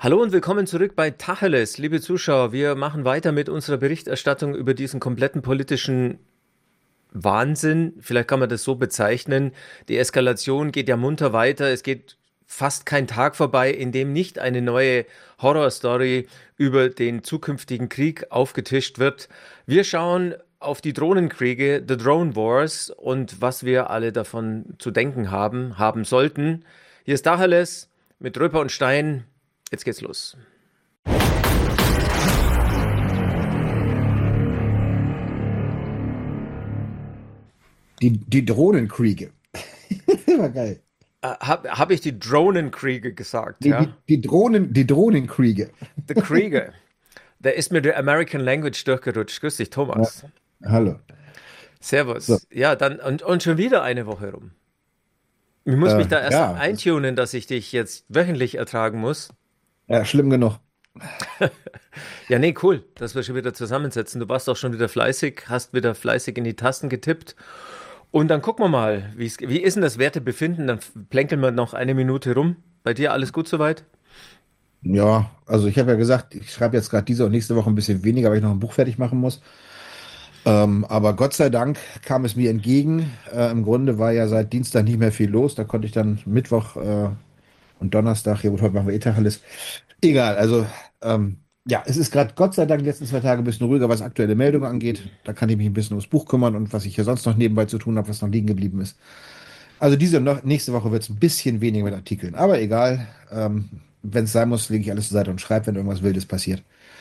Hallo und willkommen zurück bei Tacheles, liebe Zuschauer. Wir machen weiter mit unserer Berichterstattung über diesen kompletten politischen Wahnsinn. Vielleicht kann man das so bezeichnen. Die Eskalation geht ja munter weiter. Es geht fast kein Tag vorbei, in dem nicht eine neue Horrorstory über den zukünftigen Krieg aufgetischt wird. Wir schauen auf die Drohnenkriege, The Drone Wars und was wir alle davon zu denken haben sollten. Hier ist Tacheles mit Röper und Stein. Jetzt geht's los. Die Drohnenkriege. War geil. Hab ich die Drohnenkriege gesagt, Die, die, ja? die Drohnenkriege. The Kriege. Da ist mir der American Language durchgerutscht. Grüß dich, Ja, Thomas. hallo. So, Servus. Ja, dann und schon wieder eine Woche rum. Ich muss mich da erst noch ja, eintunen, dass ich dich jetzt wöchentlich ertragen muss. ja, schlimm genug. Ja, nee, cool, dass wir schon wieder zusammensetzen. Du warst auch schon wieder fleißig, hast wieder fleißig in die Tasten getippt. Und dann gucken wir mal, wie ist denn das Wertebefinden? Dann plänkeln wir noch eine Minute rum. Bei dir alles gut soweit? Ja, also ich habe ja gesagt, ich schreibe jetzt gerade diese und nächste Woche ein bisschen weniger, weil ich noch ein Buch fertig machen muss. Aber Gott sei Dank kam es mir entgegen. Im Grunde war ja seit Dienstag nicht mehr viel los. Da konnte ich dann Mittwoch und Donnerstag, ja gut, heute machen wir Tacheles. Egal, also ja, es ist gerade Gott sei Dank die letzten 2 Tage ein bisschen ruhiger, was aktuelle Meldungen angeht. Da kann ich mich ein bisschen ums Buch kümmern und was ich hier sonst noch nebenbei zu tun habe, was noch liegen geblieben ist. Also diese und nächste Woche wird es ein bisschen weniger mit Artikeln. Aber egal, wenn es sein muss, lege ich alles zur Seite und schreibe, wenn irgendwas Wildes passiert.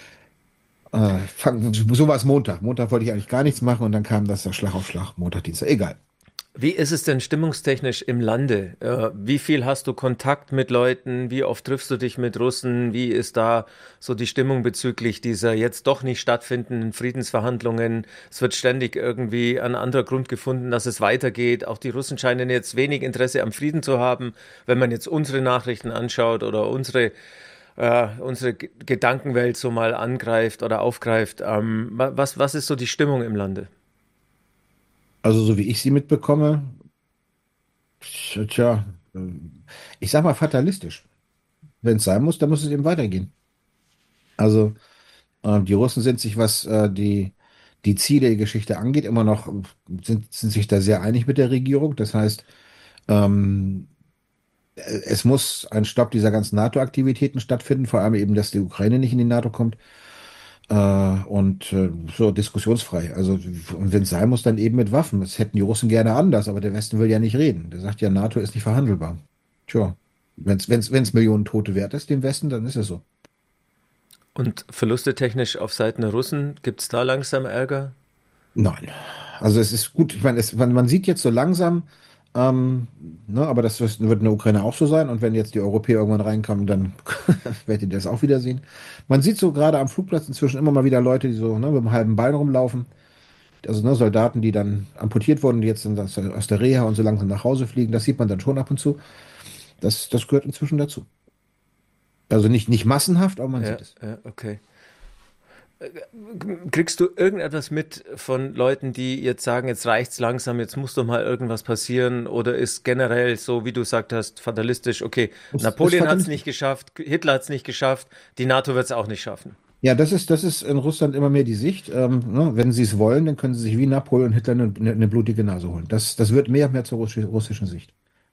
So war es Montag. Montag wollte ich eigentlich gar nichts machen und dann kam das Schlag auf Schlag, Montag, Dienstag. Egal. Wie ist es denn stimmungstechnisch im Lande? Wie viel hast du Kontakt mit Leuten? Wie oft triffst du dich mit Russen? Wie ist da so die Stimmung bezüglich dieser jetzt doch nicht stattfindenden Friedensverhandlungen? Es wird ständig irgendwie ein anderer Grund gefunden, dass es weitergeht. Auch die Russen scheinen jetzt wenig Interesse am Frieden zu haben, wenn man jetzt unsere Nachrichten anschaut oder unsere Gedankenwelt so mal angreift oder aufgreift. Was ist so die Stimmung im Lande? Also so wie ich sie mitbekomme, tja, ich sag mal fatalistisch. Wenn es sein muss, dann muss es eben weitergehen. Also die Russen sind sich, was die Ziele der Geschichte angeht, immer noch, sind sich da sehr einig mit der Regierung. Das heißt, ähm, es muss ein Stopp dieser ganzen NATO-Aktivitäten stattfinden, vor allem eben, dass die Ukraine nicht in die NATO kommt. So diskussionsfrei. Also, und wenn es sein muss, dann eben mit Waffen. Das hätten die Russen gerne anders, aber der Westen will ja nicht reden. Der sagt ja, NATO ist nicht verhandelbar. Tja, wenn's Millionen Tote wert ist, dem Westen, dann ist es so. Und Verluste technisch auf Seiten der Russen, gibt es da langsam Ärger? Nein. Also es ist gut, ich meine, man sieht jetzt so langsam, ne, aber wird in der Ukraine auch so sein. Und wenn jetzt die Europäer irgendwann reinkommen, dann werdet ihr das auch wieder sehen. Man sieht so gerade am Flugplatz inzwischen immer mal wieder Leute, die so ne, mit einem halben Bein rumlaufen. Also ne, Soldaten, die dann amputiert wurden, die jetzt aus der Reha und so langsam nach Hause fliegen. Das sieht man dann schon ab und zu. Das gehört inzwischen dazu. Also nicht massenhaft, aber man Ja, sieht es. ja, okay. Kriegst du irgendetwas mit von Leuten, die jetzt sagen, jetzt reicht's langsam, jetzt muss doch mal irgendwas passieren? Oder ist generell so, wie du gesagt hast, fatalistisch, okay, Ist Napoleon hat es nicht fatalistisch. geschafft, Hitler hat es nicht geschafft, die NATO wird es auch nicht schaffen. Ja, das ist in Russland immer mehr die Sicht. Ne, wenn sie es wollen, dann können sie sich wie Napoleon und Hitler eine blutige Nase holen. Das wird mehr und mehr zur russischen Sicht.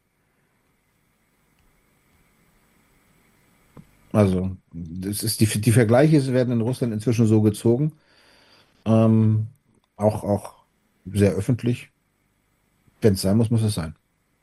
Also, die Vergleiche werden in Russland inzwischen so gezogen, ähm, auch sehr öffentlich. Wenn es sein muss, muss es sein.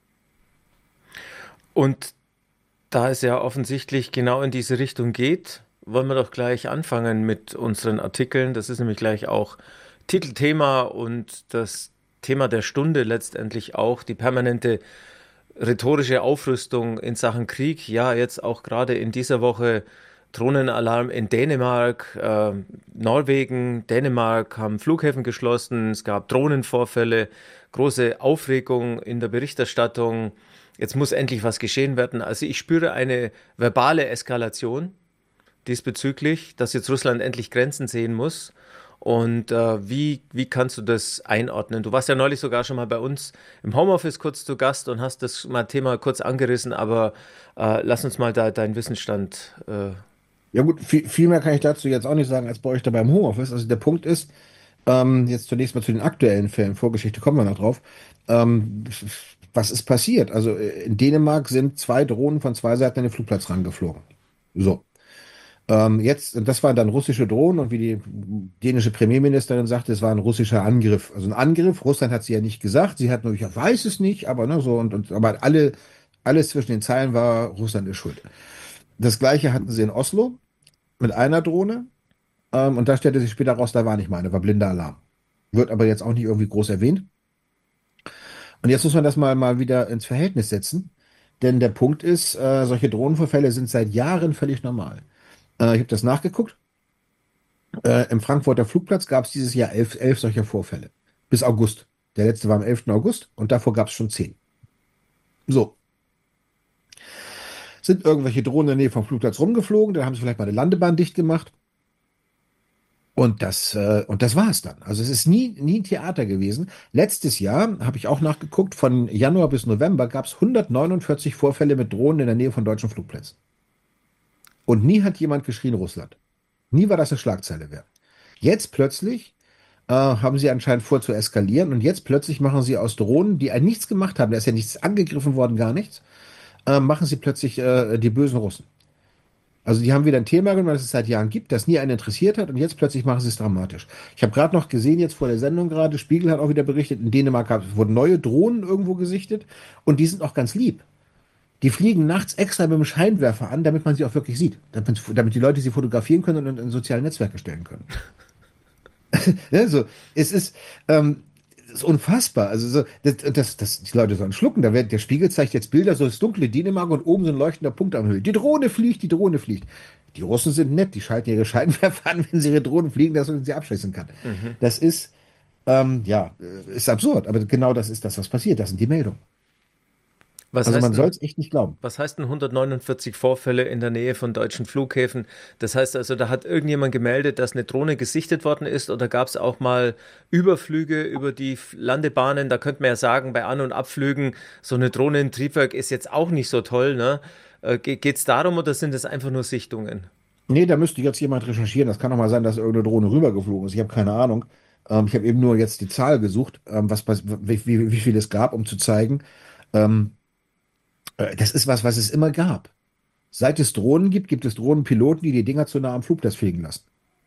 Und da es ja offensichtlich genau in diese Richtung geht, wollen wir doch gleich anfangen mit unseren Artikeln. Das ist nämlich gleich auch Titelthema und das Thema der Stunde letztendlich auch, die permanente rhetorische Aufrüstung in Sachen Krieg. Ja, jetzt auch gerade in dieser Woche Drohnenalarm in Dänemark, Norwegen, Dänemark haben Flughäfen geschlossen, es gab Drohnenvorfälle, große Aufregung in der Berichterstattung. Jetzt muss endlich was geschehen werden. Also ich spüre eine verbale Eskalation diesbezüglich, dass jetzt Russland endlich Grenzen sehen muss. Und wie kannst du das einordnen? Du warst ja neulich sogar schon mal bei uns im Homeoffice kurz zu Gast und hast das mal Thema kurz angerissen, aber lass uns mal da deinen Wissensstand Ja gut, viel mehr kann ich dazu jetzt auch nicht sagen als bei euch da beim Homeoffice. Also der Punkt ist, jetzt zunächst mal zu den aktuellen Fällen, Vorgeschichte kommen wir noch drauf. Ähm, Was ist passiert? Also in Dänemark sind zwei Drohnen von zwei Seiten an den Flugplatz rangeflogen. So. Jetzt, und das waren dann russische Drohnen und wie die dänische Premierministerin sagte, es war ein russischer Angriff. Also ein Angriff, Russland hat sie ja nicht gesagt, sie hat nur, ich weiß es nicht, aber ne, so aber alles zwischen den Zeilen war, Russland ist schuld. Das gleiche hatten sie in Oslo mit einer Drohne. Und da stellte sich später raus, da war nicht meine, war blinder Alarm. Wird aber jetzt auch nicht irgendwie groß erwähnt. Und jetzt muss man das mal wieder ins Verhältnis setzen. Denn der Punkt ist, solche Drohnenvorfälle sind seit Jahren völlig normal. Ich habe das nachgeguckt. Im Frankfurter Flugplatz gab es dieses Jahr elf solcher Vorfälle. Bis August. Der letzte war am 11. August und davor gab es schon 10. So, sind irgendwelche Drohnen in der Nähe vom Flugplatz rumgeflogen, dann haben sie vielleicht mal eine Landebahn dicht gemacht. Und das war es dann. Also es ist nie ein Theater gewesen. Letztes Jahr habe ich auch nachgeguckt, von Januar bis November gab es 149 Vorfälle mit Drohnen in der Nähe von deutschen Flugplätzen. Und nie hat jemand geschrien Russland. Nie war das eine Schlagzeile wert. Jetzt plötzlich haben sie anscheinend vor zu eskalieren und jetzt plötzlich machen sie aus Drohnen, die nichts gemacht haben, da ist ja nichts angegriffen worden, gar nichts, machen sie plötzlich die bösen Russen. Also die haben wieder ein Thema genommen, das es seit Jahren gibt, das nie einen interessiert hat und jetzt plötzlich machen sie es dramatisch. Ich habe gerade noch gesehen, jetzt vor der Sendung gerade, Spiegel hat auch wieder berichtet, in Dänemark wurden neue Drohnen irgendwo gesichtet und die sind auch ganz lieb. Die fliegen nachts extra mit dem Scheinwerfer an, damit man sie auch wirklich sieht, damit die Leute sie fotografieren können und in soziale Netzwerke stellen können. Ja, so, es ist unfassbar. Also so, die Leute sollen schlucken. Der Spiegel zeigt jetzt Bilder, so das dunkle Dänemark und oben so ein leuchtender Punkt am Himmel. Die Drohne fliegt, die Drohne fliegt. Die Russen sind nett, die schalten ihre Scheinwerfer an, wenn sie ihre Drohnen fliegen, dass man sie abschießen kann. Mhm. Das ist, ist absurd. Aber genau das ist das, was passiert. Das sind die Meldungen. Was Also heißt man soll denn, es echt nicht glauben. was heißt denn 149 Vorfälle in der Nähe von deutschen Flughäfen? Das heißt also, da hat irgendjemand gemeldet, dass eine Drohne gesichtet worden ist oder gab es auch mal Überflüge über die Landebahnen? Da könnte man ja sagen, bei An- und Abflügen, so eine Drohne im Triebwerk ist jetzt auch nicht so toll, ne? Geht es darum oder sind es einfach nur Sichtungen? Nee, da müsste jetzt jemand recherchieren. Das kann doch mal sein, dass irgendeine Drohne rübergeflogen ist. Ich habe keine Ahnung. Ich habe eben nur jetzt die Zahl gesucht, wie viel es gab, um zu zeigen. Ähm, Das ist was es immer gab. Seit es Drohnen gibt, gibt es Drohnenpiloten, die die Dinger zu nah am Flugplatz fliegen lassen.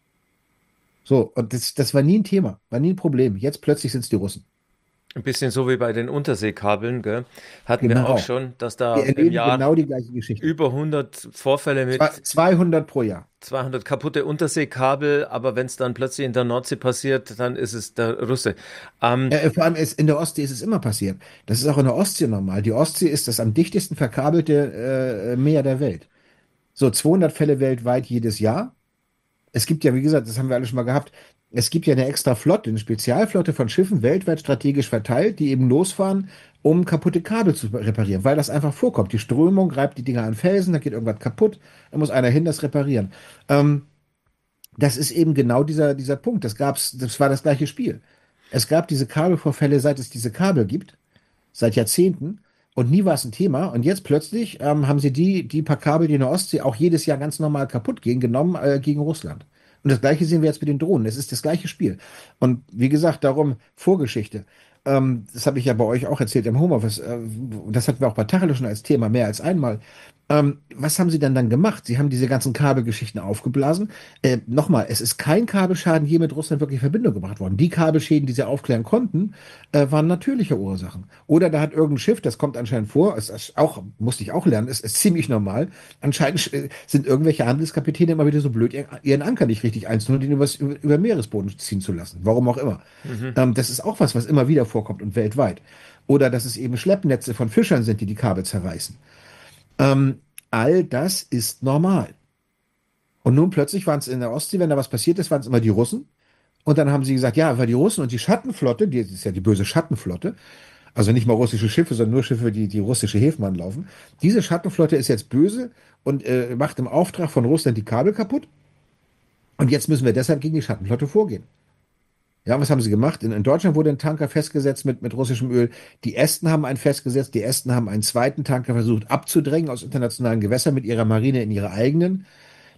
So, und das war nie ein Thema, war nie ein Problem. Jetzt plötzlich sind es die Russen. Ein bisschen so wie bei den Unterseekabeln, gell? Hatten wir auch Genau. schon, dass Wir da im erleben Jahr genau die gleiche Geschichte. über 100 Vorfälle mit 200 pro Jahr. 200 kaputte Unterseekabel, aber wenn es dann plötzlich in der Nordsee passiert, dann ist es der Russe. Ähm, Vor allem in der Ostsee ist es immer passiert. Das ist auch in der Ostsee normal. Die Ostsee ist das am dichtesten verkabelte Meer der Welt. So 200 Fälle weltweit jedes Jahr. Es gibt ja, wie gesagt, das haben wir alle schon mal gehabt, es gibt ja eine extra Flotte, eine Spezialflotte von Schiffen weltweit strategisch verteilt, die eben losfahren, um kaputte Kabel zu reparieren, weil das einfach vorkommt. Die Strömung reibt die Dinger an Felsen, da geht irgendwas kaputt, da muss einer hin, das reparieren. Ähm, Das ist eben genau dieser Punkt. Das war das gleiche Spiel. Es gab diese Kabelvorfälle, seit es diese Kabel gibt, seit Jahrzehnten. Und nie war es ein Thema. Und jetzt plötzlich haben sie die paar Kabel, die in der Ostsee auch jedes Jahr ganz normal kaputt gehen, genommen gegen Russland. Und das Gleiche sehen wir jetzt mit den Drohnen. Es ist das gleiche Spiel. Und wie gesagt, darum Vorgeschichte. Das habe ich ja bei euch auch erzählt im Homeoffice. Das hatten wir auch bei Tacheles schon als Thema, mehr als einmal. Was haben sie denn dann gemacht? Sie haben diese ganzen Kabelgeschichten aufgeblasen. Nochmal, es ist kein Kabelschaden je mit Russland wirklich in Verbindung gebracht worden. Die Kabelschäden, die sie aufklären konnten, waren natürliche Ursachen. Oder da hat irgendein Schiff, das kommt anscheinend vor, ist auch, musste ich auch lernen, ist ziemlich normal. Anscheinend sind irgendwelche Handelskapitäne immer wieder so blöd, ihren Anker nicht richtig einzunehmen und den über Meeresboden ziehen zu lassen. Warum auch immer. mhm. Das ist auch was immer wieder vorkommt und weltweit. Oder dass es eben Schleppnetze von Fischern sind, die die Kabel zerreißen. All das ist normal. Und nun plötzlich waren es in der Ostsee, wenn da was passiert ist, waren es immer die Russen. Und dann haben sie gesagt, ja, weil die Russen und die Schattenflotte, die ist ja die böse Schattenflotte, also nicht mal russische Schiffe, sondern nur Schiffe, die russische Häfen anlaufen. Diese Schattenflotte ist jetzt böse und macht im Auftrag von Russland die Kabel kaputt. Und jetzt müssen wir deshalb gegen die Schattenflotte vorgehen. Ja, was haben sie gemacht? In Deutschland wurde ein Tanker festgesetzt mit russischem Öl. Die Esten haben einen festgesetzt. Die Esten haben einen zweiten Tanker versucht abzudrängen aus internationalen Gewässern mit ihrer Marine in ihre eigenen.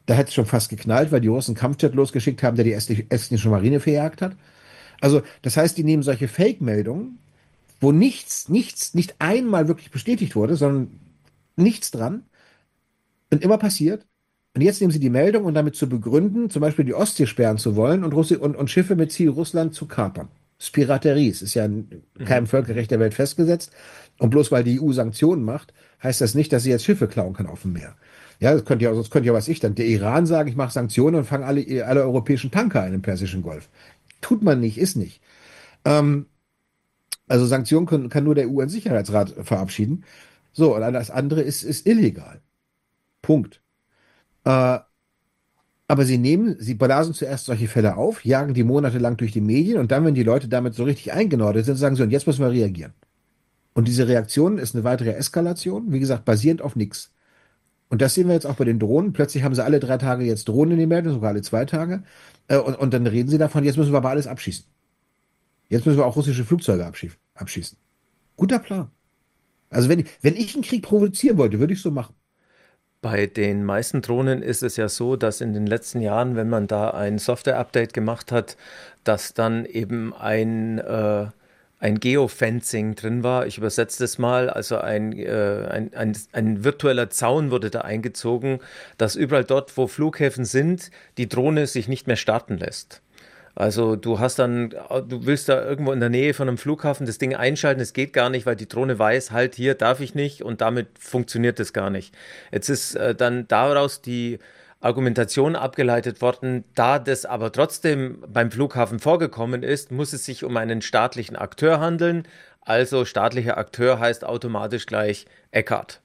Da hätte es schon fast geknallt, weil die Russen einen Kampfjet losgeschickt haben, der die estnische Marine verjagt hat. Also, das heißt, die nehmen solche Fake-Meldungen, wo nicht einmal wirklich bestätigt wurde, sondern nichts dran und immer passiert. Und jetzt nehmen sie die Meldung und damit zu begründen, zum Beispiel die Ostsee sperren zu wollen und, und Schiffe mit Ziel Russland zu kapern. Das ist Piraterie. Es ist ja in keinem Mhm. Völkerrecht der Welt festgesetzt. Und bloß weil die EU Sanktionen macht, heißt das nicht, dass sie jetzt Schiffe klauen kann auf dem Meer. Ja, das könnte ja, sonst könnte ja was ich dann. Der Iran sagen, ich mache Sanktionen und fange alle europäischen Tanker ein im Persischen Golf. Tut man nicht, ist nicht. Ähm, also Sanktionen kann nur der UN-Sicherheitsrat verabschieden. So, und das andere ist illegal. Punkt. Äh, aber sie blasen zuerst solche Fälle auf, jagen die monatelang durch die Medien und dann, wenn die Leute damit so richtig eingenordet sind, sagen sie, und jetzt müssen wir reagieren. Und diese Reaktion ist eine weitere Eskalation, wie gesagt, basierend auf nichts. Und das sehen wir jetzt auch bei den Drohnen. Plötzlich haben sie alle 3 Tage jetzt Drohnen in den Meldungen, sogar alle 2 Tage. Und dann reden sie davon, jetzt müssen wir aber alles abschießen. Jetzt müssen wir auch russische Flugzeuge abschießen. Guter Plan. Also wenn ich einen Krieg provozieren wollte, würde ich so machen. Bei den meisten Drohnen ist es ja so, dass in den letzten Jahren, wenn man da ein Software-Update gemacht hat, dass dann eben ein Geofencing drin war. Ich übersetze das mal. Also ein virtueller Zaun wurde da eingezogen, dass überall dort, wo Flughäfen sind, die Drohne sich nicht mehr starten lässt. Also du willst da irgendwo in der Nähe von einem Flughafen das Ding einschalten, es geht gar nicht, weil die Drohne weiß, halt hier darf ich nicht und damit funktioniert es gar nicht. Jetzt ist dann daraus die Argumentation abgeleitet worden, da das aber trotzdem beim Flughafen vorgekommen ist, muss es sich um einen staatlichen Akteur handeln. Also staatlicher Akteur heißt automatisch gleich Eckart.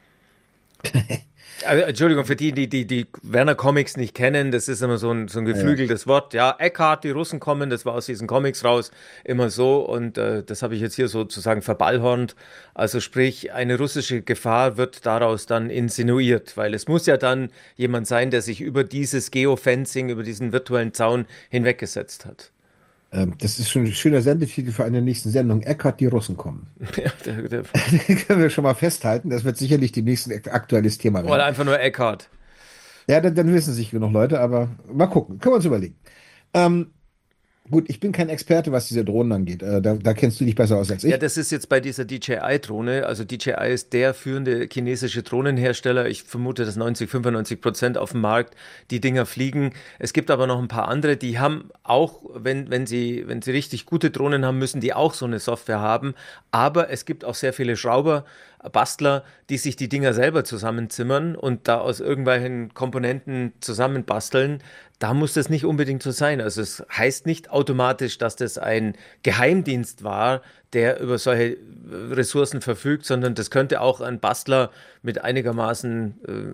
Also, Entschuldigung, für die Werner Comics nicht kennen, das ist immer so ein Ja, ja. geflügeltes Wort. Ja, Eckhart, die Russen kommen, das war aus diesen Comics raus immer so und das habe ich jetzt hier sozusagen verballhornt. Also sprich, eine russische Gefahr wird daraus dann insinuiert, weil es muss ja dann jemand sein, der sich über dieses Geofencing, über diesen virtuellen Zaun hinweggesetzt hat. Das ist schon ein schöner Sendetitel für eine nächsten Sendung. Eckart, die Russen kommen. Ja, der, Den können wir schon mal festhalten. Das wird sicherlich die nächste aktuelles Thema oder werden. einfach nur Eckhart. Ja, dann wissen sich genug Leute, aber mal gucken. Können wir uns überlegen. Ähm, gut, ich bin kein Experte, was diese Drohnen angeht. Da kennst du dich besser aus als Ja, ich. das ist jetzt bei dieser DJI-Drohne. Also DJI ist der führende chinesische Drohnenhersteller. Ich vermute, dass 95% auf dem Markt die Dinger fliegen. Es gibt aber noch ein paar andere, die haben auch, wenn sie richtig gute Drohnen haben, müssen die auch so eine Software haben. Aber es gibt auch sehr viele Schrauber, Bastler, die sich die Dinger selber zusammenzimmern und da aus irgendwelchen Komponenten zusammenbasteln. Da muss das nicht unbedingt so sein. Also es heißt nicht automatisch, dass das ein Geheimdienst war, der über solche Ressourcen verfügt, sondern das könnte auch ein Bastler mit einigermaßen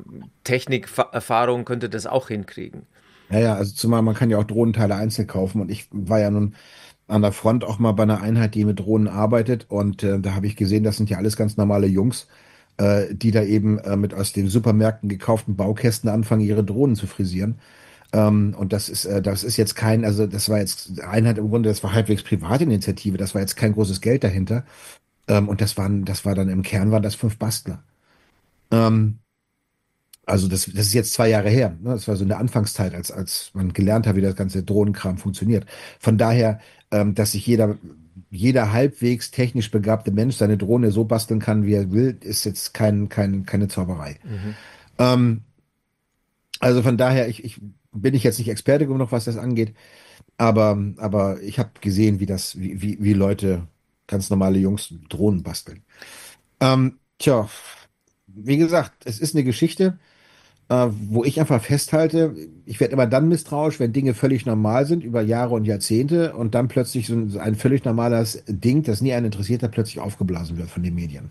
Technikerfahrung könnte das auch hinkriegen. Ja, ja, also zumal man kann ja auch Drohnenteile einzeln kaufen und ich war ja nun an der Front auch mal bei einer Einheit, die mit Drohnen arbeitet und da habe ich gesehen, das sind ja alles ganz normale Jungs, die da eben mit aus den Supermärkten gekauften Baukästen anfangen, ihre Drohnen zu frisieren. Und das ist jetzt kein, also das war jetzt Einheit im Grunde, das war halbwegs Privatinitiative, das war jetzt kein großes Geld dahinter. Und das war dann im Kern waren das 5 Bastler. Ähm, also das ist jetzt 2 Jahre her. Ne? Das war so in der Anfangszeit, als man gelernt hat, wie das ganze Drohnenkram funktioniert. Von daher, dass sich jeder halbwegs technisch begabte Mensch seine Drohne so basteln kann, wie er will, ist jetzt keine Zauberei. Mhm. Ähm, also von daher, ich bin ich jetzt nicht Experte genug, was das angeht, aber ich habe gesehen, wie Leute, ganz normale Jungs, Drohnen basteln. Tja, wie gesagt, es ist eine Geschichte, wo ich einfach festhalte, ich werde immer dann misstrauisch, wenn Dinge völlig normal sind über Jahre und Jahrzehnte und dann plötzlich so ein völlig normales Ding, das nie einen interessiert hat, plötzlich aufgeblasen wird von den Medien.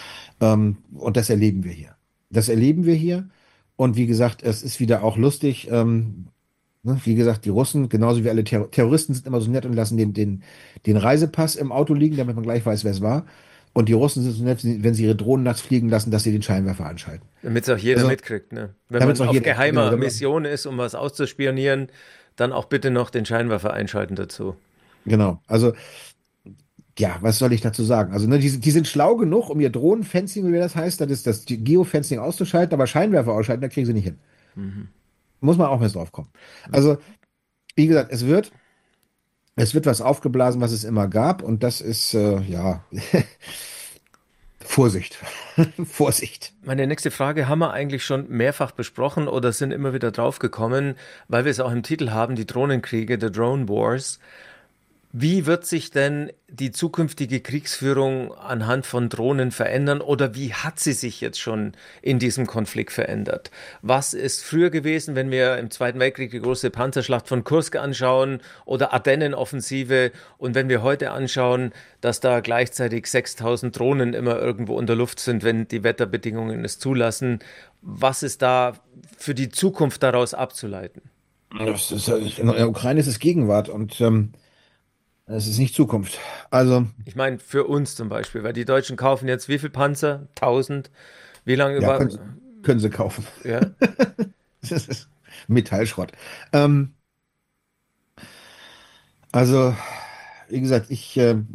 Und das erleben wir hier. Das erleben wir hier. Und wie gesagt, es ist wieder auch lustig. Ne? Wie gesagt, die Russen, genauso wie alle Terroristen, sind immer so nett und lassen den Reisepass im Auto liegen, damit man gleich weiß, wer es war. Und die Russen sind so nett, wenn sie ihre Drohnen nachts fliegen lassen, dass sie den Scheinwerfer anschalten. Damit es auch jeder Also, mitkriegt, ne? Wenn damit man es auch auf jeder, genau, geheimer Mission ist, um was auszuspionieren, dann auch bitte noch den Scheinwerfer einschalten dazu. genau. Also, ja, was soll ich dazu sagen? Also, ne, die sind schlau genug, um ihr Drohnenfencing, wie das heißt, das ist das Geofencing auszuschalten, aber Scheinwerfer ausschalten, da kriegen sie nicht hin. Mhm. Muss man auch erst drauf kommen. Also, wie gesagt, es wird was aufgeblasen, was es immer gab, und das ist, ja, Vorsicht. Vorsicht. Meine nächste Frage haben wir eigentlich schon mehrfach besprochen oder sind immer wieder drauf gekommen, weil wir es auch im Titel haben, die Drohnenkriege, The Drone Wars. Wie wird sich denn die zukünftige Kriegsführung anhand von Drohnen verändern oder wie hat sie sich jetzt schon in diesem Konflikt verändert? Was ist früher gewesen, wenn wir im Zweiten Weltkrieg die große Panzerschlacht von Kursk anschauen oder Ardennenoffensive und wenn wir heute anschauen, dass da gleichzeitig 6000 Drohnen immer irgendwo in der Luft sind, wenn die Wetterbedingungen es zulassen? Was ist da für die Zukunft daraus abzuleiten? In der Ukraine ist es Gegenwart, und es ist nicht Zukunft. Also, Ich meine, für uns zum Beispiel, weil die Deutschen kaufen jetzt wie viel Panzer? 1000? Wie lange ja, über. können sie kaufen. Ja, Das ist Metallschrott. Ähm, also, wie gesagt, ich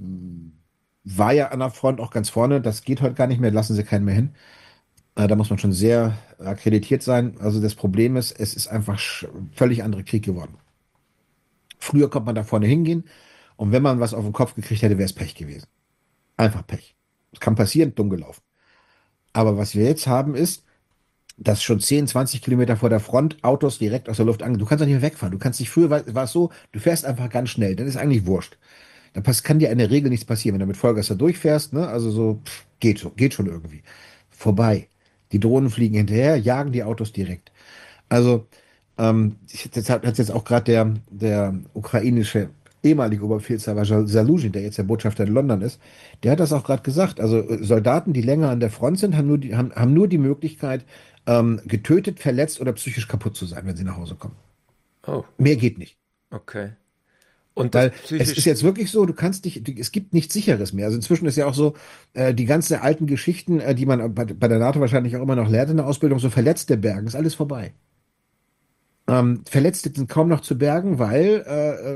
war ja an der Front auch ganz vorne. Das geht heute gar nicht mehr, lassen sie keinen mehr hin. Da muss man schon sehr akkreditiert sein. Also das Problem ist, es ist einfach völlig anderer Krieg geworden. Früher konnte man da vorne hingehen, und wenn man was auf den Kopf gekriegt hätte, wäre es Pech gewesen. Einfach Pech. Das kann passieren, dumm gelaufen. Aber was wir jetzt haben ist, dass schon 10, 20 Kilometer vor der Front Autos direkt aus der Luft an. Du kannst doch nicht mehr wegfahren. Du kannst nicht, früher war es so, du fährst einfach ganz schnell. Dann ist eigentlich wurscht. Kann dir in der Regel nichts passieren, wenn du mit Vollgas da durchfährst, ne? Also so, geht schon irgendwie. Vorbei. Die Drohnen fliegen hinterher, jagen die Autos direkt. Also, jetzt hat jetzt auch gerade der ukrainische ehemalige Oberbefehlshaber Zaluzhny, der jetzt der Botschafter in London ist, der hat das auch gerade gesagt. Also Soldaten, die länger an der Front sind, haben nur die Möglichkeit, getötet, verletzt oder psychisch kaputt zu sein, wenn sie nach Hause kommen. oh, Mehr geht nicht. okay. Und das Weil es ist psychisch. jetzt wirklich so, es gibt nichts Sicheres mehr. Also inzwischen ist ja auch so, die ganzen alten Geschichten, die man bei der NATO wahrscheinlich auch immer noch lernt in der Ausbildung, so Verletzte bergen, ist alles vorbei. Verletzte sind kaum noch zu bergen, weil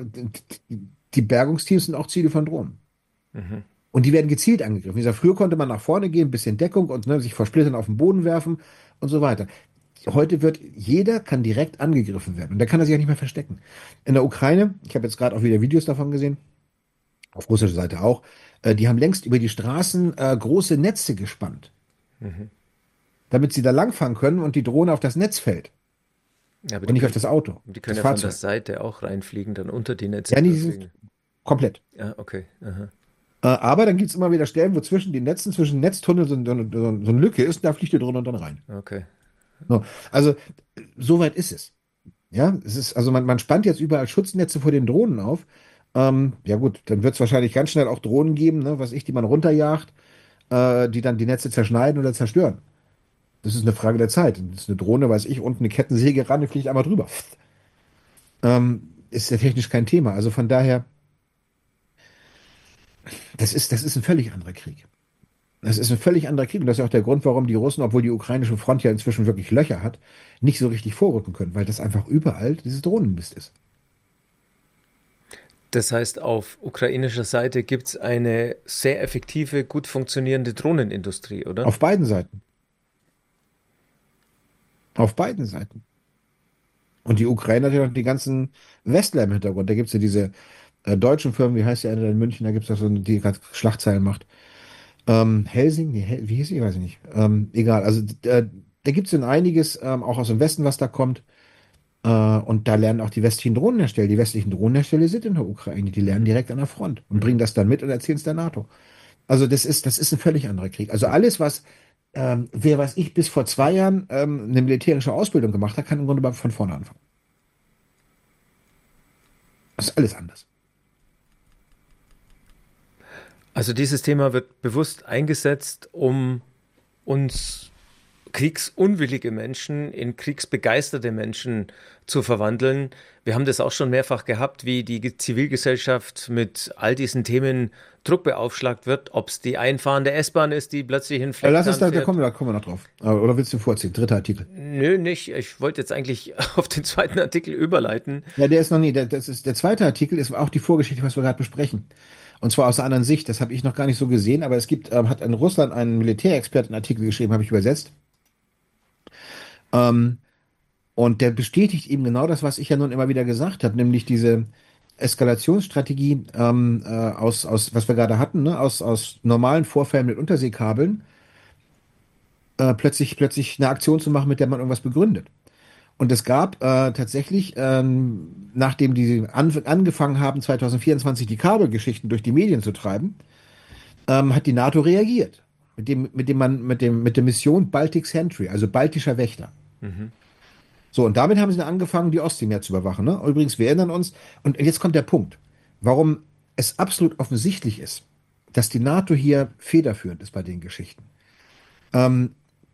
die Bergungsteams sind auch Ziele von Drohnen. Mhm. Und die werden gezielt angegriffen. Wie gesagt, früher konnte man nach vorne gehen, ein bisschen Deckung und, ne, sich vor Splittern auf den Boden werfen und so weiter. Heute jeder kann direkt angegriffen werden. Und da kann er sich auch nicht mehr verstecken. In der Ukraine, ich habe jetzt gerade auch wieder Videos davon gesehen, auf russischer Seite auch, die haben längst über die Straßen große Netze gespannt, Mhm. damit sie da langfahren können und die Drohne auf das Netz fällt Ja, aber und nicht auf das Auto, die können das ja von der Fahrzeug. Seite auch reinfliegen, dann unter die Netze Ja, nee, die sind durchfliegen. komplett. Ja, okay. Aha. Aber dann gibt es immer wieder Stellen, wo zwischen den Netzen, zwischen Netztunnel so eine Lücke ist, und da fliegt die Drohne dann rein. Okay. So. Also, soweit ist es. Ja, also man spannt jetzt überall Schutznetze vor den Drohnen auf. Ja gut, dann wird es wahrscheinlich ganz schnell auch Drohnen geben, ne, die man runterjagt, die dann die Netze zerschneiden oder zerstören. Das ist eine Frage der Zeit. Das ist eine Drohne, weiß ich, unten eine Kettensäge ran, die fliegt einmal drüber. Ist ja technisch kein Thema. Also von daher, das ist ein völlig anderer Krieg. Das ist ein völlig anderer Krieg. Und das ist ja auch der Grund, warum die Russen, obwohl die ukrainische Front ja inzwischen wirklich Löcher hat, nicht so richtig vorrücken können, weil das einfach überall dieses Drohnenmist ist. Das heißt, auf ukrainischer Seite gibt es eine sehr effektive, gut funktionierende Drohnenindustrie, oder? Auf beiden Seiten. Auf beiden Seiten. Und die Ukraine hat ja noch die ganzen Westler im Hintergrund. Da gibt es ja diese deutschen Firmen, wie heißt die eine da in München, da gibt es so eine, die gerade Schlagzeilen macht. Helsing, nee, wie hieß sie? Weiß ich nicht. Egal, also da gibt es dann einiges, auch aus dem Westen, was da kommt. Und da lernen auch die westlichen Drohnenhersteller. Die westlichen Drohnenhersteller sind in der Ukraine, die lernen Mhm. direkt an der Front und bringen Mhm. das dann mit und erzählen es der NATO. Also das ist ein völlig anderer Krieg. Also alles, wer weiß ich, bis vor 2 Jahren eine militärische Ausbildung gemacht hat, kann im Grunde von vorne anfangen. Das ist alles anders. Also dieses Thema wird bewusst eingesetzt, um uns kriegsunwillige Menschen in kriegsbegeisterte Menschen zu verwandeln. Wir haben das auch schon mehrfach gehabt, wie die Zivilgesellschaft mit all diesen Themen Druck beaufschlagt wird, ob es die einfahrende S-Bahn ist, die plötzlich in Fleck Lass es da fährt. kommen wir noch drauf. Oder willst du vorziehen? Dritter Artikel. Nö, nicht. Ich wollte jetzt eigentlich auf den zweiten Artikel überleiten. Ja, der ist noch nie. Der zweite Artikel ist auch die Vorgeschichte, was wir gerade besprechen. Und zwar aus einer anderen Sicht. Das habe ich noch gar nicht so gesehen, aber hat in Russland ein Militärexperten einen Artikel geschrieben, habe ich übersetzt. Ähm, Und der bestätigt eben genau das, was ich ja nun immer wieder gesagt habe, nämlich diese Eskalationsstrategie was wir gerade hatten, ne? Aus normalen Vorfällen mit Unterseekabeln, plötzlich eine Aktion zu machen, mit der man irgendwas begründet. Und es gab tatsächlich, nachdem die angefangen haben, 2024 die Kabelgeschichten durch die Medien zu treiben, hat die NATO reagiert. Mit der Mission Baltic Sentry, also baltischer Wächter. Mhm. So, und damit haben sie dann angefangen, die Ostsee mehr zu überwachen. Ne? Übrigens, wir erinnern uns, und jetzt kommt der Punkt, warum es absolut offensichtlich ist, dass die NATO hier federführend ist bei den Geschichten. Ähm,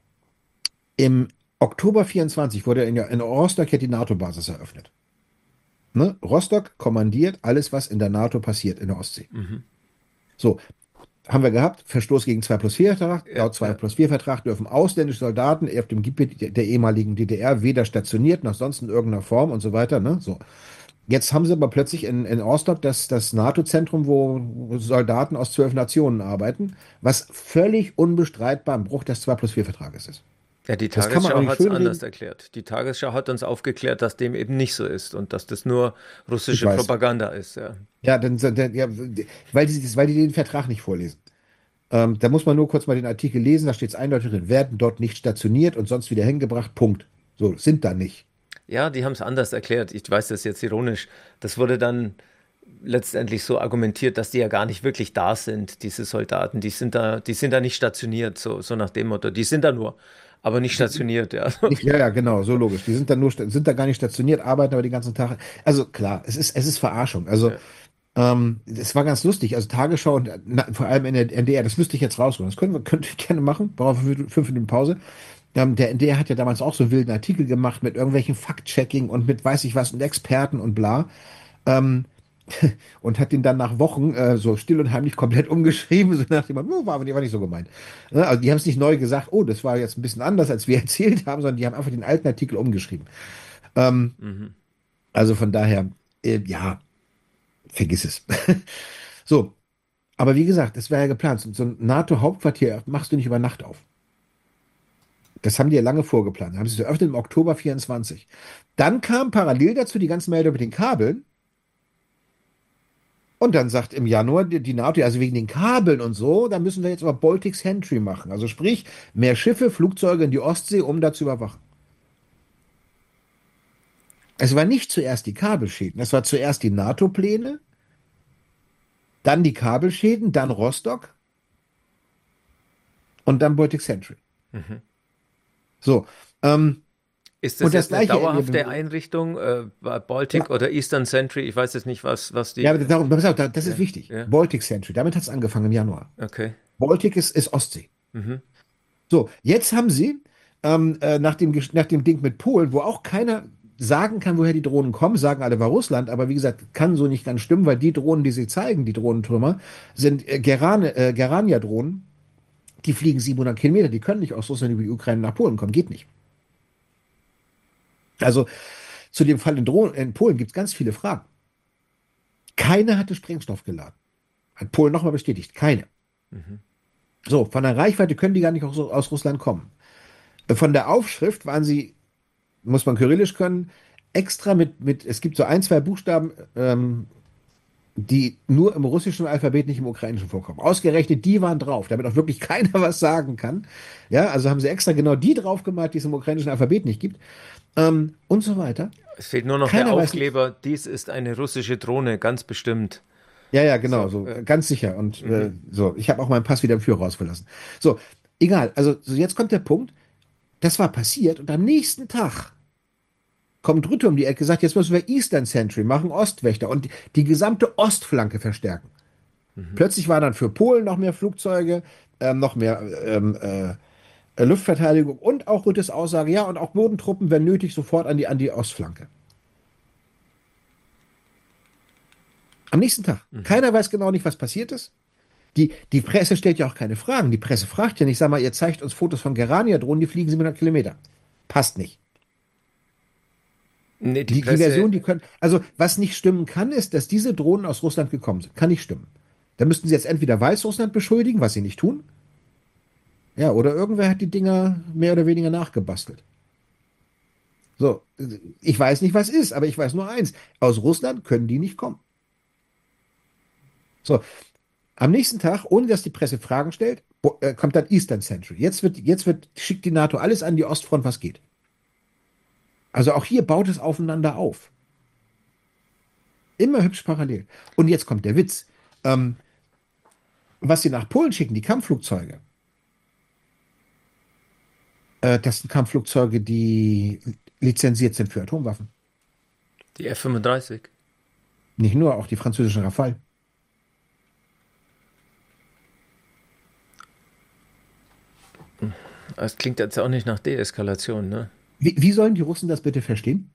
Im Oktober 24 wurde in Rostock ja die NATO-Basis eröffnet. Ne? Rostock kommandiert alles, was in der NATO passiert in der Ostsee. Mhm. So, haben wir gehabt, Verstoß gegen 2+4-Vertrag. Ja, Laut ja. 2+4-Vertrag dürfen ausländische Soldaten auf dem Gebiet der ehemaligen DDR weder stationiert noch sonst in irgendeiner Form und so weiter. Ne? So. Jetzt haben sie aber plötzlich in Rostock das NATO-Zentrum, wo Soldaten aus 12 Nationen arbeiten, was völlig unbestreitbar ein Bruch des 2+4-Vertrages ist. Ja, die Das kann man auch Tagesschau nicht hat es anders schönreden. erklärt. Die Tagesschau hat uns aufgeklärt, dass dem eben nicht so ist und dass das nur Ich russische weiß. Propaganda ist. Ja. Ja, ja, weil die den Vertrag nicht vorlesen. Da muss man nur kurz mal den Artikel lesen, da steht es eindeutig drin, werden dort nicht stationiert und sonst wieder hingebracht, Punkt. So, sind da nicht. Ja, die haben es anders erklärt. Ich weiß das jetzt ironisch. Das wurde dann letztendlich so argumentiert, dass die ja gar nicht wirklich da sind, diese Soldaten. Die sind da nicht stationiert, so nach dem Motto. Die sind da nur, aber nicht stationiert, ja. Nicht, ja, ja, genau, so logisch. Die sind da sind da gar nicht stationiert, arbeiten aber den ganzen Tag. Also klar, es ist Verarschung. Also Ja. es war ganz lustig. Also Tagesschau und vor allem in der NDR, das müsste ich jetzt rausholen. Das könnte ich gerne machen. Brauchen wir 5 Minuten Pause. Der NDR hat ja damals auch so einen wilden Artikel gemacht mit irgendwelchen Fact-Checking und mit weiß ich was und Experten und bla. Ähm, und hat den dann nach Wochen so still und heimlich komplett umgeschrieben, so nach dem Motto, war nicht so gemeint. Ne? Also die haben es nicht neu gesagt, oh, das war jetzt ein bisschen anders, als wir erzählt haben, sondern die haben einfach den alten Artikel umgeschrieben. Ähm, Mhm. also von daher, ja, vergiss es. So, aber wie gesagt, das war ja geplant. So ein NATO-Hauptquartier machst du nicht über Nacht auf. Das haben die ja lange vorgeplant. Haben sie es eröffnet im Oktober 24. Dann kam parallel dazu die ganze Meldung mit den Kabeln. Und dann sagt im Januar die NATO, ja, also wegen den Kabeln und so, da müssen wir jetzt aber Baltic Sentry machen. Also sprich, mehr Schiffe, Flugzeuge in die Ostsee, um da zu überwachen. Es war nicht zuerst die Kabelschäden, es war zuerst die NATO-Pläne, dann die Kabelschäden, dann Rostock und dann Baltic Sentry. Mhm. So, Ist das und das jetzt eine gleiche dauerhafte Einrichtung, Baltic ja, oder Eastern Sentry? Ich weiß jetzt nicht, was ja, die. aber darum, pass auf, das ist Ja, wichtig. ja, Baltic Sentry, damit hat es angefangen im Januar. okay. Baltic ist Ostsee. Mhm. So, jetzt haben sie nach dem Ding mit Polen, wo auch keiner sagen kann, woher die Drohnen kommen, sagen alle, war Russland, aber wie gesagt, kann so nicht ganz stimmen, weil die Drohnen, die sie zeigen, die Drohnentrümmer, sind Gerania-Drohnen, die fliegen 700 Kilometer, die können nicht aus Russland über die Ukraine nach Polen kommen, geht nicht. Also zu dem Fall in Polen gibt es ganz viele Fragen. Keine hatte Sprengstoff geladen. Hat Polen nochmal bestätigt, keine. Mhm. So, von der Reichweite können die gar nicht aus Russland kommen. Von der Aufschrift waren sie, muss man Kyrillisch können, extra es gibt so ein, zwei Buchstaben, die nur im russischen Alphabet, nicht im ukrainischen vorkommen. Ausgerechnet die waren drauf, damit auch wirklich keiner was sagen kann. Ja, also haben sie extra genau die draufgemalt, die es im ukrainischen Alphabet nicht gibt. Und so weiter. Es fehlt nur noch der Keiner weiß, Aufkleber, dies ist eine russische Drohne, ganz bestimmt. ja, ja, genau, So, so ganz sicher. Und mhm. so, ich habe auch meinen Pass wieder im Führer rausgelassen. So, egal. Also so jetzt kommt der Punkt, das war passiert und am nächsten Tag kommt Rutte um die Ecke, sagt, jetzt müssen wir Eastern Sentry machen, Ostwächter und die gesamte Ostflanke verstärken. Mhm. Plötzlich waren dann für Polen noch mehr Flugzeuge, noch mehr Luftverteidigung und auch Rüttes Aussage, ja, und auch Bodentruppen, wenn nötig, sofort an die Ostflanke. Am nächsten Tag. Mhm. Keiner weiß genau nicht, was passiert ist. Die Presse stellt ja auch keine Fragen. Die Presse fragt ja nicht, sag mal, ihr zeigt uns Fotos von Gerania-Drohnen, die fliegen 700 Kilometer. Passt nicht. Nee, die Die Presse, Version, die können, also was nicht stimmen kann, ist, dass diese Drohnen aus Russland gekommen sind. Kann nicht stimmen. Da müssten sie jetzt entweder Weißrussland beschuldigen, was sie nicht tun, ja, oder irgendwer hat die Dinger mehr oder weniger nachgebastelt. So, ich weiß nicht, was ist, aber ich weiß nur eins. Aus Russland können die nicht kommen. So, am nächsten Tag, ohne dass die Presse Fragen stellt, kommt dann Eastern Century. Schickt die NATO alles an die Ostfront, was geht. Also auch hier baut es aufeinander auf. Immer hübsch parallel. Und jetzt kommt der Witz. Ähm, Was sie nach Polen schicken, die Kampfflugzeuge, das sind Kampfflugzeuge, die lizenziert sind für Atomwaffen. Die F-35. Nicht nur, auch die französischen Rafale. Das klingt jetzt auch nicht nach Deeskalation, ne? Wie sollen die Russen das bitte verstehen?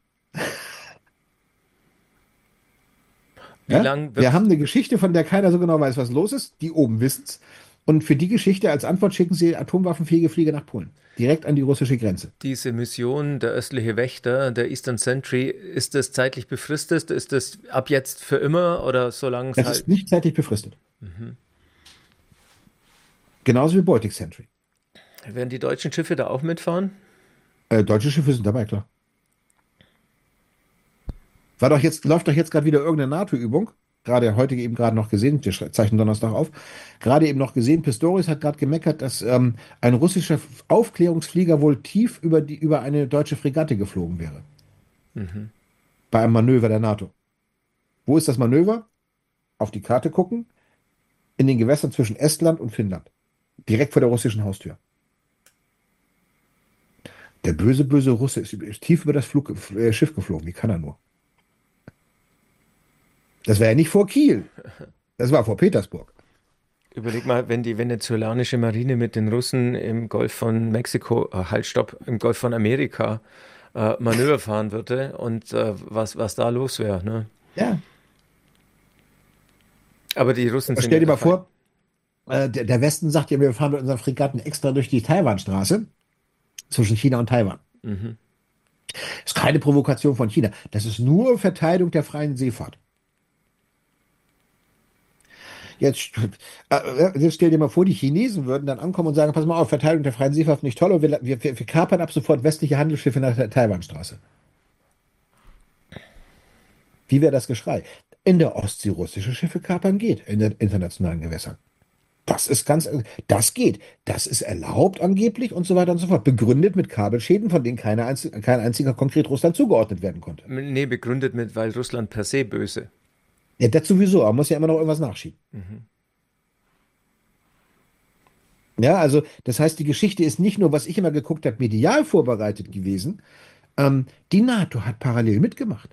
Wie Ja? lang Wir wird haben eine Geschichte, von der keiner so genau weiß, was los ist. Die oben wissen es. Und für die Geschichte als Antwort schicken sie atomwaffenfähige Flieger nach Polen. Direkt an die russische Grenze. diese Mission, der östliche Wächter, der Eastern Sentry, ist das zeitlich befristet? Ist das ab jetzt für immer oder solange es Das halt. ist nicht zeitlich befristet. Genauso wie Baltic Sentry. Werden die deutschen Schiffe da auch mitfahren? Deutsche Schiffe sind dabei, klar. Läuft doch jetzt gerade wieder irgendeine NATO-Übung. Gerade heute eben gerade noch gesehen, wir zeichnen Donnerstag auf. Gerade eben noch gesehen, Pistorius hat gerade gemeckert, dass ein russischer Aufklärungsflieger wohl tief über eine deutsche Fregatte geflogen wäre. Mhm. Bei einem Manöver der NATO. Wo ist das Manöver? Auf die Karte gucken. In den Gewässern zwischen Estland und Finnland. Direkt vor der russischen Haustür. Der böse, böse Russe ist tief über das Schiff geflogen. Wie kann er nur? Das war ja nicht vor Kiel. Das war vor Petersburg. Überleg mal, wenn die venezolanische Marine mit den Russen im Golf von Mexiko, halt stopp, im Golf von Amerika Manöver fahren würde und was da los wäre, ne? Ja. Aber die Russen sind Stell ja dir mal dabei. vor, der Westen sagt ja, wir fahren mit unseren Fregatten extra durch die Taiwanstraße zwischen China und Taiwan. Mhm. Das ist keine Provokation von China. Das ist nur Verteidigung der freien Seefahrt. Jetzt stell dir mal vor, die Chinesen würden dann ankommen und sagen, pass mal auf, Verteidigung der freien Seefahrt nicht toll, und wir kapern ab sofort westliche Handelsschiffe nach der Taiwanstraße. Wie wäre das Geschrei? In der Ostsee russische Schiffe kapern geht, in den internationalen Gewässern. Das geht. Das ist erlaubt angeblich und so weiter und so fort. Begründet mit Kabelschäden, von denen kein einziger konkret Russland zugeordnet werden konnte. Nee, begründet mit, weil Russland per se böse. Ja, das sowieso, aber man muss ja immer noch irgendwas nachschieben. Mhm. Ja, also das heißt, die Geschichte ist nicht nur, was ich immer geguckt habe, medial vorbereitet gewesen. Die NATO hat parallel mitgemacht.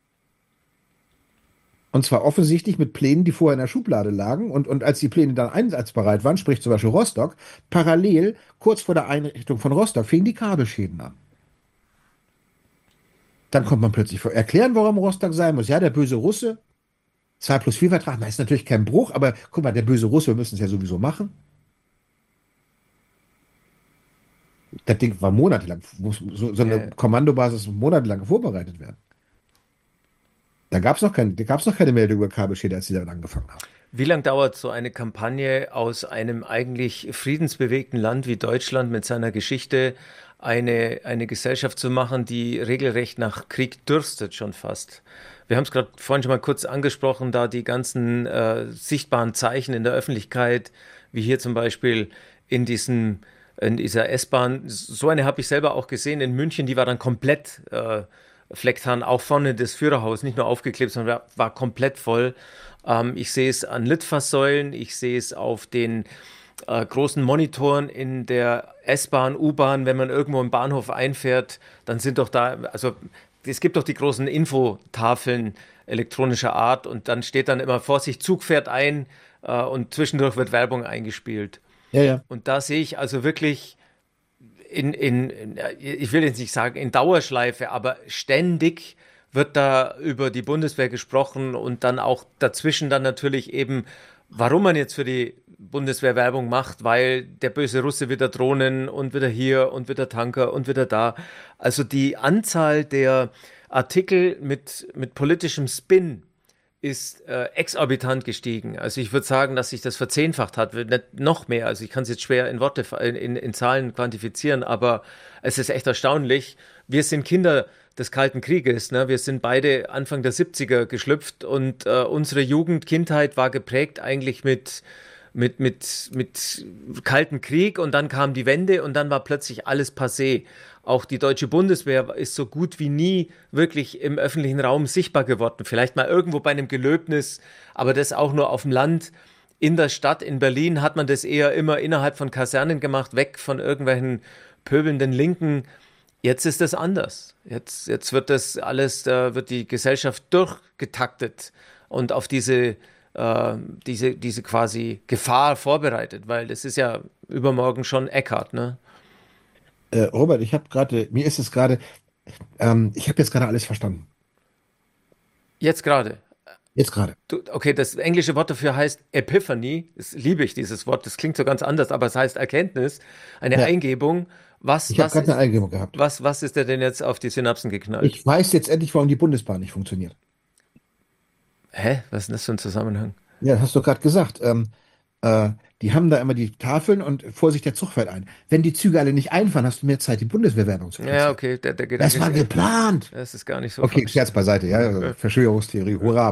Und zwar offensichtlich mit Plänen, die vorher in der Schublade lagen. Und als die Pläne dann einsatzbereit waren, sprich zum Beispiel Rostock, parallel, kurz vor der Einrichtung von Rostock, fingen die Kabelschäden an. Dann kommt man plötzlich vor, erklären, warum Rostock sein muss. Ja, der böse Russe, 2+4 Vertrag, das ist natürlich kein Bruch, aber guck mal, der böse Russe, wir müssen es ja sowieso machen. Das Ding war monatelang, so eine Äh, Kommandobasis muss monatelang vorbereitet werden. Da gab's noch keine Meldung über Kabelschäden, als sie damit angefangen haben. Wie lange dauert so eine Kampagne aus einem eigentlich friedensbewegten Land wie Deutschland mit seiner Geschichte, eine Gesellschaft zu machen, die regelrecht nach Krieg dürstet schon fast? Wir haben es gerade vorhin schon mal kurz angesprochen, da die ganzen sichtbaren Zeichen in der Öffentlichkeit, wie hier zum Beispiel in in dieser S-Bahn, so eine habe ich selber auch gesehen in München, die war dann komplett Flecktarn, auch vorne das Führerhaus, nicht nur aufgeklebt, sondern war komplett voll. Ich sehe es an Litfaßsäulen, ich sehe es auf den großen Monitoren in der S-Bahn, U-Bahn, wenn man irgendwo im Bahnhof einfährt, dann sind doch da, also es gibt doch die großen Infotafeln elektronischer Art und dann steht dann immer Vorsicht, Zug fährt ein und zwischendurch wird Werbung eingespielt. Ja, ja. Und da sehe ich also wirklich ich will jetzt nicht sagen in Dauerschleife, aber ständig wird da über die Bundeswehr gesprochen und dann auch dazwischen dann natürlich eben, warum man jetzt für die Bundeswehr Werbung macht, weil der böse Russe wieder Drohnen und wieder hier und wieder Tanker und wieder da. Also die Anzahl der Artikel mit politischem Spin ist exorbitant gestiegen. Also ich würde sagen, dass sich das verzehnfacht hat, nicht noch mehr. Also ich kann es jetzt schwer in Worte, in Zahlen quantifizieren, aber es ist echt erstaunlich, wir sind Kinder des Kalten Krieges, ne? Wir sind beide Anfang der 70er geschlüpft und unsere Jugend, Kindheit war geprägt eigentlich mit Kalten Krieg und dann kam die Wende und dann war plötzlich alles passé. Auch die deutsche Bundeswehr ist so gut wie nie wirklich im öffentlichen Raum sichtbar geworden. Vielleicht mal irgendwo bei einem Gelöbnis, aber das auch nur auf dem Land. In der Stadt, in Berlin, hat man das eher immer innerhalb von Kasernen gemacht, weg von irgendwelchen pöbelnden Linken. Jetzt ist das anders. Jetzt wird das alles, da wird die Gesellschaft durchgetaktet und auf diese quasi Gefahr vorbereitet, weil das ist ja übermorgen schon Eckart, ne? Robert, mir ist es gerade, ich habe jetzt gerade alles verstanden. Jetzt gerade. Jetzt gerade. Okay, das englische Wort dafür heißt Epiphany. Das liebe ich, dieses Wort. Das klingt so ganz anders, aber es heißt Erkenntnis, eine Ja, Eingebung. ich habe gerade eine Eingebung gehabt. Was ist dir denn jetzt auf die Synapsen geknallt? Ich weiß jetzt endlich, warum die Bundesbahn nicht funktioniert. Hä? Was ist denn das für ein Zusammenhang? Ja, hast du gerade gesagt. Äh, Die haben da immer die Tafeln und Vorsicht, der Zug fährt ein. Wenn die Züge alle nicht einfahren, hast du mehr Zeit, die Bundeswehrwerbung zu Ja, platzieren. okay, der Das Gedanke war ist, geplant. das ist gar nicht so Okay, falsch. Scherz beiseite, ja, also Verschwörungstheorie, hurra.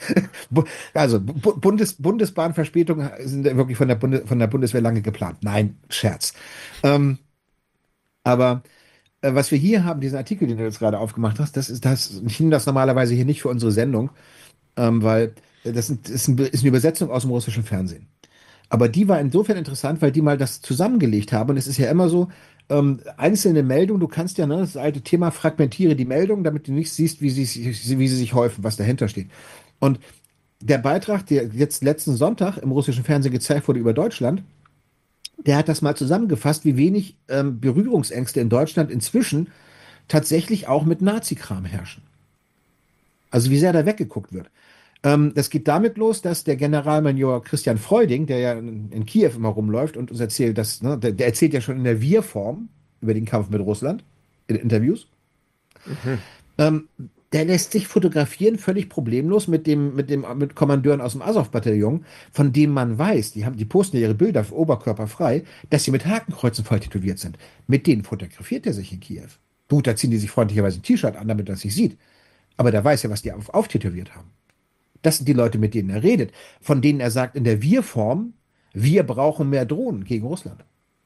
Bundesbahnverspätungen sind ja wirklich von der Bundeswehr lange geplant. Nein, Scherz. Ähm, aber was wir hier haben, diesen Artikel, den du jetzt gerade aufgemacht hast, ich nehme das normalerweise hier nicht für unsere Sendung, weil ist eine Übersetzung aus dem russischen Fernsehen. Aber die war insofern interessant, weil die mal das zusammengelegt haben. Und es ist ja immer so, einzelne Meldungen, du kannst ja, ne, das alte Thema, fragmentiere die Meldung, damit du nicht siehst, wie sie sich häufen, was dahinter steht. Und der Beitrag, der jetzt letzten Sonntag im russischen Fernsehen gezeigt wurde über Deutschland, der hat das mal zusammengefasst, wie wenig Berührungsängste in Deutschland inzwischen tatsächlich auch mit Nazi-Kram herrschen. Also wie sehr da weggeguckt wird. Das geht damit los, dass der Generalmajor Christian Freuding, der ja in Kiew immer rumläuft und uns erzählt, der erzählt ja schon in der Wir-Form über den Kampf mit Russland in Interviews. Mhm. Ähm, Der lässt sich fotografieren, völlig problemlos mit Kommandeuren aus dem Azov-Bataillon, von denen man weiß, die posten ja ihre Bilder oberkörperfrei, dass sie mit Hakenkreuzen voll tätowiert sind. Mit denen fotografiert er sich in Kiew. Gut, da ziehen die sich freundlicherweise ein T-Shirt an, damit er es nicht sieht. Aber der weiß ja, was die auftätowiert haben. Das sind die Leute, mit denen er redet, von denen er sagt in der Wir-Form, wir brauchen mehr Drohnen gegen Russland.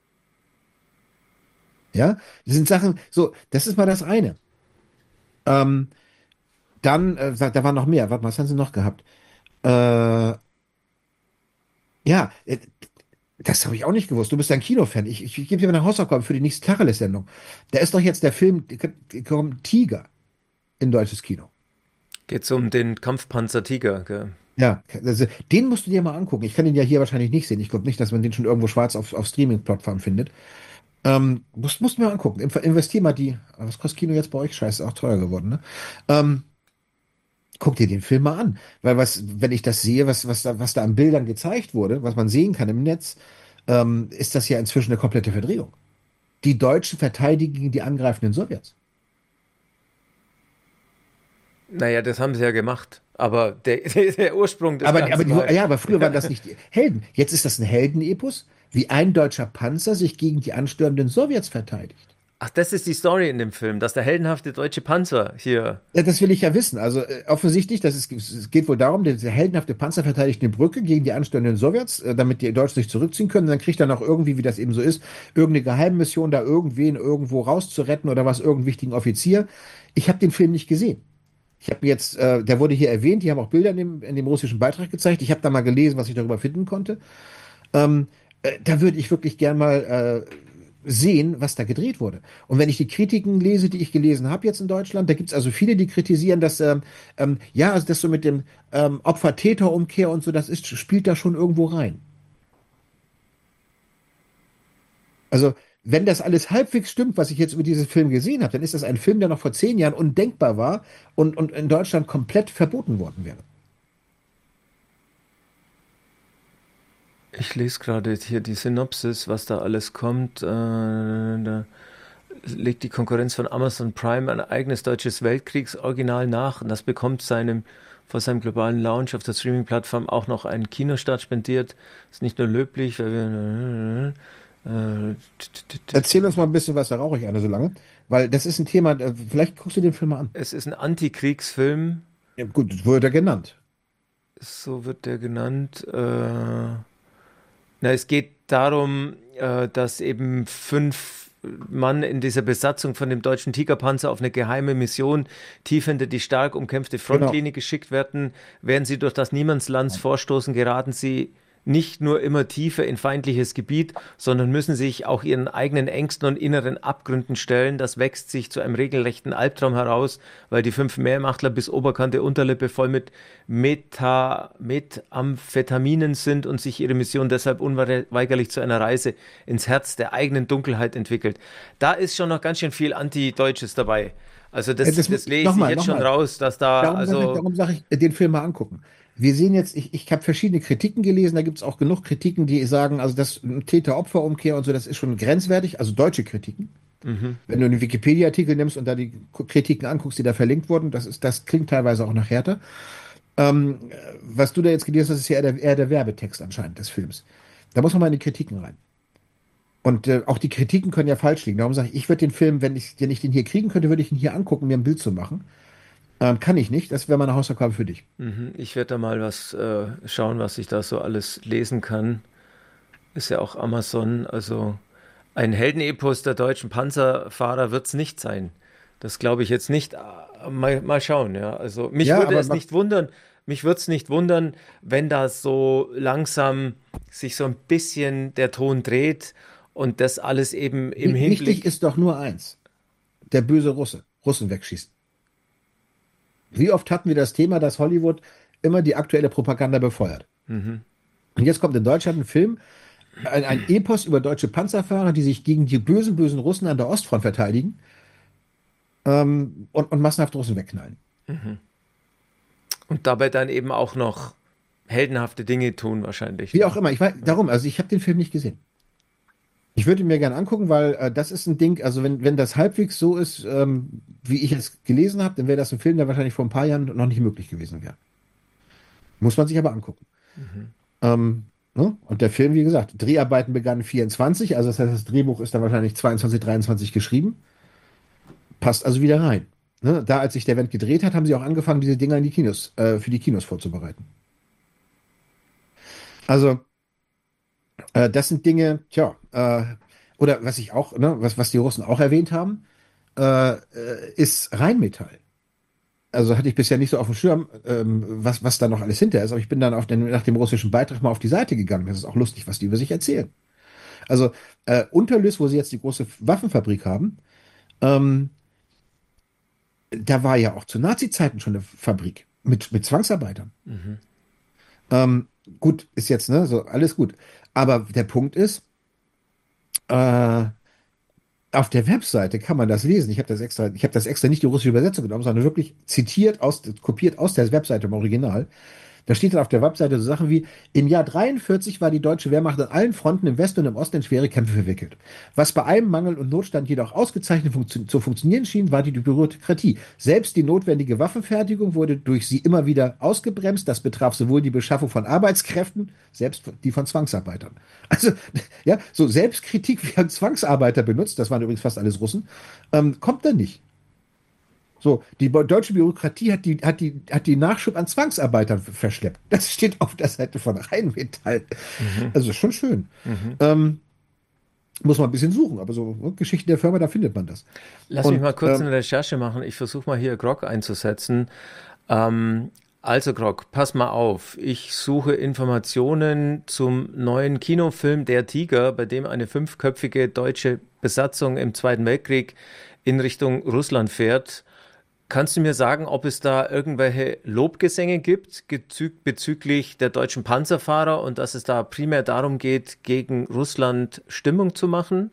Ja, das sind Sachen, so, das ist mal das eine. Ähm, da war noch mehr. Warte mal, was haben sie noch gehabt? Äh, ja, das habe ich auch nicht gewusst. Du bist ja ein Kinofan. Ich gebe dir mal eine Hausaufgabe für die nächste Tacheles-Sendung. Da ist doch jetzt der Film kommt Tiger in deutsches Kino. Geht's um den Kampfpanzer Tiger, gell? Ja, also, den musst du dir mal angucken. Ich kann den ja hier wahrscheinlich nicht sehen. Ich glaube nicht, dass man den schon irgendwo schwarz auf Streaming-Plattformen findet. Musst du mir mal angucken. Investier mal was kostet Kino jetzt bei euch? Scheiße, ist auch teuer geworden, ne? Ähm, Guck dir den Film mal an. Weil wenn ich das sehe, was da an Bildern gezeigt wurde, was man sehen kann im Netz, ist das ja inzwischen eine komplette Verdrehung. Die Deutschen verteidigen gegen die angreifenden Sowjets. Naja, das haben sie ja gemacht. Aber der Ursprung des Ganzen war. Aber früher waren das nicht die Helden. Jetzt ist das ein Heldenepos, wie ein deutscher Panzer sich gegen die anstürmenden Sowjets verteidigt. Ach, das ist die Story in dem Film, dass der heldenhafte deutsche Panzer hier. Ja, das will ich ja wissen. Also offensichtlich, es geht wohl darum, der heldenhafte Panzer verteidigt eine Brücke gegen die anstürmenden Sowjets, damit die Deutschen sich zurückziehen können. Und dann kriegt er noch irgendwie, wie das eben so ist, irgendeine Geheimmission, da irgendwen irgendwo rauszuretten oder was, irgendeinen wichtigen Offizier. Ich habe den Film nicht gesehen. Ich habe jetzt, der wurde hier erwähnt, die haben auch Bilder in dem russischen Beitrag gezeigt. Ich habe da mal gelesen, was ich darüber finden konnte. Da würde ich wirklich gern mal sehen, was da gedreht wurde. Und wenn ich die Kritiken lese, die ich gelesen habe jetzt in Deutschland, da gibt es also viele, die kritisieren, dass ja, also das so mit dem Opfer-Täter-Umkehr und so, spielt da schon irgendwo rein. Also, wenn das alles halbwegs stimmt, was ich jetzt über diesen Film gesehen habe, dann ist das ein Film, der noch vor 10 Jahren undenkbar war und in Deutschland komplett verboten worden wäre. Ich lese gerade hier die Synopsis, was da alles kommt. Da legt die Konkurrenz von Amazon Prime ein eigenes deutsches Weltkriegsoriginal nach und das bekommt vor seinem globalen Launch auf der Streaming-Plattform auch noch einen Kinostart spendiert. Ist nicht nur löblich, weil wir Erzähl uns mal ein bisschen was, da rauche ich eine so lange. Weil das ist ein Thema, vielleicht guckst du den Film mal an. Es ist ein Antikriegsfilm, Ja, gut, das wurde er genannt. so wird der genannt. Na, es geht darum, dass eben 5 Mann in dieser Besatzung von dem deutschen Tigerpanzer auf eine geheime Mission tief hinter die stark umkämpfte Genau. Frontlinie geschickt werden. Während sie durch das Niemandsland vorstoßen, geraten sie nicht nur immer tiefer in feindliches Gebiet, sondern müssen sich auch ihren eigenen Ängsten und inneren Abgründen stellen. Das wächst sich zu einem regelrechten Albtraum heraus, weil die 5 Mehrmachtler bis Oberkante Unterlippe voll mit Methamphetaminen sind und sich ihre Mission deshalb unweigerlich zu einer Reise ins Herz der eigenen Dunkelheit entwickelt. Da ist schon noch ganz schön viel Anti-Deutsches dabei. Also das lese ich Nochmal, jetzt schon nochmal. raus, dass da, also, Darum sag ich, den Film mal angucken. Wir sehen jetzt, ich habe verschiedene Kritiken gelesen, da gibt es auch genug Kritiken, die sagen, also das Täter-Opfer-Umkehr und so, das ist schon grenzwertig, also deutsche Kritiken. mhm, Wenn du einen Wikipedia-Artikel nimmst und da die Kritiken anguckst, die da verlinkt wurden, das klingt teilweise auch nach Härte. Was du da jetzt gelesen hast, ist ja eher der Werbetext anscheinend des Films. Da muss man mal in die Kritiken rein. Und auch die Kritiken können ja falsch liegen. Darum sage ich, ich würde den Film, wenn ich den hier kriegen könnte, würde ich ihn hier angucken, mir ein Bild zu machen. Kann ich nicht. Das wäre meine Hausaufgabe für dich. ich werde da mal was schauen, was ich da so alles lesen kann. Ist ja auch Amazon, also ein Heldenepos der deutschen Panzerfahrer wird es nicht sein. Das glaube ich jetzt nicht. Mal schauen, ja. Also Ja, aber mach, mich würde es nicht wundern, wenn da so langsam sich so ein bisschen der Ton dreht und das alles eben im wichtig Hinblick. ist doch nur eins: der böse Russe. Russen wegschießen. Wie oft hatten wir das Thema, dass Hollywood immer die aktuelle Propaganda befeuert? Mhm, Und jetzt kommt in Deutschland ein Film, ein Epos über deutsche Panzerfahrer, die sich gegen die bösen Russen an der Ostfront verteidigen, und massenhaft Russen wegknallen. mhm. Und dabei dann eben auch noch heldenhafte Dinge tun, wahrscheinlich, Wie ne? auch immer, ich weiß, darum, also ich habe den Film nicht gesehen. Ich würde ihn mir gerne angucken, weil das ist ein Ding, also wenn das halbwegs so ist, wie ich es gelesen habe, dann wäre das ein Film, der wahrscheinlich vor ein paar Jahren noch nicht möglich gewesen wäre. Muss man sich aber angucken. Mhm. Ähm, ne? Und der Film, wie gesagt, Dreharbeiten begannen 24, also das heißt, das Drehbuch ist dann wahrscheinlich 22, 23 geschrieben. Passt also wieder rein. Ne? Da, als sich der Event gedreht hat, haben sie auch angefangen, diese Dinger in die Kinos, für die Kinos vorzubereiten. Also, das sind Dinge, tja, oder was ich auch, ne, was die Russen auch erwähnt haben, ist Rheinmetall. Also hatte ich bisher nicht so auf dem Schirm, was da noch alles hinter ist. Aber ich bin dann nach dem russischen Beitrag mal auf die Seite gegangen. Das ist auch lustig, was die über sich erzählen. Also Unterlüss, wo sie jetzt die große Waffenfabrik haben, ähm, da war ja auch zu Nazi-Zeiten schon eine Fabrik mit Zwangsarbeitern. Mhm. Gut, ist jetzt, ne, so alles gut. Aber der Punkt ist, äh, auf der Webseite kann man das lesen. Ich habe das extra nicht die russische Übersetzung genommen, sondern wirklich kopiert aus der Webseite im Original. Da steht dann auf der Webseite so Sachen wie: Im Jahr 43 war die deutsche Wehrmacht an allen Fronten im Westen und im Osten in schwere Kämpfe verwickelt. Was bei allem Mangel und Notstand jedoch ausgezeichnet zu funktionieren schien, war die Bürokratie. Selbst die notwendige Waffenfertigung wurde durch sie immer wieder ausgebremst. Das betraf sowohl die Beschaffung von Arbeitskräften, selbst die von Zwangsarbeitern. Also, ja, so Selbstkritik, wie ein Zwangsarbeiter benutzt, das waren übrigens fast alles Russen, kommt da nicht. So, die deutsche Bürokratie hat die Nachschub an Zwangsarbeitern verschleppt. Das steht auf der Seite von Rheinmetall. Mhm. Also schon schön. Mhm. Ähm, Muss man ein bisschen suchen, aber so, ne, Geschichten der Firma, da findet man das. Lass mich mal Und kurz eine Recherche machen. Ich versuche mal hier Grog einzusetzen. Also Grog, pass mal auf. Ich suche Informationen zum neuen Kinofilm Der Tiger, bei dem eine 5-köpfige deutsche Besatzung im Zweiten Weltkrieg in Richtung Russland fährt. Kannst du mir sagen, ob es da irgendwelche Lobgesänge gibt bezüglich der deutschen Panzerfahrer und dass es da primär darum geht, gegen Russland Stimmung zu machen?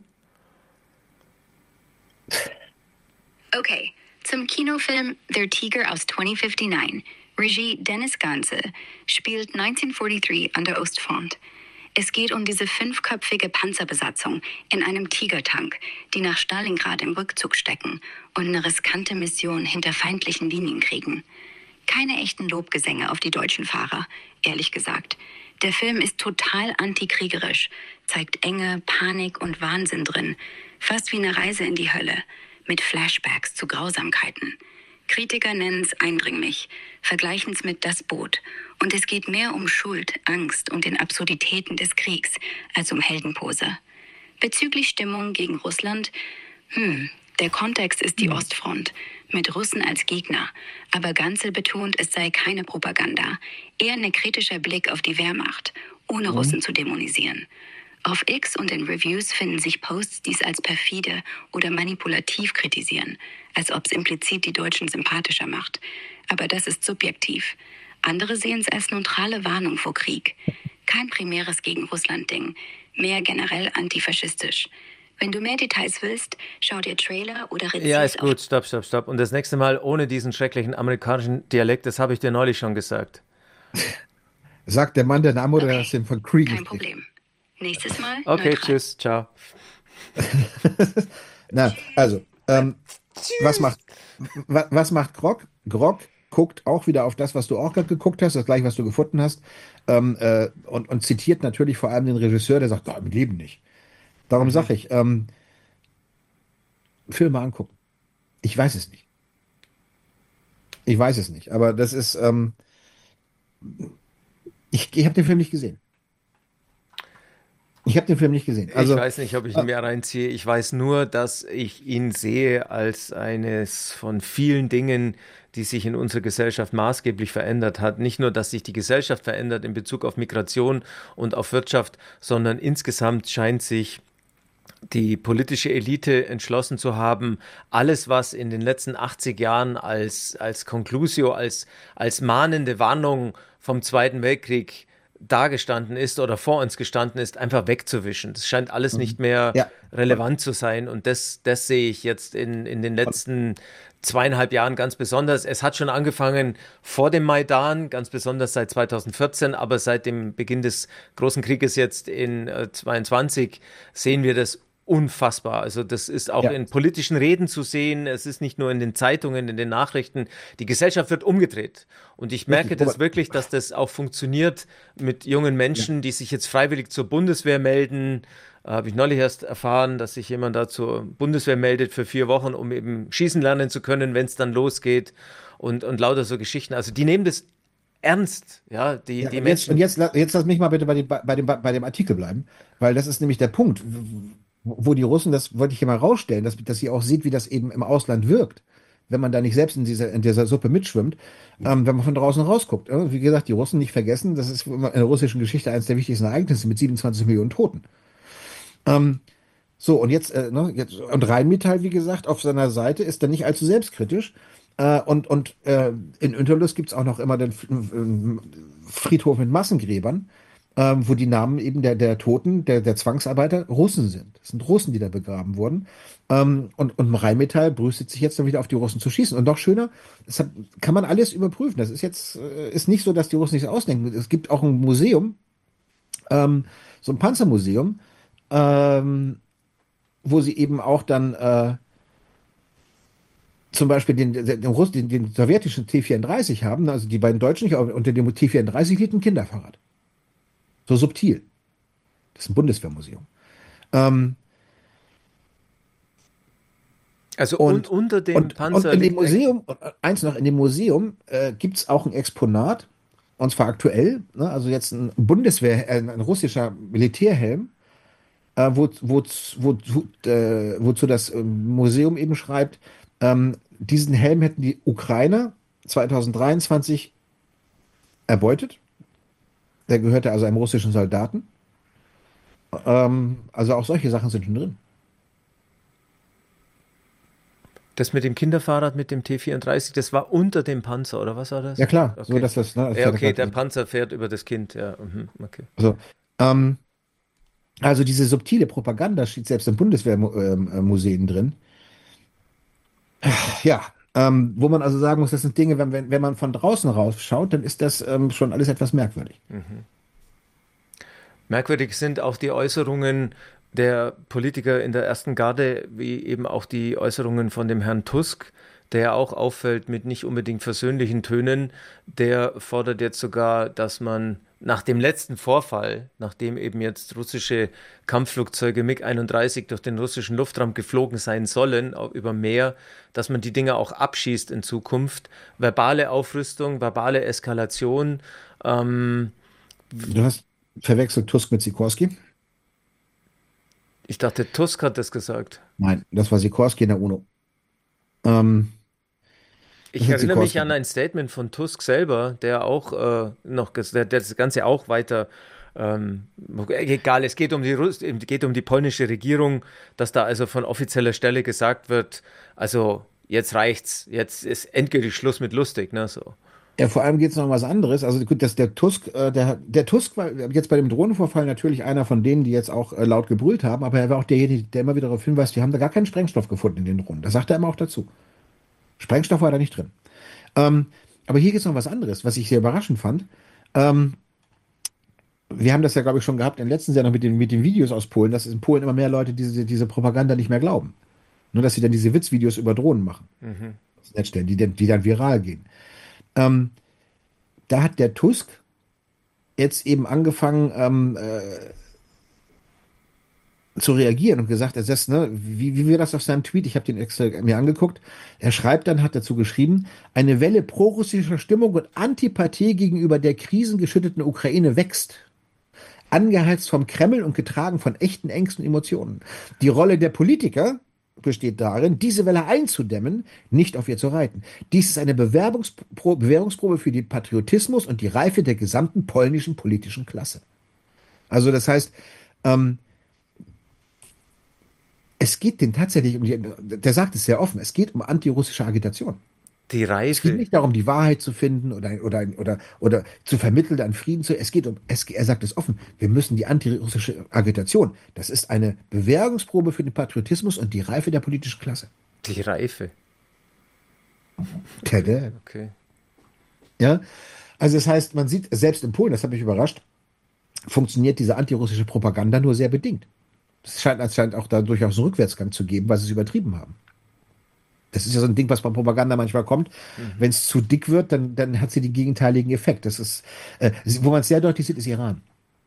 Okay, zum Kinofilm Der Tiger aus 2059. Regie Dennis Ganze spielt 1943 an der Ostfront. Es geht um diese 5-köpfige Panzerbesatzung in einem Tigertank, die nach Stalingrad im Rückzug stecken und eine riskante Mission hinter feindlichen Linien kriegen. Keine echten Lobgesänge auf die deutschen Fahrer, ehrlich gesagt. Der Film ist total antikriegerisch, zeigt Enge, Panik und Wahnsinn drin. Fast wie eine Reise in die Hölle, mit Flashbacks zu Grausamkeiten. Kritiker nennen es eindringlich, vergleichen es mit Das Boot. Und es geht mehr um Schuld, Angst und den Absurditäten des Kriegs als um Heldenpose. Bezüglich Stimmung gegen Russland, der Kontext ist die Ostfront, mit Russen als Gegner. Aber Gansel betont, es sei keine Propaganda, eher ein kritischer Blick auf die Wehrmacht, ohne Russen zu dämonisieren. Auf X und in Reviews finden sich Posts, die es als perfide oder manipulativ kritisieren, als ob es implizit die Deutschen sympathischer macht. Aber das ist subjektiv. Andere sehen es als neutrale Warnung vor Krieg. Kein primäres gegen Russland-Ding, mehr generell antifaschistisch. Wenn du mehr Details willst, schau dir Trailer oder Rezept. Ja, ist gut, stopp. Und das nächste Mal ohne diesen schrecklichen amerikanischen Dialekt, das habe ich dir neulich schon gesagt. Sagt der Mann, der Nahmoderation von Krieg. Kein Problem. Nächstes Mal. Okay, neutral. tschüss, ciao. Na, also, was macht Grog? Grog guckt auch wieder auf das, was du auch gerade geguckt hast, das gleiche, was du gefunden hast, und zitiert natürlich vor allem den Regisseur, der sagt, im Leben nicht. Darum sage ich, Filme angucken. Ich weiß es nicht. Aber das ist, ich habe den Film nicht gesehen. Also, Ich weiß nicht, ob ich ihn mehr reinziehe. Ich weiß nur, dass ich ihn sehe als eines von vielen Dingen, die sich in unserer Gesellschaft maßgeblich verändert hat. Nicht nur, dass sich die Gesellschaft verändert in Bezug auf Migration und auf Wirtschaft, sondern insgesamt scheint sich die politische Elite entschlossen zu haben, alles, was in den letzten 80 Jahren als Conclusio, als mahnende Warnung vom Zweiten Weltkrieg dagestanden ist oder vor uns gestanden ist, einfach wegzuwischen. Das scheint alles nicht mehr relevant zu sein. Und das sehe ich jetzt in den letzten 2,5 Jahren ganz besonders. Es hat schon angefangen vor dem Maidan, ganz besonders seit 2014, aber seit dem Beginn des großen Krieges jetzt in 22 sehen wir das unfassbar. Also das ist auch in politischen Reden zu sehen. Es ist nicht nur in den Zeitungen, in den Nachrichten. Die Gesellschaft wird umgedreht. Und ich merke das wirklich, dass das auch funktioniert mit jungen Menschen, die sich jetzt freiwillig zur Bundeswehr melden. Habe ich neulich erst erfahren, dass sich jemand da zur Bundeswehr meldet für 4 Wochen, um eben schießen lernen zu können, wenn es dann losgeht. Und lauter so Geschichten. Also die nehmen das ernst, ja, die Menschen. Jetzt lass mich mal bitte bei dem Artikel bleiben, weil das ist nämlich der Punkt, wo die Russen, das wollte ich hier mal rausstellen, dass ihr auch seht, wie das eben im Ausland wirkt, wenn man da nicht selbst in dieser Suppe mitschwimmt, wenn man von draußen rausguckt. Wie gesagt, die Russen nicht vergessen, das ist in der russischen Geschichte eines der wichtigsten Ereignisse mit 27 Millionen Toten. So, und jetzt und Rheinmetall, wie gesagt, auf seiner Seite ist dann nicht allzu selbstkritisch. In Unterlüss gibt es auch noch immer den Friedhof mit Massengräbern, wo die Namen eben der Toten, der Zwangsarbeiter Russen sind. Das sind Russen, die da begraben wurden. Und Rheinmetall brüstet sich jetzt dann wieder auf die Russen zu schießen. Und noch schöner, deshalb kann man alles überprüfen. Das ist jetzt ist nicht so, dass die Russen nichts ausdenken. Es gibt auch ein Museum, so ein Panzermuseum, wo sie eben auch dann zum Beispiel den sowjetischen T-34 haben, also die beiden Deutschen nicht, aber unter dem T-34 liegt ein Kinderfahrrad. So subtil. Das ist ein Bundeswehrmuseum. Also unter dem Panzer. Und in dem Museum, in dem Museum gibt es auch ein Exponat, und zwar aktuell, ne, also jetzt ein ein russischer Militärhelm, wozu das Museum eben schreibt, diesen Helm hätten die Ukrainer 2023 erbeutet. Der gehörte also einem russischen Soldaten. Also auch solche Sachen sind schon drin. Das mit dem Kinderfahrrad, mit dem T-34, das war unter dem Panzer, oder was war das? Ja klar, okay. So dass das. Ne, ja, okay, der Panzer fährt über das Kind, ja. Okay. Also diese subtile Propaganda steht selbst in Bundeswehrmuseen drin. Ja, wo man also sagen muss, das sind Dinge, wenn man von draußen rausschaut, dann ist das schon alles etwas merkwürdig. Merkwürdig sind auch die Äußerungen der Politiker in der ersten Garde, wie eben auch die Äußerungen von dem Herrn Tusk, der auch auffällt mit nicht unbedingt versöhnlichen Tönen, der fordert jetzt sogar, dass man nach dem letzten Vorfall, nachdem eben jetzt russische Kampfflugzeuge MiG-31 durch den russischen Luftraum geflogen sein sollen, auch über Meer, dass man die Dinger auch abschießt in Zukunft. Verbale Aufrüstung, verbale Eskalation. Ähm, Du hast verwechselt Tusk mit Sikorski. Ich dachte, Tusk hat das gesagt. Nein, das war Sikorski in der UNO. Ähm, das Ich hat erinnere mich Sikorski. an ein Statement von Tusk selber, der auch der das Ganze auch weiter, ähm, egal, es geht um geht um die polnische Regierung, dass da also von offizieller Stelle gesagt wird, also jetzt reicht's, jetzt ist endgültig Schluss mit lustig, ne, so. Ja, vor allem geht es noch um was anderes. Also gut, dass der Tusk, der Tusk war jetzt bei dem Drohnenvorfall natürlich einer von denen, die jetzt auch laut gebrüllt haben, aber er war auch derjenige, der immer wieder darauf hinweist, wir haben da gar keinen Sprengstoff gefunden in den Drohnen. Das sagt er immer auch dazu. Sprengstoff war da nicht drin. Ähm, aber hier geht es noch um was anderes, was ich sehr überraschend fand. Ähm, Wir haben das ja, glaube ich, schon gehabt in der letzten Sendung mit den Videos aus Polen, dass in Polen immer mehr Leute diese Propaganda nicht mehr glauben. Nur, dass sie dann diese Witzvideos über Drohnen machen, Mhm. ins Netz stellen, die dann viral gehen. Ähm, Da hat der Tusk jetzt eben angefangen zu reagieren und gesagt, er sagt, ne, wie wir das auf seinem Tweet, ich habe den extra mir angeguckt, er schreibt dann, hat dazu geschrieben, eine Welle prorussischer Stimmung und Antipathie gegenüber der krisengeschütteten Ukraine wächst. Angeheizt vom Kreml und getragen von echten Ängsten und Emotionen. Die Rolle der Politiker besteht darin, diese Welle einzudämmen, nicht auf ihr zu reiten. Dies ist eine Bewährungsprobe für den Patriotismus und die Reife der gesamten polnischen politischen Klasse. Also das heißt, ähm, es geht denn tatsächlich um der sagt es sehr offen, es geht um antirussische Agitation. Die Es geht Reife, nicht darum, die Wahrheit zu finden oder zu vermitteln, an Frieden zu. Er sagt es offen, wir müssen die antirussische Agitation, das ist eine Bewährungsprobe für den Patriotismus und die Reife der politischen Klasse. die Reife. Okay, Tada. okay. Ja, also das heißt, man sieht, selbst in Polen, das hat mich überrascht, funktioniert diese antirussische Propaganda nur sehr bedingt. Es scheint anscheinend auch da durchaus einen Rückwärtsgang zu geben, weil sie es übertrieben haben. Das ist ja so ein Ding, was bei Propaganda manchmal kommt. Mhm. Wenn es zu dick wird, dann hat sie den gegenteiligen Effekt. Das ist, wo man es sehr deutlich sieht, ist Iran.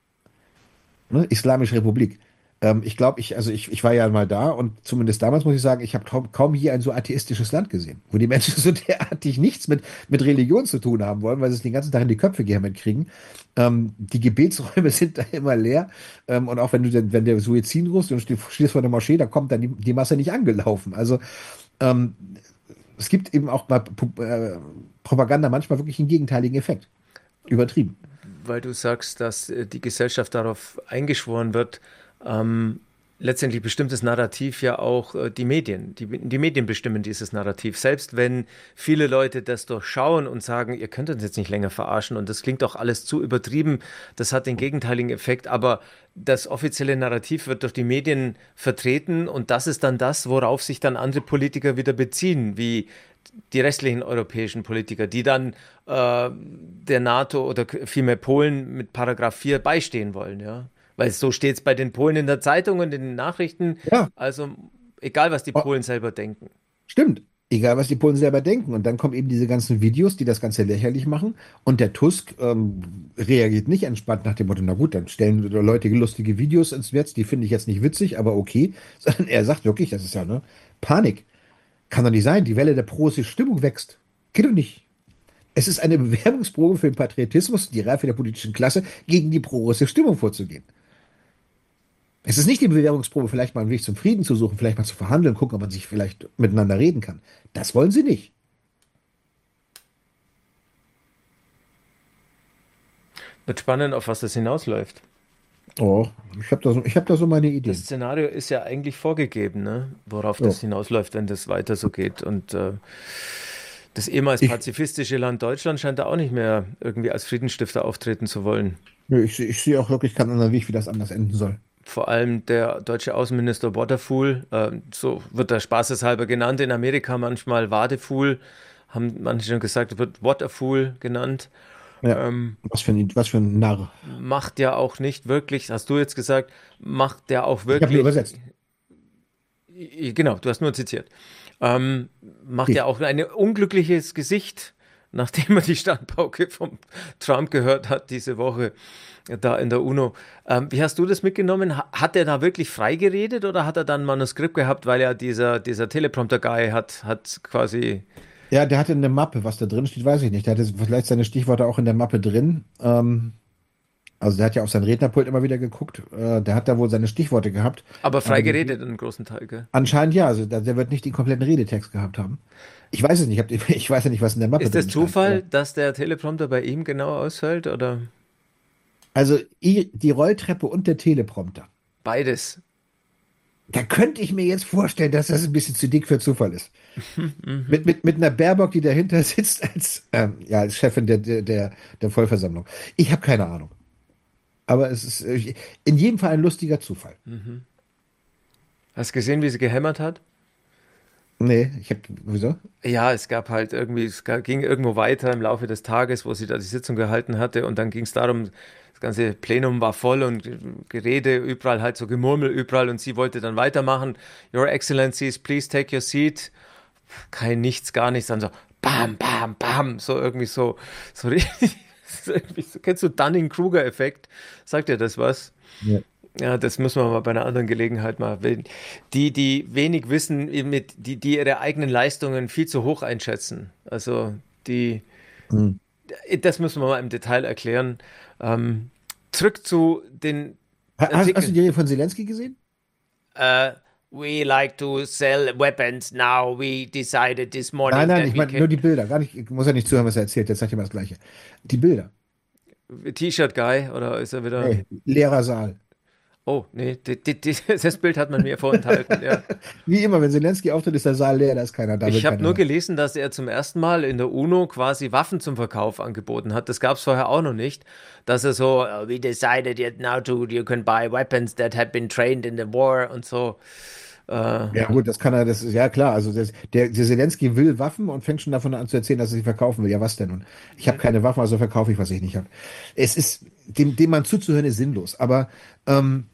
Ne? Islamische Republik. Ich glaube, ich war ja mal da und zumindest damals muss ich sagen, ich habe kaum hier ein so atheistisches Land gesehen, wo die Menschen so derartig nichts mit Religion zu tun haben wollen, weil sie es den ganzen Tag in die Köpfe gehämmert kriegen. Die Gebetsräume sind da immer leer. Und auch wenn der Suizid ruft und stehst vor der Moschee, da kommt dann die Masse nicht angelaufen. Also ähm, es gibt eben auch bei Propaganda manchmal wirklich einen gegenteiligen Effekt. Übertrieben. Weil du sagst, dass die Gesellschaft darauf eingeschworen wird, ähm, letztendlich bestimmt das Narrativ ja auch die Medien. Die Medien bestimmen dieses Narrativ. Selbst wenn viele Leute das durchschauen und sagen, ihr könnt uns jetzt nicht länger verarschen und das klingt doch alles zu übertrieben, das hat den gegenteiligen Effekt, aber das offizielle Narrativ wird durch die Medien vertreten und das ist dann das, worauf sich dann andere Politiker wieder beziehen, wie die restlichen europäischen Politiker, die dann der NATO oder vielmehr Polen mit Paragraph 4 beistehen wollen, ja. Weil so steht es bei den Polen in der Zeitung und in den Nachrichten. Ja, Also egal, was die oh, Polen selber denken. stimmt. Egal, was die Polen selber denken. Und dann kommen eben diese ganzen Videos, die das Ganze lächerlich machen. Und der Tusk reagiert nicht entspannt nach dem Motto, na gut, dann stellen Leute lustige Videos ins Netz, die finde ich jetzt nicht witzig, aber okay. Sondern er sagt wirklich, das ist ja ne, Panik. Kann doch nicht sein, die Welle der prorussischen Stimmung wächst. Geht doch nicht. Es ist eine Bewerbungsprobe für den Patriotismus und die Reife der politischen Klasse, gegen die prorussische Stimmung vorzugehen. Es ist nicht die Bewerbungsprobe, vielleicht mal einen Weg zum Frieden zu suchen, vielleicht mal zu verhandeln, gucken, ob man sich vielleicht miteinander reden kann. Das wollen sie nicht. Wird spannend, auf was das hinausläuft. Oh, ich hab da so meine Das Ideen. Szenario ist ja eigentlich vorgegeben, ne? Worauf Ja. das hinausläuft, wenn das weiter so geht. Und das ehemals Ich, pazifistische Land Deutschland scheint da auch nicht mehr irgendwie als Friedensstifter auftreten zu wollen. ich sehe auch wirklich keinen anderen Weg, wie das anders enden soll. Vor allem der deutsche Außenminister Waterfool, so wird er spaßeshalber genannt, in Amerika manchmal Wadefool, haben manche schon gesagt, wird Waterfool genannt. Ja, Ähm, was für ein Narr. Macht ja auch nicht wirklich, hast du jetzt gesagt, macht ja auch Ich habe nur wirklich, übersetzt. Genau, du hast nur zitiert. Macht ja Ich. auch ein unglückliches Gesicht, nachdem er die Standpauke von Trump gehört hat diese Woche da in der UNO. Wie hast du das mitgenommen? Hat er da wirklich frei geredet oder hat er dann ein Manuskript gehabt, weil ja dieser Teleprompter-Guy hat quasi. Ja, der hatte eine Mappe, was da drin steht, weiß ich nicht. Der hatte vielleicht seine Stichworte auch in der Mappe drin. Also der hat ja auf sein Rednerpult immer wieder geguckt. Der hat da wohl seine Stichworte gehabt. Aber frei Aber geredet in einem großen Teil, gell? anscheinend ja, also der wird nicht den kompletten Redetext gehabt haben. Ich weiß es nicht, ich weiß ja nicht, was in der Mappe Ist das drin stand. Zufall, dass der Teleprompter bei ihm genau ausfällt oder Also die Rolltreppe und der Teleprompter. beides? Da könnte ich mir jetzt vorstellen, dass das ein bisschen zu dick für Zufall ist. Mit einer Baerbock, die dahinter sitzt ja, als Chefin der Vollversammlung. Ich habe keine Ahnung. Aber es ist in jedem Fall ein lustiger Zufall. Hast du gesehen, wie sie gehämmert hat? Nee, wieso? Ja, es gab halt irgendwie, ging irgendwo weiter im Laufe des Tages, wo sie da die Sitzung gehalten hatte und dann ging es darum, das ganze Plenum war voll und Gerede überall, halt so Gemurmel überall und sie wollte dann weitermachen. Your Excellencies, please take your seat. Kein Nichts, gar nichts, dann so bam, bam, bam, so irgendwie so richtig, so irgendwie so, kennst du Dunning-Kruger-Effekt? Sagt dir das was? Ja. Ja, das müssen wir mal bei einer anderen Gelegenheit mal wählen. Die wenig wissen, die ihre eigenen Leistungen viel zu hoch einschätzen. Also die, Hm. das müssen wir mal im Detail erklären. Ähm, Zurück zu den Hast du Artikeln. die Rede von Zelensky gesehen? Uh, we like to sell weapons now. We decided this Nein, morning nein, that ich we meine nur can. die Bilder. Gar nicht, ich muss ja nicht zuhören, was er erzählt. Jetzt sagt er immer das Gleiche. Die Bilder. T-Shirt-Guy, oder ist er wieder? Nee, leerer Saal. Oh, nee, das Bild hat man mir vorenthalten, ja. Wie immer, wenn Zelensky auftritt, ist der Saal leer, da ist keiner, da will Ich habe keiner nur rein. gelesen, dass er zum ersten Mal in der UNO quasi Waffen zum Verkauf angeboten hat. Das gab es vorher auch noch nicht. Dass er so, we decided yet now you can buy weapons that have been trained in the war und so. Ja gut, das kann er, das ist ja klar. Also der Zelensky will Waffen und fängt schon davon an zu erzählen, dass er sie verkaufen will. Ja, was denn nun? Ich habe keine Waffen, also verkaufe ich, was ich nicht habe. Es ist, dem man zuzuhören, ist sinnlos. Aber ähm,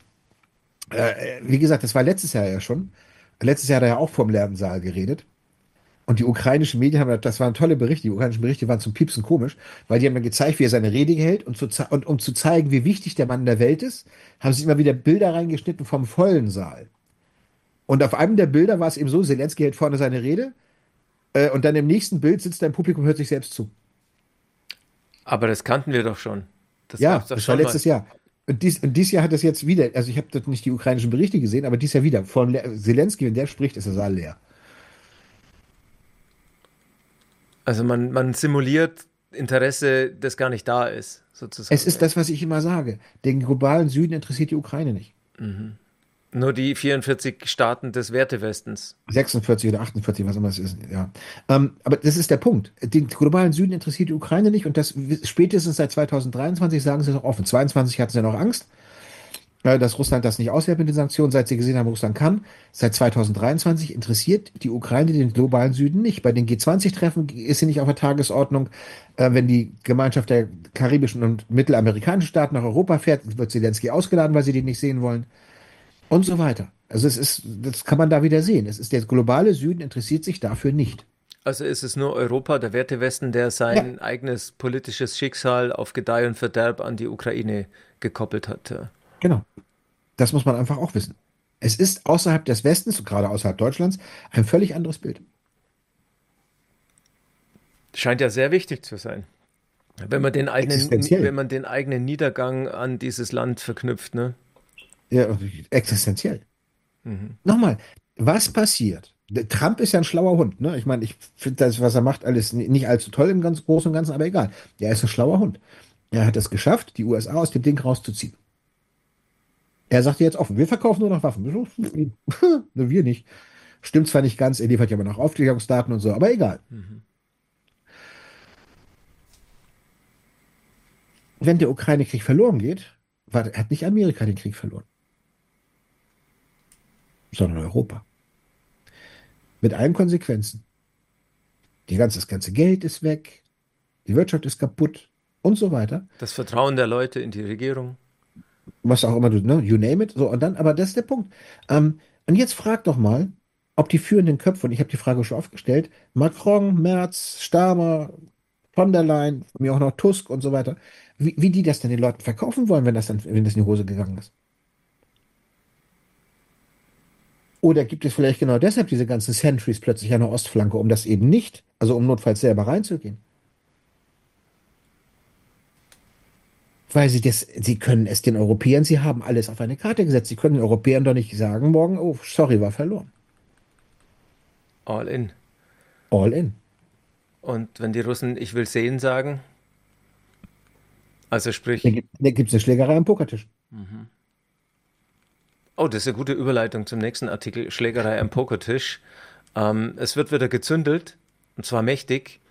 wie gesagt, das war letztes Jahr ja schon. Letztes Jahr hat er ja auch vom leeren Saal geredet. Und die ukrainischen Medien haben, das waren tolle Berichte. Die ukrainischen Berichte waren zum Piepsen komisch, weil die haben dann gezeigt, wie er seine Rede hält und um zu zeigen, wie wichtig der Mann in der Welt ist, haben sie immer wieder Bilder reingeschnitten vom vollen Saal. Und auf einem der Bilder war es eben so, Zelensky hält vorne seine Rede und dann im nächsten Bild sitzt er im Publikum und hört sich selbst zu. Aber das kannten wir doch schon. Das gab Ja, es doch das war schon mal. letztes Jahr. Und dieses Jahr hat es jetzt wieder, also ich habe dort nicht die ukrainischen Berichte gesehen, aber dieses Jahr wieder. Zelensky, wenn der spricht, ist der Saal leer. Also man simuliert Interesse, das gar nicht da ist, Es sozusagen. ist Ja. das, was ich immer sage. Den globalen Süden interessiert die Ukraine nicht. Nur die 44 Staaten des Wertewestens. 46 oder 48, was immer es ist, ja. Aber das ist der Punkt. Den globalen Süden interessiert die Ukraine nicht und das spätestens seit 2023 sagen sie doch offen. 22 hatten sie noch Angst, dass Russland das nicht aushält mit den Sanktionen, seit sie gesehen haben, Russland kann. Seit 2023 interessiert die Ukraine den globalen Süden nicht. Bei den G20-Treffen ist sie nicht auf der Tagesordnung. Wenn die Gemeinschaft der karibischen und mittelamerikanischen Staaten nach Europa fährt, wird Zelensky ausgeladen, weil sie den nicht sehen wollen. Und so weiter. Also das kann man da wieder sehen. Es ist der globale Süden interessiert sich dafür nicht. Also ist es nur Europa, der Wertewesten, der Ja, sein eigenes politisches Schicksal auf Gedeih und Verderb an die Ukraine gekoppelt hat. Ja. genau. Das muss man einfach auch wissen. Es ist außerhalb des Westens, gerade außerhalb Deutschlands, ein völlig anderes Bild. Scheint ja sehr wichtig zu sein. Existenziell. Wenn man den eigenen Niedergang an dieses Land verknüpft, ne? Ja, existenziell. Nochmal, was passiert? Der Trump ist ja ein schlauer Hund, ne? Ich meine, ich finde das, was er macht, alles nicht allzu toll im ganz Großen und Ganzen, aber egal. Er ist ein schlauer Hund. Er hat es geschafft, die USA aus dem Ding rauszuziehen. Er sagt jetzt offen, wir verkaufen nur noch Waffen. Wir nicht. Stimmt zwar nicht ganz, er liefert ja immer noch Aufklärungsdaten und so, aber egal. Wenn der Ukraine-Krieg verloren geht, hat nicht Amerika den Krieg verloren, sondern Europa. Mit allen Konsequenzen. Das ganze Geld ist weg, die Wirtschaft ist kaputt und so weiter. Das Vertrauen der Leute in die Regierung. Was auch immer du, ne, you name it. So, und dann, aber das ist der Punkt. Und jetzt frag doch mal, ob die führenden Köpfe, und ich habe die Frage schon oft gestellt, Macron, Merz, Starmer, von der Leyen, von mir auch noch Tusk und so weiter, wie die das denn den Leuten verkaufen wollen, wenn das in die Hose gegangen ist. Oder gibt es vielleicht genau deshalb diese ganzen Sentries plötzlich an der Ostflanke, um das eben nicht, also um notfalls selber reinzugehen? Weil sie können es den Europäern, sie haben alles auf eine Karte gesetzt. Sie können den Europäern doch nicht sagen morgen, oh, sorry, war verloren. All in. All in. Und wenn die Russen ich will sehen sagen, also Dann sprich, gibt es eine Schlägerei am Pokertisch. oh, das ist eine gute Überleitung zum nächsten Artikel, Schlägerei am Pokertisch. Es wird wieder gezündelt, und zwar mächtig.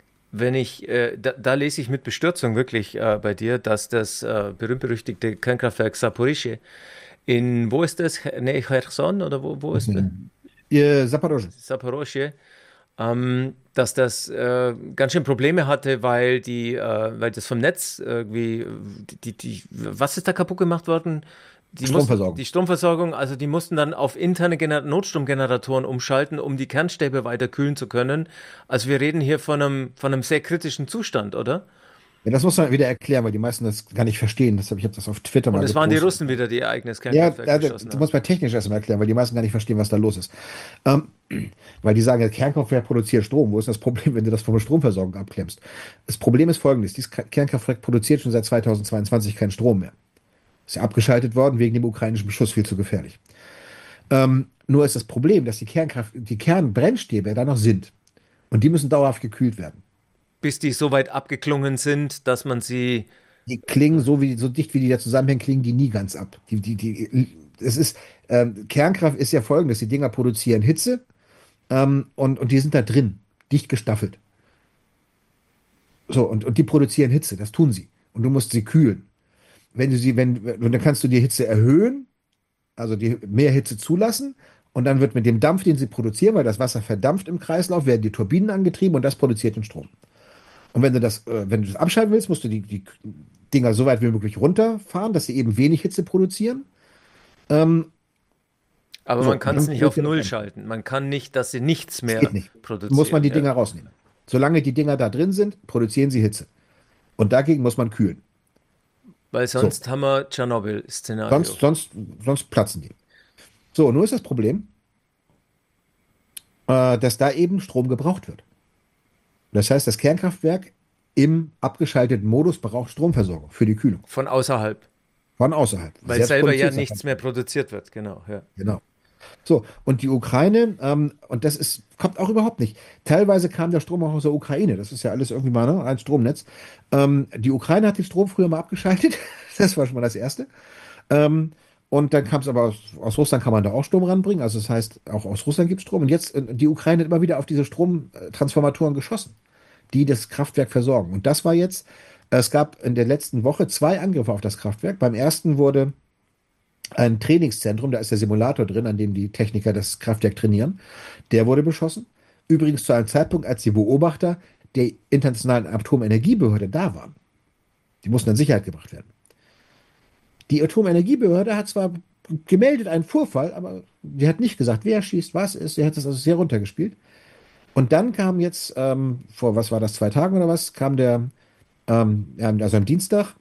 Da lese ich mit Bestürzung wirklich bei dir, dass das berühmt-berüchtigte Kernkraftwerk Saporischschja wo ist das? Nee, Cherson oder wo ist das? Zaporozhye. Saporischschja, dass das ganz schön Probleme hatte, weil das vom Netz irgendwie, was ist da kaputt gemacht worden? Stromversorgung. Die Stromversorgung, also die mussten dann auf interne Notstromgeneratoren umschalten, um die Kernstäbe weiter kühlen zu können. Also wir reden hier von einem sehr kritischen Zustand, oder? Ja, das muss man wieder erklären, weil die meisten das gar nicht verstehen. Ich habe das auf Twitter Und mal es waren die gepostet. Russen wieder, die ihr eigenes Ja, Kernkraftwerk beschossen das haben. muss man technisch erstmal erklären, weil die meisten gar nicht verstehen, was da los ist. Ähm, Weil die sagen, ja, Kernkraftwerk produziert Strom. Wo ist das Problem, wenn du das von der Stromversorgung abklemmst? Das Problem ist folgendes: Dieses Kernkraftwerk produziert schon seit 2022 keinen Strom mehr. Ist ja abgeschaltet worden wegen dem ukrainischen Beschuss, viel zu gefährlich. Nur ist das Problem, dass die Kernbrennstäbe da noch sind. Und die müssen dauerhaft gekühlt werden. Bis die so weit abgeklungen sind, dass man sie. Die klingen so dicht, wie die da zusammenhängen, klingen die nie ganz ab. Es ist, Kernkraft ist ja folgendes: Die Dinger produzieren Hitze, und die sind da drin, dicht gestaffelt. So, und die produzieren Hitze, das tun sie. Und du musst sie kühlen. Und dann kannst du die Hitze erhöhen, also mehr Hitze zulassen. Und dann wird mit dem Dampf, den sie produzieren, weil das Wasser verdampft im Kreislauf, werden die Turbinen angetrieben und das produziert den Strom. Und wenn du das abschalten willst, musst du die Dinger so weit wie möglich runterfahren, dass sie eben wenig Hitze produzieren. Ähm, Aber so, man und kann es dann nicht dreht auf ihr das Null um. schalten. Man kann nicht, dass sie nichts Das geht mehr nicht. Muss man produzieren. die Ja. Dinger rausnehmen. Solange die Dinger da drin sind, produzieren sie Hitze. Und dagegen muss man kühlen. Weil So, sonst haben wir sonst, Tschernobyl-Szenario. sonst, sonst platzen die. So, nur ist das Problem, dass da eben Strom gebraucht wird. Das heißt, das Kernkraftwerk im abgeschalteten Modus braucht Stromversorgung für die Kühlung. Von außerhalb. Von außerhalb. Weil Selbst selber ja produziert es nichts mehr produziert wird. Genau, ja. Genau. So, und die Ukraine, und kommt auch überhaupt nicht. Teilweise kam der Strom auch aus der Ukraine. Das ist ja alles irgendwie mal, ne, ein Stromnetz. Die Ukraine hat den Strom früher mal abgeschaltet. Das war schon mal das Erste. Und dann kam es aber aus Russland kann man da auch Strom ranbringen. Also das heißt, auch aus Russland gibt es Strom. Und jetzt, die Ukraine hat immer wieder auf diese Stromtransformatoren geschossen, die das Kraftwerk versorgen. Und das war jetzt, es gab in der letzten Woche 2 Angriffe auf das Kraftwerk. Beim ersten wurde ein Trainingszentrum, da ist der Simulator drin, an dem die Techniker das Kraftwerk trainieren. Der wurde beschossen. Übrigens zu einem Zeitpunkt, als die Beobachter der Internationalen Atomenergiebehörde da waren. Die mussten in Sicherheit gebracht werden. Die Atomenergiebehörde hat zwar gemeldet einen Vorfall, aber die hat nicht gesagt, wer schießt, was ist. Sie hat das also sehr runtergespielt. Und dann kam jetzt, vor, was war das, 2 Tagen oder was, kam ja, also am Dienstag,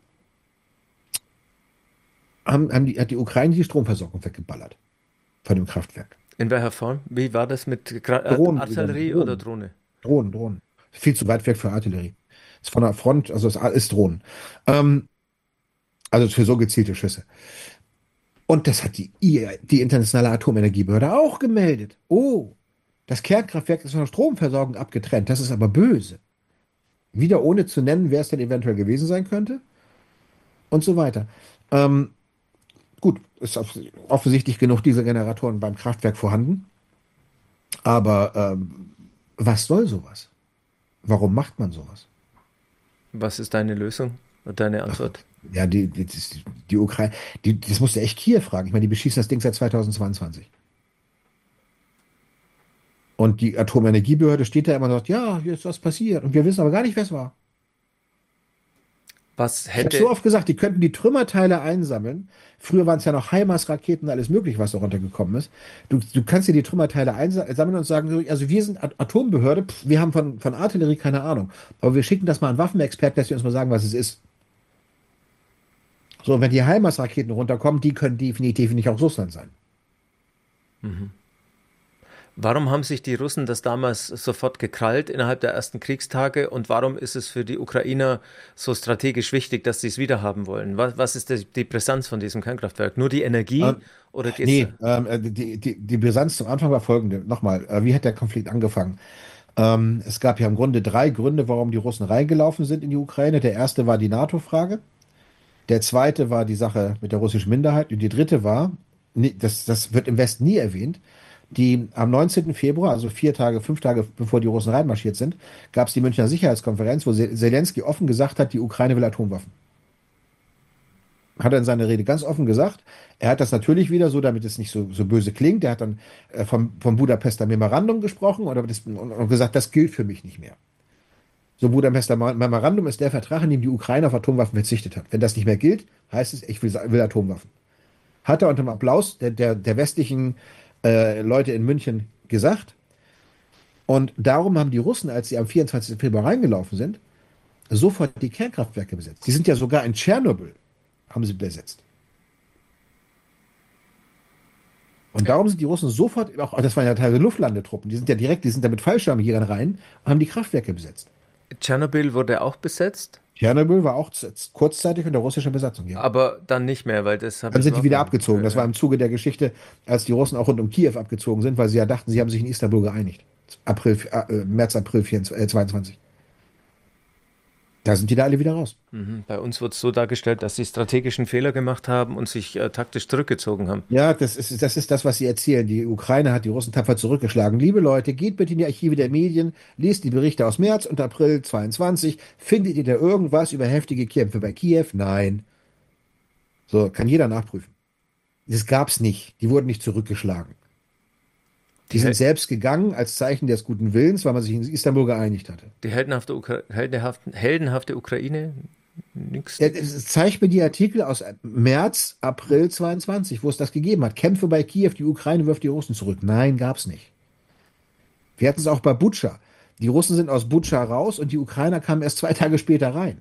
hat die Ukraine die Stromversorgung weggeballert von dem Kraftwerk. In welcher Form? Wie war das mit Drohnen, Artillerie oder Drohne? Drohnen. Viel zu weit weg für Artillerie. Ist von der Front, also es ist Drohnen. Ähm, also für so gezielte Schüsse. Und das hat die Internationale Atomenergiebehörde auch gemeldet. Oh, das Kernkraftwerk ist von der Stromversorgung abgetrennt. Das ist aber böse. Wieder ohne zu nennen, wer es denn eventuell gewesen sein könnte. Und so weiter. Ähm, Gut, ist offensichtlich genug diese Generatoren beim Kraftwerk vorhanden. Aber was soll sowas? Warum macht man sowas? Was ist deine Lösung und deine Antwort? Ja, die Ukraine, das musst du echt Kiew fragen. Ich meine, die beschießen das Ding seit 2022. Und die Atomenergiebehörde steht da immer und sagt, ja, hier ist was passiert. Und wir wissen aber gar nicht, wer es war. Was Ich habe so hätte, oft gesagt, die könnten die Trümmerteile einsammeln. Früher waren es ja noch HIMARS-Raketen und alles mögliche, was da runtergekommen ist. Du kannst dir die Trümmerteile einsammeln und sagen, so, also wir sind Atombehörde, wir haben von Artillerie keine Ahnung. Aber wir schicken das mal an Waffenexperten, dass sie uns mal sagen, was es ist. So, und wenn die HIMARS-Raketen runterkommen, die können definitiv nicht aus Russland sein. warum haben sich die Russen das damals sofort gekrallt innerhalb der ersten Kriegstage und warum ist es für die Ukrainer so strategisch wichtig, dass sie es wieder haben wollen? Was ist die Brisanz von diesem Kernkraftwerk? Nur die Energie Ähm, oder geht's? Nee, die Brisanz zum Anfang war folgende. Nochmal, wie hat der Konflikt angefangen? Es gab ja im Grunde drei Gründe, warum die Russen reingelaufen sind in die Ukraine. Der erste war die NATO-Frage. Der zweite war die Sache mit der russischen Minderheit. Und die dritte war, nee, das wird im Westen nie erwähnt, die am 19. Februar, also 4 Tage, 5 Tage bevor die Russen reinmarschiert sind, gab es die Münchner Sicherheitskonferenz, wo Zelensky offen gesagt hat, die Ukraine will Atomwaffen. Hat er in seiner Rede ganz offen gesagt. Er hat das natürlich wieder so, damit es nicht so böse klingt. Er hat dann vom Budapester Memorandum gesprochen und gesagt, das gilt für mich nicht mehr. So Budapester Memorandum ist der Vertrag, in dem die Ukraine auf Atomwaffen verzichtet hat. Wenn das nicht mehr gilt, heißt es, ich will Atomwaffen. Hat er unter dem Applaus der westlichen Leute in München gesagt. Und darum haben die Russen, als sie am 24. Februar reingelaufen sind, sofort die Kernkraftwerke besetzt. Die sind ja sogar in Tschernobyl, haben sie besetzt. Und darum sind die Russen sofort, auch das waren ja teilweise Luftlandetruppen, die sind da mit Fallschirmjägern rein und haben die Kraftwerke besetzt. Tschernobyl wurde auch besetzt, Tschernobyl war auch kurzzeitig unter russischer Besatzung, ja. aber dann nicht mehr, weil das habe Dann ich sind die wieder überhaupt abgezogen. Das war im Zuge der Geschichte, als die Russen auch rund um Kiew abgezogen sind, weil sie ja dachten, sie haben sich in Istanbul geeinigt. März, April 22. Da sind die da alle wieder raus. Bei uns wird es so dargestellt, dass sie strategischen Fehler gemacht haben und sich taktisch zurückgezogen haben. Ja, das ist das, was sie erzählen. Die Ukraine hat die Russen tapfer zurückgeschlagen. Liebe Leute, geht bitte in die Archive der Medien, lest die Berichte aus März und April 22. Findet ihr da irgendwas über heftige Kämpfe bei Kiew? Nein. So, kann jeder nachprüfen. Das gab's nicht. Die wurden nicht zurückgeschlagen. Die Die, sind Hel selbst gegangen als Zeichen des guten Willens, weil man sich in Istanbul geeinigt hatte. die heldenhafte Ukraine, nix. Zeig mir die Artikel aus März, April 22, wo es das gegeben hat. Kämpfe bei Kiew, die Ukraine wirft die Russen zurück. Nein, gab's nicht. Wir hatten es auch bei Butscha. Die Russen sind aus Butscha raus und die Ukrainer kamen erst 2 Tage später rein.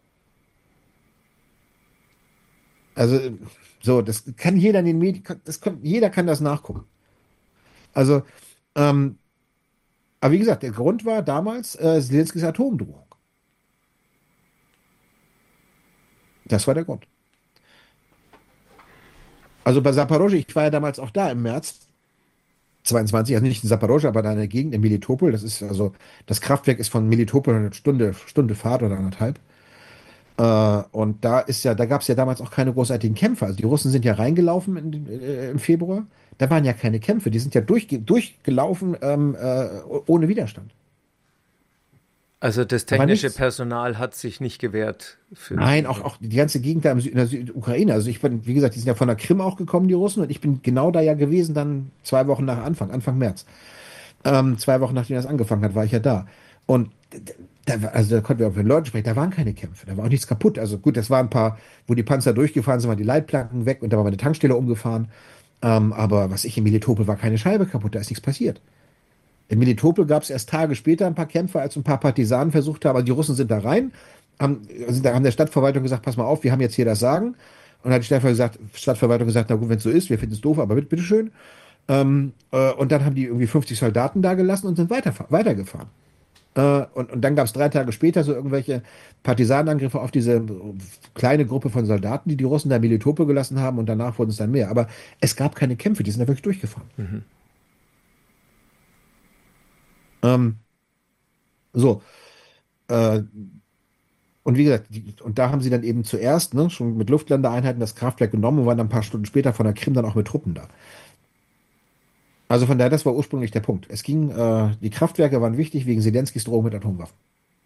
Also, so, das kann jeder in den Medien, jeder kann das nachgucken. Also, ähm, aber wie gesagt, der Grund war damals Zelenskys Atomdrohung. Das war der Grund. Also bei Saporosche, ich war ja damals auch da im März 22, also nicht in Saporosche, aber da in der Gegend, in Melitopol. Das Kraftwerk ist von Melitopol eine Stunde Fahrt oder anderthalb. Und da gab es ja damals auch keine großartigen Kämpfe. Also die Russen sind ja reingelaufen im Februar. Da waren ja keine Kämpfe. Die sind ja durchgelaufen ohne Widerstand. Also das Da war technische nichts. Personal hat sich nicht gewehrt für. Nein, auch die ganze Gegend da in der Südukraine. Also ich bin, wie gesagt, die sind ja von der Krim auch gekommen, die Russen, und ich bin genau da ja gewesen, dann 2 Wochen nach Anfang März. 2 Wochen nachdem das angefangen hat, war ich ja da. Und da konnten wir auch mit den Leuten sprechen, da waren keine Kämpfe, da war auch nichts kaputt. Also gut, das waren ein paar, wo die Panzer durchgefahren sind, waren die Leitplanken weg und da war meine Tankstelle umgefahren. Aber was ich in Melitopol war keine Scheibe kaputt, da ist nichts passiert. In Melitopol gab es erst Tage später ein paar Kämpfe, als ein paar Partisanen versucht haben. Also die Russen sind da rein, haben der Stadtverwaltung gesagt, pass mal auf, wir haben jetzt hier das Sagen. Und dann hat die Stadtverwaltung gesagt, na gut, wenn es so ist, wir finden es doof, aber bitteschön. Und dann haben die irgendwie 50 Soldaten da gelassen und sind weitergefahren. Und dann gab es 3 Tage später so irgendwelche Partisanenangriffe auf diese kleine Gruppe von Soldaten, die Russen da in Melitopol gelassen haben, und danach wurden es dann mehr. Aber es gab keine Kämpfe, die sind da wirklich durchgefahren. Ähm, so, äh, und wie gesagt, und da haben sie dann eben zuerst, ne, schon mit Luftlandeeinheiten das Kraftwerk genommen und waren dann ein paar Stunden später von der Krim dann auch mit Truppen da. Also von daher, das war ursprünglich der Punkt. Die Kraftwerke waren wichtig wegen Zelenskys Drohung mit Atomwaffen.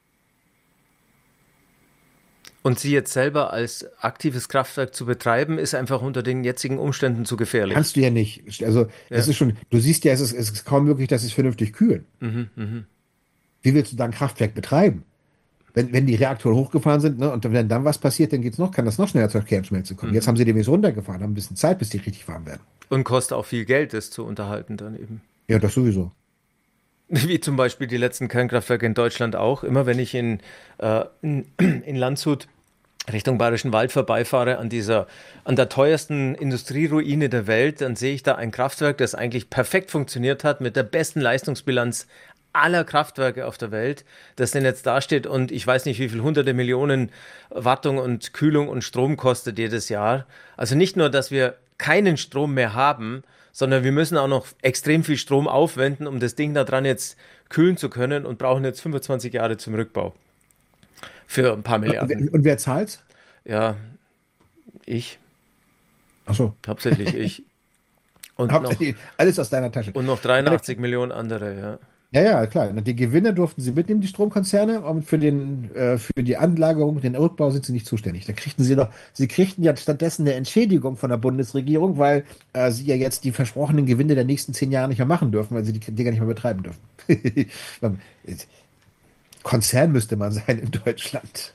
Und sie jetzt selber als aktives Kraftwerk zu betreiben, ist einfach unter den jetzigen Umständen zu gefährlich. Kannst du ja nicht. Also, das Ja. ist schon, du siehst ja, es ist kaum möglich, dass es vernünftig kühlen. Wie willst du da ein Kraftwerk betreiben? Wenn die Reaktoren hochgefahren sind, ne, und wenn dann was passiert, dann kann das noch schneller zur Kernschmelze kommen. Jetzt haben sie den jetzt runtergefahren, haben ein bisschen Zeit, bis die richtig warm werden. Und kostet auch viel Geld, das zu unterhalten dann eben. Ja, das sowieso. Wie zum Beispiel die letzten Kernkraftwerke in Deutschland auch. Immer wenn ich in Landshut Richtung Bayerischen Wald vorbeifahre, an der teuersten Industrieruine der Welt, dann sehe ich da ein Kraftwerk, das eigentlich perfekt funktioniert hat, mit der besten Leistungsbilanz aller Kraftwerke auf der Welt, das denn jetzt dasteht und ich weiß nicht, wie viel hunderte Millionen Wartung und Kühlung und Strom kostet jedes Jahr. Also nicht nur, dass wir keinen Strom mehr haben, sondern wir müssen auch noch extrem viel Strom aufwenden, um das Ding da dran jetzt kühlen zu können und brauchen jetzt 25 Jahre zum Rückbau. Für ein paar Milliarden. Und wer zahlt? Ja, ich. Ach so. Hauptsächlich ich. Und noch, Alles aus deiner Tasche. und noch 83 Millionen andere, ja. Ja, ja, klar. Die Gewinne durften sie mitnehmen, die Stromkonzerne, und für die Anlagerung, den Rückbau sind sie nicht zuständig. Sie kriegten ja stattdessen eine Entschädigung von der Bundesregierung, weil sie ja jetzt die versprochenen Gewinne der nächsten 10 Jahre nicht mehr machen dürfen, weil sie die Dinger nicht mehr betreiben dürfen. Konzern müsste man sein in Deutschland.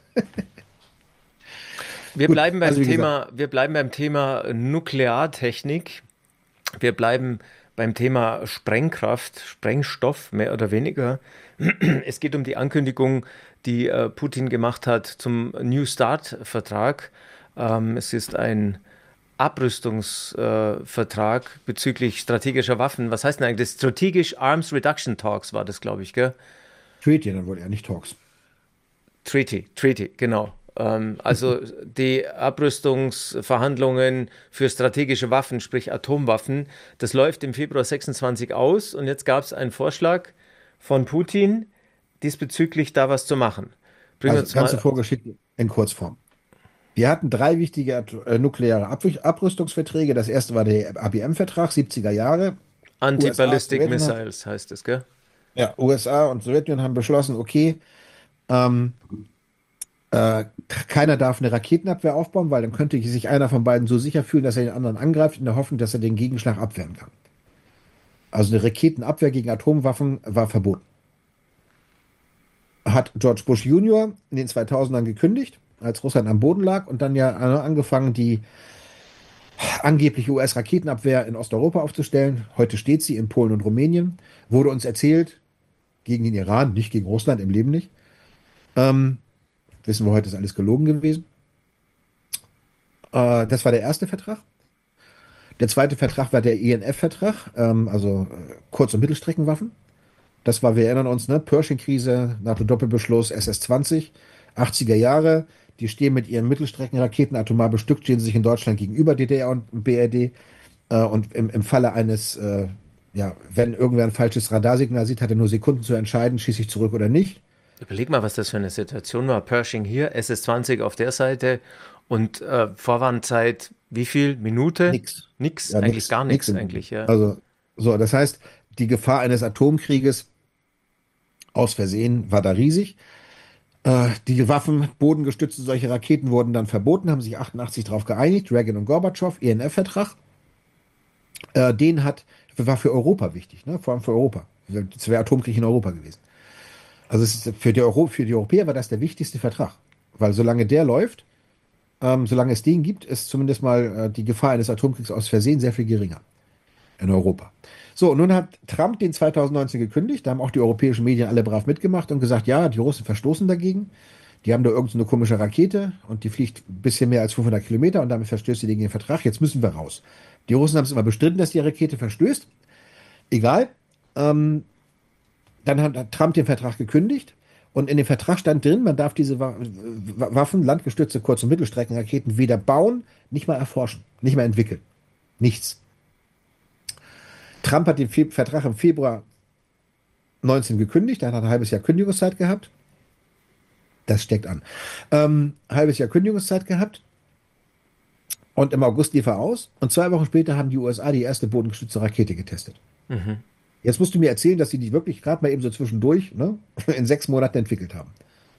Wir Gut, bleiben beim also wie Thema, wir bleiben beim Thema Nukleartechnik. Wir bleiben beim Thema Sprengkraft, Sprengstoff, mehr oder weniger. Es geht um die Ankündigung, die Putin gemacht hat zum New Start-Vertrag. Es ist ein Abrüstungsvertrag bezüglich strategischer Waffen. Was heißt denn eigentlich das? Strategic Arms Reduction Talks war das, glaube ich, gell? Treaty dann wohl, ja, nicht Talks. Treaty, genau. Also die Abrüstungsverhandlungen für strategische Waffen, sprich Atomwaffen, das läuft im Februar 26 aus und jetzt gab es einen Vorschlag von Putin, diesbezüglich da was zu machen. Bringen wir Also uns ganze mal, Vorgeschichte in Kurzform. Wir hatten 3 wichtige nukleare Abrüstungsverträge. Das erste war der ABM-Vertrag, 70er Jahre. Anti-Ballistic Sowjetunion, Missiles heißt es, gell? ja, USA und Sowjetunion haben beschlossen, okay, ähm, keiner darf eine Raketenabwehr aufbauen, weil dann könnte sich einer von beiden so sicher fühlen, dass er den anderen angreift, in der Hoffnung, dass er den Gegenschlag abwehren kann. Also eine Raketenabwehr gegen Atomwaffen war verboten. Hat George Bush Junior in den 2000ern gekündigt, als Russland am Boden lag, und dann ja angefangen, die angebliche US-Raketenabwehr in Osteuropa aufzustellen. Heute steht sie in Polen und Rumänien. Wurde uns erzählt, gegen den Iran, nicht gegen Russland, im Leben nicht. Ähm, Wissen wir heute, ist alles gelogen gewesen. Das war der erste Vertrag. Der zweite Vertrag war der INF-Vertrag, also Kurz- und Mittelstreckenwaffen. Das war, wir erinnern uns, ne, Pershing-Krise, NATO-Doppelbeschluss, SS-20, 80er Jahre. Die stehen mit ihren Mittelstreckenraketen atomar bestückt, stehen sie sich in Deutschland gegenüber, DDR und BRD. Und im Falle eines, ja, wenn irgendwer ein falsches Radarsignal sieht, hat er nur Sekunden zu entscheiden, schieße ich zurück oder nicht. Überleg mal, was das für eine Situation war. Pershing hier, SS-20 auf der Seite und Vorwarnzeit, wie viel? Minute? Nix. Nix, Ja, eigentlich gar nichts, im- eigentlich, ja. Also, so, das heißt, die Gefahr eines Atomkrieges aus Versehen war da riesig. Die Waffen, bodengestützte solche Raketen wurden dann verboten, haben sich 88 darauf geeinigt, Reagan und Gorbatschow, INF-Vertrag. War für Europa wichtig, ne? Vor allem für Europa. Es wäre Atomkrieg in Europa gewesen. Also für die Europäer war das der wichtigste Vertrag. Weil solange der läuft, solange es den gibt, ist zumindest mal die Gefahr eines Atomkriegs aus Versehen sehr viel geringer in Europa. So, und nun hat Trump den 2019 gekündigt. Da haben auch die europäischen Medien alle brav mitgemacht und gesagt, ja, die Russen verstoßen dagegen. Die haben da irgendeine komische Rakete und die fliegt ein bisschen mehr als 500 Kilometer und damit verstößt sie gegen den Vertrag. Jetzt müssen wir raus. Die Russen haben es immer bestritten, dass die Rakete verstößt. Egal. Dann hat Trump den Vertrag gekündigt und in dem Vertrag stand drin, man darf diese Waffen, landgestützte Kurz- und Mittelstreckenraketen weder bauen, nicht mal erforschen, nicht mal entwickeln. Nichts. Trump hat den Vertrag im Februar 19 gekündigt, dann hat er ein halbes Jahr Kündigungszeit gehabt. Das steckt an. Halbes Jahr Kündigungszeit gehabt und im August lief er aus und 2 Wochen später haben die USA die erste bodengestützte Rakete getestet. Mhm. Jetzt musst du mir erzählen, dass sie die wirklich gerade mal eben so zwischendurch, ne, in 6 Monaten entwickelt haben.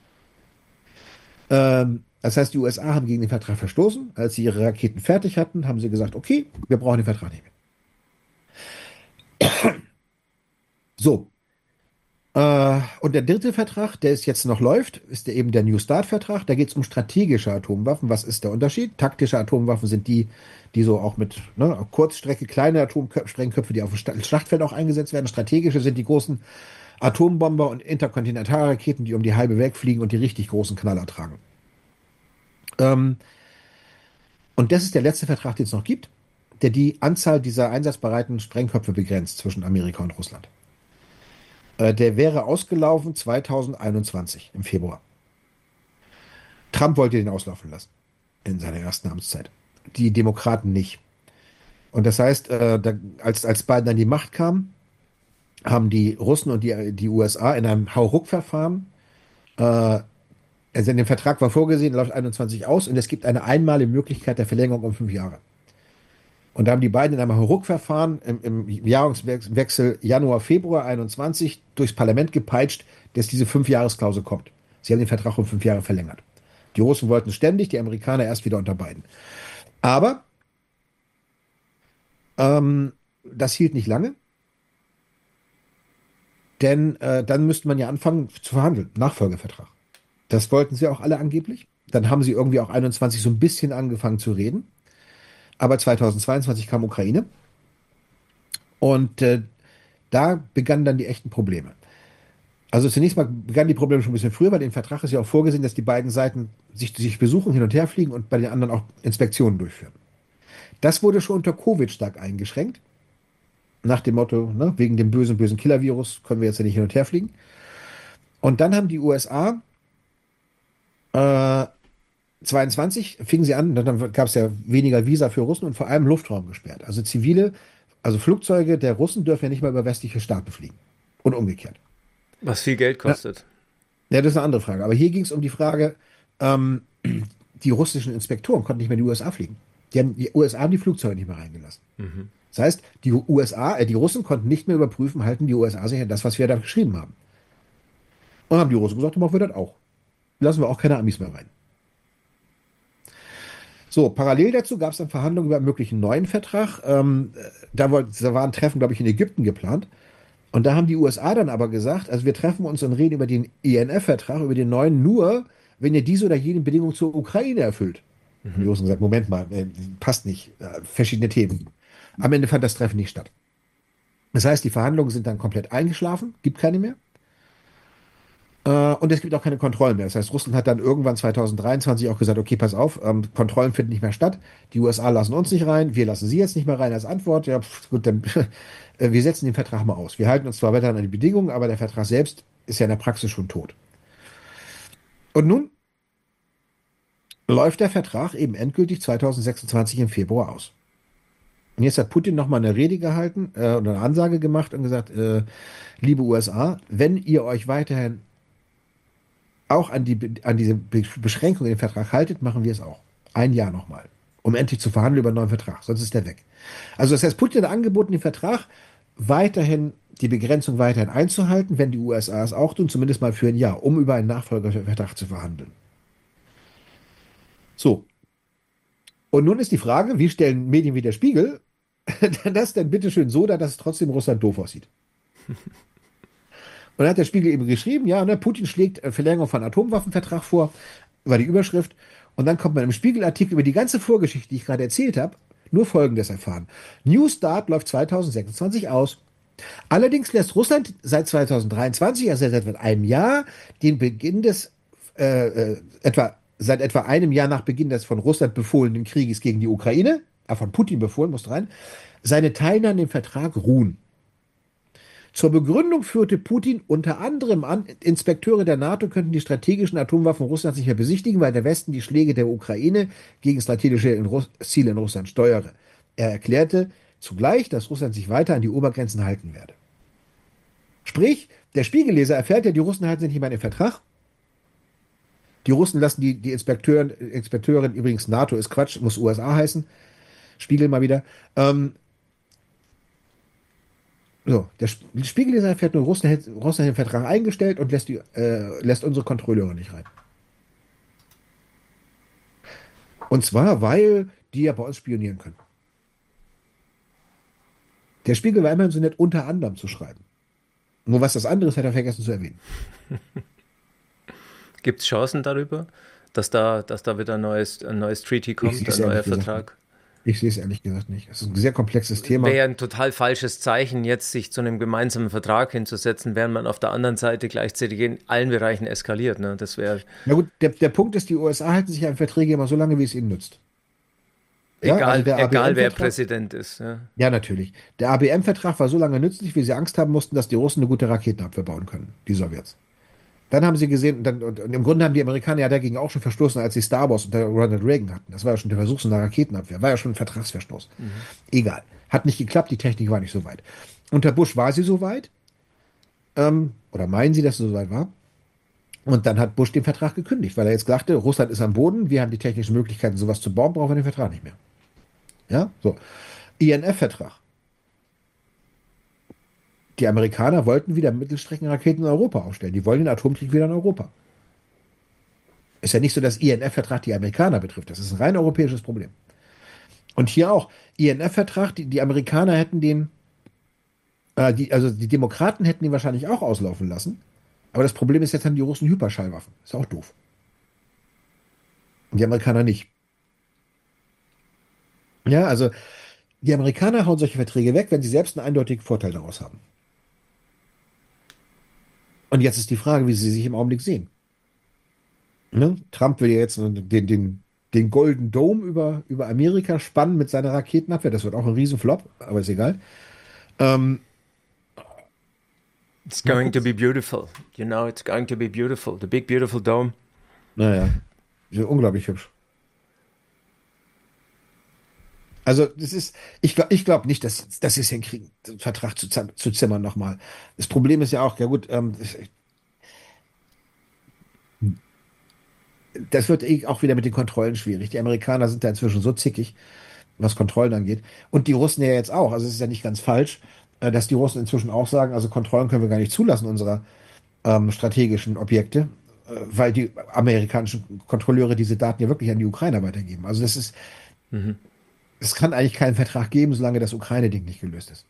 Das heißt, die USA haben gegen den Vertrag verstoßen. Als sie ihre Raketen fertig hatten, haben sie gesagt, okay, wir brauchen den Vertrag nicht mehr. So, Und der dritte Vertrag, der es jetzt noch läuft, ist eben der New Start-Vertrag. Da geht es um strategische Atomwaffen. Was ist der Unterschied? Taktische Atomwaffen sind die, die so auch mit Kurzstrecke, kleine Atomsprengköpfe, die auf dem Schlachtfeld auch eingesetzt werden. Strategische sind die großen Atombomber und Interkontinentalraketen, die um die halbe Welt fliegen und die richtig großen Knaller tragen. Ähm, und das ist der letzte Vertrag, den es noch gibt, der die Anzahl dieser einsatzbereiten Sprengköpfe begrenzt zwischen Amerika und Russland. Der wäre ausgelaufen 2021 im Februar. Trump wollte den auslaufen lassen in seiner ersten Amtszeit. Die Demokraten nicht. Und das heißt, als Biden an die Macht kam, haben die Russen und die USA in einem Hauruck-Verfahren, also in dem Vertrag war vorgesehen, läuft 21 aus und es gibt eine einmalige Möglichkeit der Verlängerung um 5 Jahre. Und da haben die beiden in einem Hauruck-Verfahren im Jahreswechsel Januar, Februar 21 durchs Parlament gepeitscht, dass diese 5-Jahres-Klausel kommt. Sie haben den Vertrag um 5 Jahre verlängert. Die Russen wollten ständig, die Amerikaner erst wieder unter Biden. Aber das hielt nicht lange, denn dann müsste man ja anfangen zu verhandeln. Nachfolgevertrag. Das wollten sie auch alle angeblich. Dann haben sie irgendwie auch 21 so ein bisschen angefangen zu reden. Aber 2022 kam Ukraine und da begannen dann die echten Probleme. Also zunächst mal begannen die Probleme schon ein bisschen früher, weil im Vertrag ist ja auch vorgesehen, dass die beiden Seiten sich besuchen, hin und her fliegen und bei den anderen auch Inspektionen durchführen. Das wurde schon unter Covid stark eingeschränkt. Nach dem Motto, ne, wegen dem bösen, bösen Killer-Virus können wir jetzt ja nicht hin und her fliegen. Und dann haben die USA 22 fingen sie an, dann gab es ja weniger Visa für Russen und vor allem Luftraum gesperrt. Also also Flugzeuge der Russen dürfen ja nicht mal über westliche Staaten fliegen. Und umgekehrt. Was viel Geld kostet. Ja, das ist eine andere Frage. Aber hier ging es um die Frage, ähm, die russischen Inspektoren konnten nicht mehr in die USA fliegen. Die USA haben die Flugzeuge nicht mehr reingelassen. Mhm. Das heißt, die Russen konnten nicht mehr überprüfen, halten die USA sich an das, was wir da geschrieben haben. Und haben die Russen gesagt, dann machen wir das auch. Lassen wir auch keine Amis mehr rein. So, parallel dazu gab es dann Verhandlungen über einen möglichen neuen Vertrag. Da war ein Treffen, glaube ich, in Ägypten geplant. Und da haben die USA dann aber gesagt, also wir treffen uns und reden über den INF-Vertrag, über den neuen, nur wenn ihr diese oder jene Bedingung zur Ukraine erfüllt. Und die Russen gesagt, Moment mal, passt nicht. Verschiedene Themen. Am Ende fand das Treffen nicht statt. Das heißt, die Verhandlungen sind dann komplett eingeschlafen, gibt keine mehr. Und es gibt auch keine Kontrollen mehr. Das heißt, Russland hat dann irgendwann 2023 auch gesagt, okay, pass auf, Kontrollen finden nicht mehr statt. Die USA lassen uns nicht rein, wir lassen sie jetzt nicht mehr rein als Antwort. Ja, gut, dann wir setzen den Vertrag mal aus. Wir halten uns zwar weiter an die Bedingungen, aber der Vertrag selbst ist ja in der Praxis schon tot. Und nun läuft der Vertrag eben endgültig 2026 im Februar aus. Und jetzt hat Putin nochmal eine Rede gehalten oder eine Ansage gemacht und gesagt, liebe USA, wenn ihr euch weiterhin auch an diese Beschränkung in den Vertrag haltet, machen wir es auch. 1 Jahr nochmal, um endlich zu verhandeln über einen neuen Vertrag, sonst ist der weg. Also das heißt, Putin hat angeboten, den Vertrag weiterhin, die Begrenzung weiterhin einzuhalten, wenn die USA es auch tun, zumindest mal für 1 Jahr, um über einen Nachfolgervertrag zu verhandeln. So. Und nun ist die Frage, wie stellen Medien wie der Spiegel das denn bitteschön so dar, dass es trotzdem Russland doof aussieht? Und dann hat der Spiegel eben geschrieben, ja, ne, Putin schlägt Verlängerung von Atomwaffenvertrag vor, war die Überschrift. Und dann kommt man im Spiegelartikel über die ganze Vorgeschichte, die ich gerade erzählt habe, nur Folgendes erfahren. New Start läuft 2026 aus. Allerdings lässt Russland seit 2023, also seit etwa einem Jahr, den Beginn des, seit etwa einem Jahr nach Beginn des von Russland befohlenen Krieges gegen die Ukraine, von Putin befohlen, muss rein, seine Teilnahme an dem Vertrag ruhen. Zur Begründung führte Putin unter anderem an, Inspekteure der NATO könnten die strategischen Atomwaffen Russlands nicht mehr besichtigen, weil der Westen die Schläge der Ukraine gegen strategische Ziele in Russland steuere. Er erklärte zugleich, dass Russland sich weiter an die Obergrenzen halten werde. Sprich, der Spiegelleser erfährt ja, die Russen halten sich nicht mehr an den Vertrag. Die Russen lassen die Inspekteurin, übrigens NATO ist Quatsch, muss USA heißen, Spiegel mal wieder, so, der Spiegelleser erfährt nur, Russland hat den Vertrag eingestellt und lässt unsere Kontrolleure nicht rein. Und zwar, weil die ja bei uns spionieren können. Der Spiegel war immerhin so nett, unter anderem zu schreiben. Nur was das andere ist, hat er vergessen zu erwähnen. Gibt es Chancen darüber, dass da wieder ein neues Treaty Ich sehe kommt, es ein neuer ehrlich gesagt nicht. Vertrag? Ich sehe es ehrlich gesagt nicht. Es ist ein sehr komplexes Wäre Thema. ja ein total falsches Zeichen, jetzt sich zu einem gemeinsamen Vertrag hinzusetzen, während man auf der anderen Seite gleichzeitig in allen Bereichen eskaliert. Ne? Das wäre Na gut, der Punkt ist, die USA halten sich an Verträge immer so lange, wie es ihnen nützt. Ja, also egal, der egal wer ABM-Vertrag, Präsident ist. Ja. ja natürlich. Der ABM-Vertrag war so lange nützlich, wie sie Angst haben mussten, dass die Russen eine gute Raketenabwehr bauen können, die Sowjets. Dann haben sie gesehen, und im Grunde haben die Amerikaner ja dagegen auch schon verstoßen, als sie Star Wars unter Ronald Reagan hatten. Das war ja schon der Versuch einer Raketenabwehr, war ja schon ein Vertragsverstoß. Egal. Hat nicht geklappt, die Technik war nicht so weit. Unter Bush war sie so weit, oder meinen sie, dass sie so weit war? Und dann hat Bush den Vertrag gekündigt, weil er jetzt sagte, Russland ist am Boden, wir haben die technischen Möglichkeiten, sowas zu bauen, brauchen wir den Vertrag nicht mehr. Ja, so. INF-Vertrag. Die Amerikaner wollten wieder Mittelstreckenraketen in Europa aufstellen. Die wollen den Atomkrieg wieder in Europa. Ist ja nicht so, dass INF-Vertrag die Amerikaner betrifft. Das ist ein rein europäisches Problem. Und hier auch. INF-Vertrag, die Amerikaner hätten den, also die Demokraten hätten ihn wahrscheinlich auch auslaufen lassen. Aber das Problem ist, jetzt haben die Russen Hyperschallwaffen. Ist auch doof. Und die Amerikaner nicht. Ja, also die Amerikaner hauen solche Verträge weg, wenn sie selbst einen eindeutigen Vorteil daraus haben. Und jetzt ist die Frage, wie sie sich im Augenblick sehen. Ne? Trump will ja jetzt den Golden Dome über Amerika spannen mit seiner Raketenabwehr. Das wird auch ein Riesenflop, aber ist egal. Ähm, It's mal going to gucken. be beautiful. You know, it's going to be beautiful. The big beautiful dome. Naja, unglaublich hübsch. Also, ich glaube nicht, dass sie es hinkriegen, den Vertrag zu zimmern nochmal. Das Problem ist ja auch, ja gut, das wird auch wieder mit den Kontrollen schwierig. Die Amerikaner sind da inzwischen so zickig, was Kontrollen angeht. Und die Russen ja jetzt auch. Also es ist ja nicht ganz falsch, dass die Russen inzwischen auch sagen, also Kontrollen können wir gar nicht zulassen unserer strategischen Objekte, weil die amerikanischen Kontrolleure diese Daten ja wirklich an die Ukrainer weitergeben. Also Mhm. es kann eigentlich keinen Vertrag geben, solange das Ukraine-Ding nicht gelöst ist.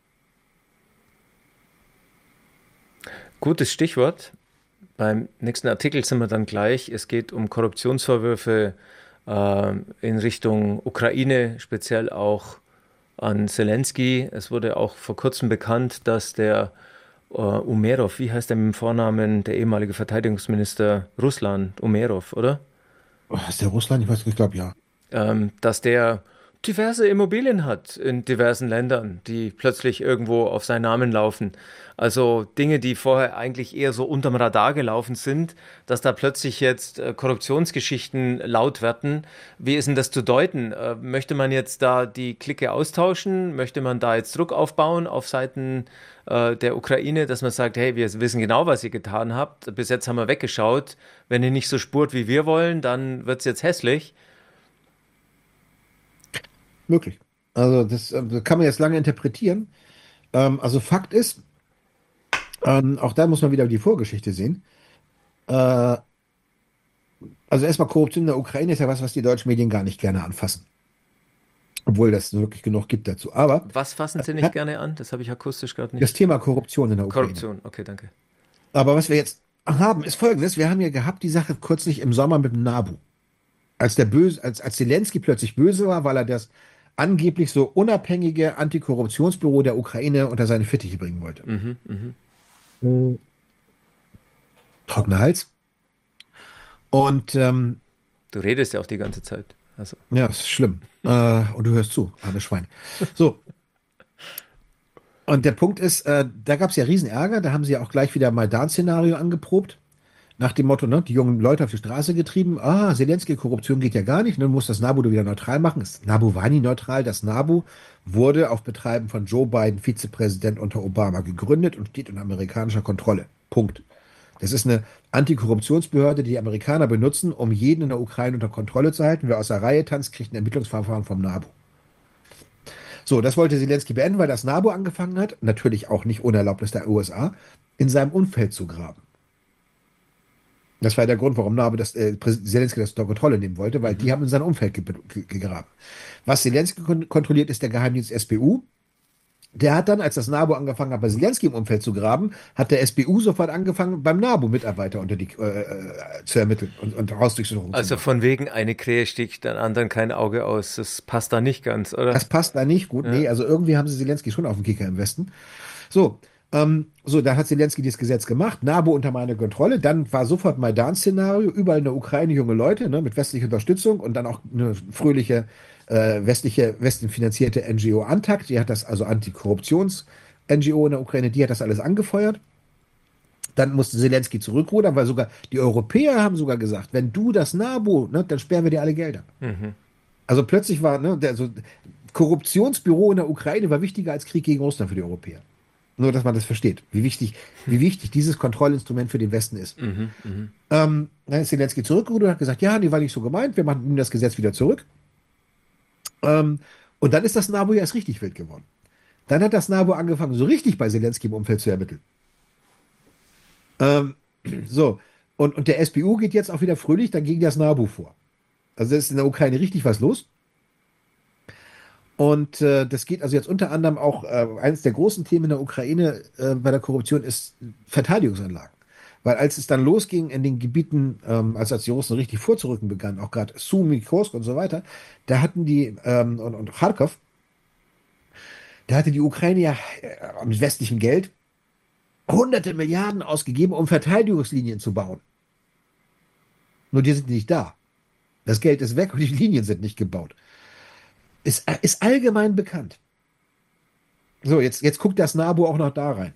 Gutes Stichwort. Beim nächsten Artikel sind wir dann gleich. Es geht um Korruptionsvorwürfe in Richtung Ukraine, speziell auch an Zelensky. Es wurde auch vor kurzem bekannt, dass der Umerov, wie heißt der mit dem Vornamen, der ehemalige Verteidigungsminister Ruslan Umerov, oder? Oh, ist der Russland? Ich glaube ja. Dass der diverse Immobilien hat in diversen Ländern, die plötzlich irgendwo auf seinen Namen laufen. Also Dinge, die vorher eigentlich eher so unterm Radar gelaufen sind, dass da plötzlich jetzt Korruptionsgeschichten laut werden. Wie ist denn das zu deuten? Möchte man jetzt da die Clique austauschen? Möchte man da jetzt Druck aufbauen auf Seiten der Ukraine, dass man sagt, hey, wir wissen genau, was ihr getan habt. Bis jetzt haben wir weggeschaut. Wenn ihr nicht so spurt, wie wir wollen, dann wird es jetzt hässlich. Möglich. Also das kann man jetzt lange interpretieren. Also Fakt ist, auch da muss man wieder die Vorgeschichte sehen. Äh, also erstmal Korruption in der Ukraine ist ja was die deutschen Medien gar nicht gerne anfassen. Obwohl das wirklich genug gibt dazu. Aber Was fassen Sie nicht gerne an? Das habe ich akustisch gerade das nicht. Thema Korruption in der Ukraine. Korruption, okay, danke. Aber was wir jetzt haben, ist Folgendes. Wir haben ja gehabt die Sache kürzlich im Sommer mit dem NABU. Als Zelensky plötzlich böse war, weil er das angeblich so unabhängige Antikorruptionsbüro der Ukraine unter seine Fittiche bringen wollte. Mhm, mhm. Mhm. Trockener Hals. Und Du redest ja auch die ganze Zeit. Also, ja, ist schlimm. Und du hörst zu, armes Schwein. So, und der Punkt ist, da gab es ja riesen Ärger, da haben sie ja auch gleich wieder Maidan-Szenario angeprobt. Nach dem Motto, ne, die jungen Leute auf die Straße getrieben, Zelensky, Korruption geht ja gar nicht, nun muss das NABU wieder neutral machen. Das NABU war nie neutral, das NABU wurde auf Betreiben von Joe Biden, Vizepräsident unter Obama, gegründet und steht unter amerikanischer Kontrolle. Punkt. Das ist eine Antikorruptionsbehörde, die die Amerikaner benutzen, um jeden in der Ukraine unter Kontrolle zu halten. Wer aus der Reihe tanzt, kriegt ein Ermittlungsverfahren vom NABU. So, das wollte Zelensky beenden, weil das NABU angefangen hat, natürlich auch nicht ohne Erlaubnis der USA, in seinem Umfeld zu graben. Das war der Grund, warum Zelensky das unter Kontrolle nehmen wollte, weil die haben in sein Umfeld gegraben. Was Zelensky kontrolliert, ist der Geheimdienst SBU. Der hat dann, als das NABU angefangen hat, bei Zelensky im Umfeld zu graben, hat der SBU sofort angefangen, beim NABU Mitarbeiter zu ermitteln und Hausdurchsuchungen zu Also machen. von wegen eine Krähe sticht den anderen kein Auge aus. Das passt da nicht ganz, oder? Das passt da nicht gut. Nee, Ja. also irgendwie haben sie Zelensky schon auf dem Kicker im Westen. So, da hat Zelensky dieses Gesetz gemacht, NABU unter meine Kontrolle. Dann war sofort Maidan-Szenario, überall in der Ukraine junge Leute, ne, mit westlicher Unterstützung und dann auch eine fröhliche westenfinanzierte NGO Antak, die hat das, also Antikorruptions-NGO in der Ukraine, die hat das alles angefeuert. Dann musste Zelensky zurückrudern, weil sogar die Europäer haben sogar gesagt, wenn du das NABU, ne, dann sperren wir dir alle Gelder. Mhm. Also plötzlich war, ne, Korruptionsbüro in der Ukraine war wichtiger als Krieg gegen Russland für die Europäer. Nur, dass man das versteht, wie wichtig dieses Kontrollinstrument für den Westen ist. Mhm. Mhm. Dann ist Zelensky zurückgerudert und hat gesagt, ja, die war nicht so gemeint, wir nehmen das Gesetz wieder zurück. Ähm, und dann ist das NABU ja erst richtig wild geworden. Dann hat das NABU angefangen, so richtig bei Zelensky im Umfeld zu ermitteln. Ähm, so, und der SBU geht jetzt auch wieder fröhlich dann gegen das NABU vor. Also ist in der Ukraine richtig was los. Und das geht also jetzt unter anderem auch, eines der großen Themen in der Ukraine bei der Korruption ist Verteidigungsanlagen. Weil als es dann losging in den Gebieten, als die Russen richtig vorzurücken begannen, auch gerade Sumy, Kursk und so weiter, da hatten die, und Kharkov, da hatte die Ukraine ja mit westlichem Geld hunderte Milliarden ausgegeben, um Verteidigungslinien zu bauen. Nur die sind nicht da. Das Geld ist weg und die Linien sind nicht gebaut. Ist allgemein bekannt. So, jetzt guckt das NABU auch noch da rein.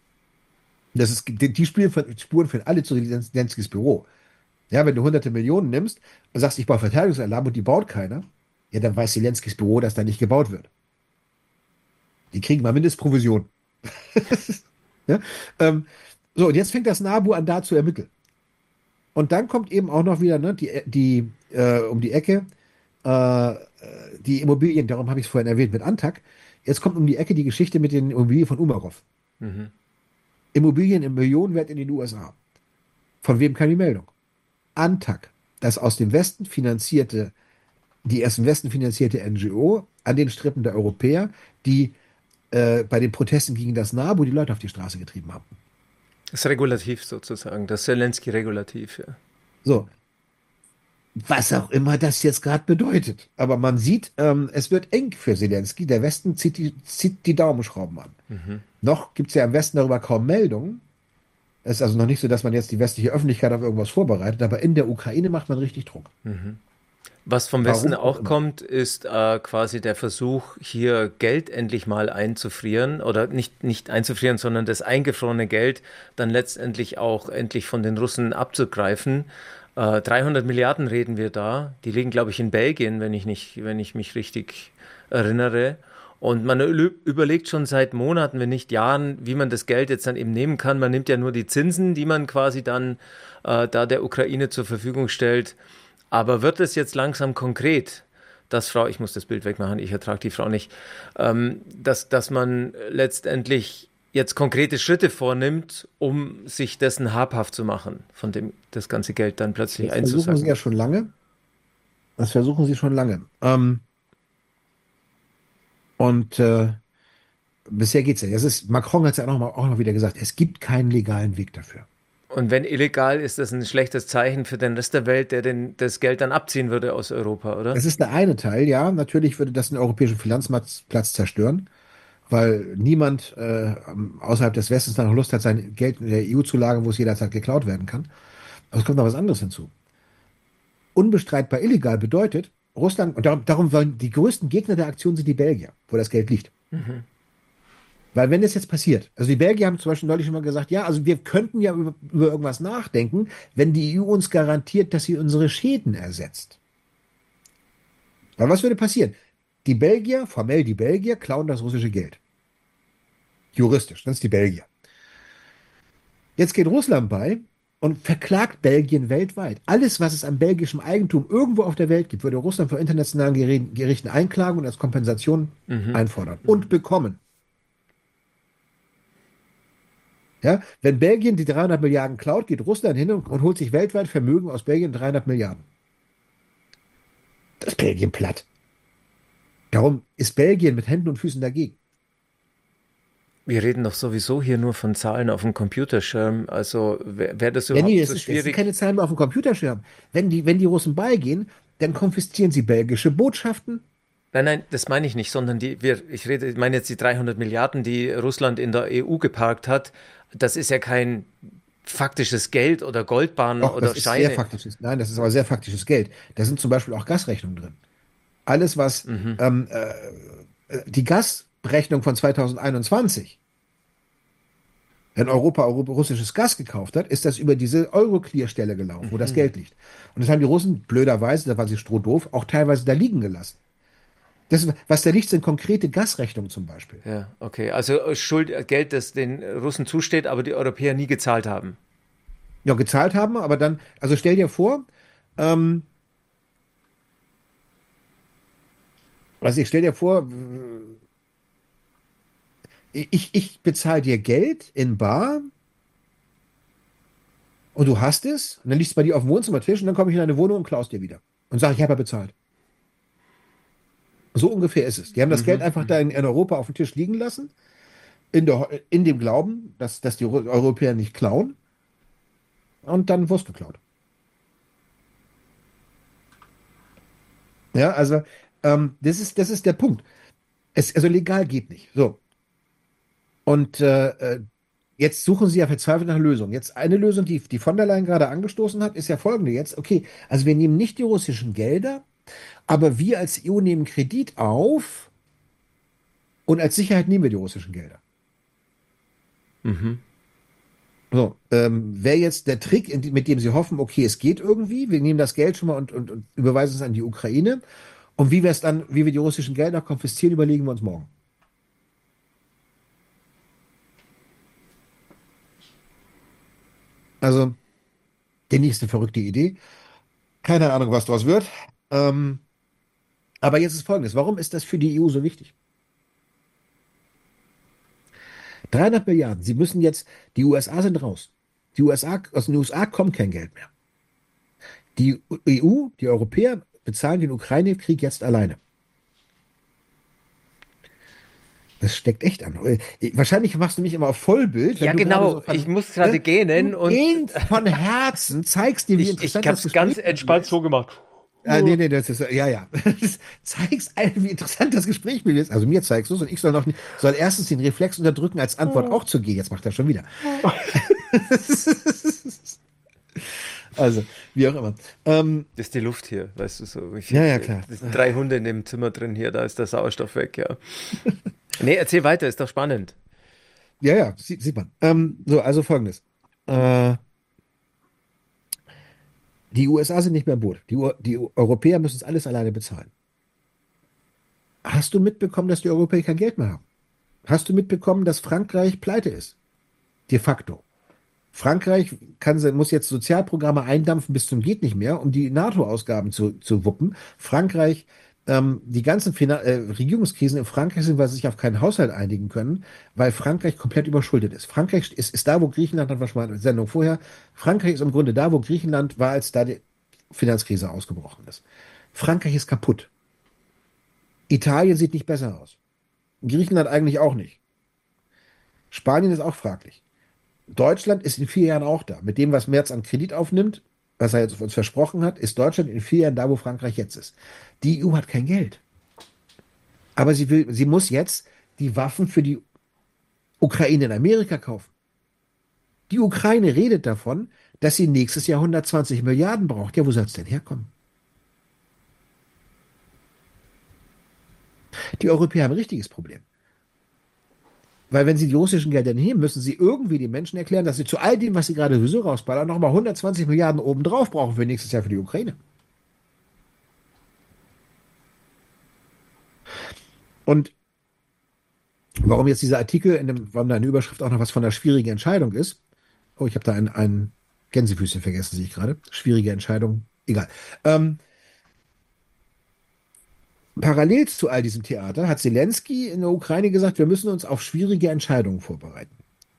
Die Spuren führen alle zu Zelenskys Büro. Ja, wenn du hunderte Millionen nimmst und sagst, ich baue Verteidigungsalarm und die baut keiner, ja, dann weiß Zelenskys Büro, dass da nicht gebaut wird. Die kriegen mal Mindestprovision. Ja? So, und jetzt fängt das NABU an, da zu ermitteln. Und dann kommt eben auch noch wieder, ne, um die Ecke äh, die Immobilien, darum habe ich es vorhin erwähnt, mit Antak. Jetzt kommt um die Ecke die Geschichte mit den Immobilien von Umarov. Mhm. Immobilien im Millionenwert in den USA. Von wem kam die Meldung? Antak, das aus dem Westen finanzierte, die erst im Westen finanzierte NGO an den Strippen der Europäer, die bei den Protesten gegen das NABU die Leute auf die Straße getrieben haben. Das Regulativ sozusagen, das Zelensky-Regulativ, ja. So, was auch immer das jetzt gerade bedeutet. Aber man sieht, es wird eng für Zelensky. Der Westen zieht die Daumenschrauben an. Mhm. Noch gibt es ja im Westen darüber kaum Meldungen. Es ist also noch nicht so, dass man jetzt die westliche Öffentlichkeit auf irgendwas vorbereitet, aber in der Ukraine macht man richtig Druck. Mhm. Was vom Westen Warum auch auch immer. kommt, ist quasi der Versuch, hier Geld endlich mal einzufrieren oder nicht einzufrieren, sondern das eingefrorene Geld dann letztendlich auch endlich von den Russen abzugreifen. 300 Milliarden reden wir da. Die liegen, glaube ich, in Belgien, wenn ich mich richtig erinnere. Und man überlegt schon seit Monaten, wenn nicht Jahren, wie man das Geld jetzt dann eben nehmen kann. Man nimmt ja nur die Zinsen, die man quasi dann da der Ukraine zur Verfügung stellt. Aber wird es jetzt langsam konkret, ich muss das Bild wegmachen, ich ertrage die Frau nicht, dass man letztendlich jetzt konkrete Schritte vornimmt, um sich dessen habhaft zu machen, von dem das ganze Geld dann plötzlich Das versuchen sie einzusacken? ja schon lange. Das versuchen sie schon lange. Und bisher geht's ja. Macron hat es ja auch noch wieder gesagt, es gibt keinen legalen Weg dafür. Und wenn illegal, ist das ein schlechtes Zeichen für den Rest der Welt, der das Geld dann abziehen würde aus Europa, oder? Das ist der eine Teil, ja. Natürlich würde das den europäischen Finanzmarktplatz zerstören, weil niemand außerhalb des Westens dann noch Lust hat, sein Geld in der EU zu lagern, wo es jederzeit geklaut werden kann. Aber es kommt noch was anderes hinzu. Unbestreitbar illegal bedeutet, Russland, und darum wollen die größten Gegner der Aktion sind die Belgier, wo das Geld liegt. Mhm. Weil wenn das jetzt passiert, also die Belgier haben zum Beispiel neulich schon mal gesagt, ja, also wir könnten ja über irgendwas nachdenken, wenn die EU uns garantiert, dass sie unsere Schäden ersetzt. Weil was würde passieren? Formell die Belgier, klauen das russische Geld. Juristisch, das ist die Belgier. Jetzt geht Russland bei und verklagt Belgien weltweit. Alles, was es an belgischem Eigentum irgendwo auf der Welt gibt, würde Russland vor internationalen Gerichten einklagen und als Kompensation Mhm. einfordern und bekommen. Ja, wenn Belgien die 300 Milliarden klaut, geht Russland hin und holt sich weltweit Vermögen aus Belgien 300 Milliarden. Das ist Belgien platt. Darum ist Belgien mit Händen und Füßen dagegen. Wir reden doch sowieso hier nur von Zahlen auf dem Computerschirm. Also wäre das Ja, nee, überhaupt so es sind keine schwierig? Zahlen mehr auf dem Computerschirm. Wenn die Russen beigehen, dann konfiszieren sie belgische Botschaften. Nein, nein, das meine ich nicht, sondern ich meine jetzt die 300 Milliarden, die Russland in der EU geparkt hat. Das ist ja kein faktisches Geld oder Goldbarren Doch, das oder ist sehr Scheine. faktisches. Nein, das ist aber sehr faktisches Geld. Da sind zum Beispiel auch Gasrechnungen drin. Alles, was Mhm. die Gasrechnung von 2021, wenn Europa russisches Gas gekauft hat, ist das über diese Euroclear-Stelle gelaufen, wo das Mhm. Geld liegt. Und das haben die Russen blöderweise, da waren sie strohdoof, auch teilweise da liegen gelassen. Was da liegt, sind konkrete Gasrechnungen zum Beispiel. Ja, okay. Also Geld, das den Russen zusteht, aber die Europäer nie gezahlt haben. Ja, gezahlt haben, aber dann, also stell dir vor, ähm, also ich stell dir vor, ich bezahle dir Geld in bar und du hast es und dann liegst du bei dir auf dem Wohnzimmertisch und dann komme ich in deine Wohnung und klaust dir wieder und sage, ich habe ja bezahlt. So ungefähr ist es. Die haben das Geld Mhm. einfach da Mhm. in Europa auf dem Tisch liegen lassen, in dem Glauben, dass die Europäer nicht klauen und dann Wurst geklaut. Ja, also das ist der Punkt. Also legal geht nicht. So. Und jetzt suchen sie ja verzweifelt nach Lösungen. Jetzt eine Lösung, die von der Leyen gerade angestoßen hat, ist ja folgende jetzt. Okay, also wir nehmen nicht die russischen Gelder, aber wir als EU nehmen Kredit auf und als Sicherheit nehmen wir die russischen Gelder. Mhm. So, wäre jetzt der Trick, mit dem sie hoffen, okay, es geht irgendwie, wir nehmen das Geld schon mal und überweisen es an die Ukraine. Und wie wir es dann, wie wir die russischen Gelder konfiszieren, überlegen wir uns morgen. Also, die nächste verrückte Idee. Keine Ahnung, was daraus wird. Ähm, aber jetzt ist Folgendes. Warum ist das für die EU so wichtig? 300 Milliarden. Sie müssen jetzt, die USA sind raus. Aus den USA kommt kein Geld mehr. Die EU, die Europäer bezahlen den Ukraine-Krieg jetzt alleine. Das steckt echt an. Wahrscheinlich machst du mich immer auf Vollbild, wenn Ja, du gerade genau. so Ich von, muss gerade ne? gähnen Du und gähnst von Herzen, zeigst dir, wie ich interessant habe das es ganz Gespräch mit mir entspannt so ist. gemacht. Nee, nee, das ist, ja, ja. Zeigst allen, wie interessant das Gespräch mit mir ist. Also mir zeigst du es und ich soll noch nicht, soll erstens den Reflex unterdrücken, als Antwort auch zu gehen. Jetzt macht er schon wieder. Also, wie auch immer. Das ist die Luft hier, weißt du so. Ja, ja, klar. Das sind 3 Hunde in dem Zimmer drin hier, da ist der Sauerstoff weg, ja. Nee, erzähl weiter, ist doch spannend. Ja, ja, sieht man. So, also folgendes. Äh, die USA sind nicht mehr im Boot. Die Europäer müssen es alles alleine bezahlen. Hast du mitbekommen, dass die Europäer kein Geld mehr haben? Hast du mitbekommen, dass Frankreich pleite ist? De facto. Frankreich muss jetzt Sozialprogramme eindampfen bis zum geht nicht mehr, um die NATO-Ausgaben zu wuppen. Frankreich, die ganzen Regierungskrisen in Frankreich sind, weil sie sich auf keinen Haushalt einigen können, weil Frankreich komplett überschuldet ist. Frankreich ist da, wo Griechenland, das war schon mal eine Sendung vorher, Frankreich ist im Grunde da, wo Griechenland war, als da die Finanzkrise ausgebrochen ist. Frankreich ist kaputt. Italien sieht nicht besser aus. Griechenland eigentlich auch nicht. Spanien ist auch fraglich. Deutschland ist in 4 Jahren auch da. Mit dem, was Merz an Kredit aufnimmt, was er jetzt uns versprochen hat, ist Deutschland in 4 Jahren da, wo Frankreich jetzt ist. Die EU hat kein Geld. Aber sie muss jetzt die Waffen für die Ukraine in Amerika kaufen. Die Ukraine redet davon, dass sie nächstes Jahr 120 Milliarden braucht. Ja, wo soll es denn herkommen? Die Europäer haben ein richtiges Problem. Weil wenn sie die russischen Gelder nehmen, müssen sie irgendwie den Menschen erklären, dass sie zu all dem, was sie gerade sowieso rausballern, nochmal 120 Milliarden obendrauf brauchen für nächstes Jahr für die Ukraine. Und warum jetzt dieser Artikel, warum da eine Überschrift auch noch was von einer schwierigen Entscheidung ist. Oh, ich habe da ein Gänsefüßchen vergessen, sehe ich gerade. Schwierige Entscheidung. Egal. Parallel zu all diesem Theater hat Zelensky in der Ukraine gesagt, wir müssen uns auf schwierige Entscheidungen vorbereiten.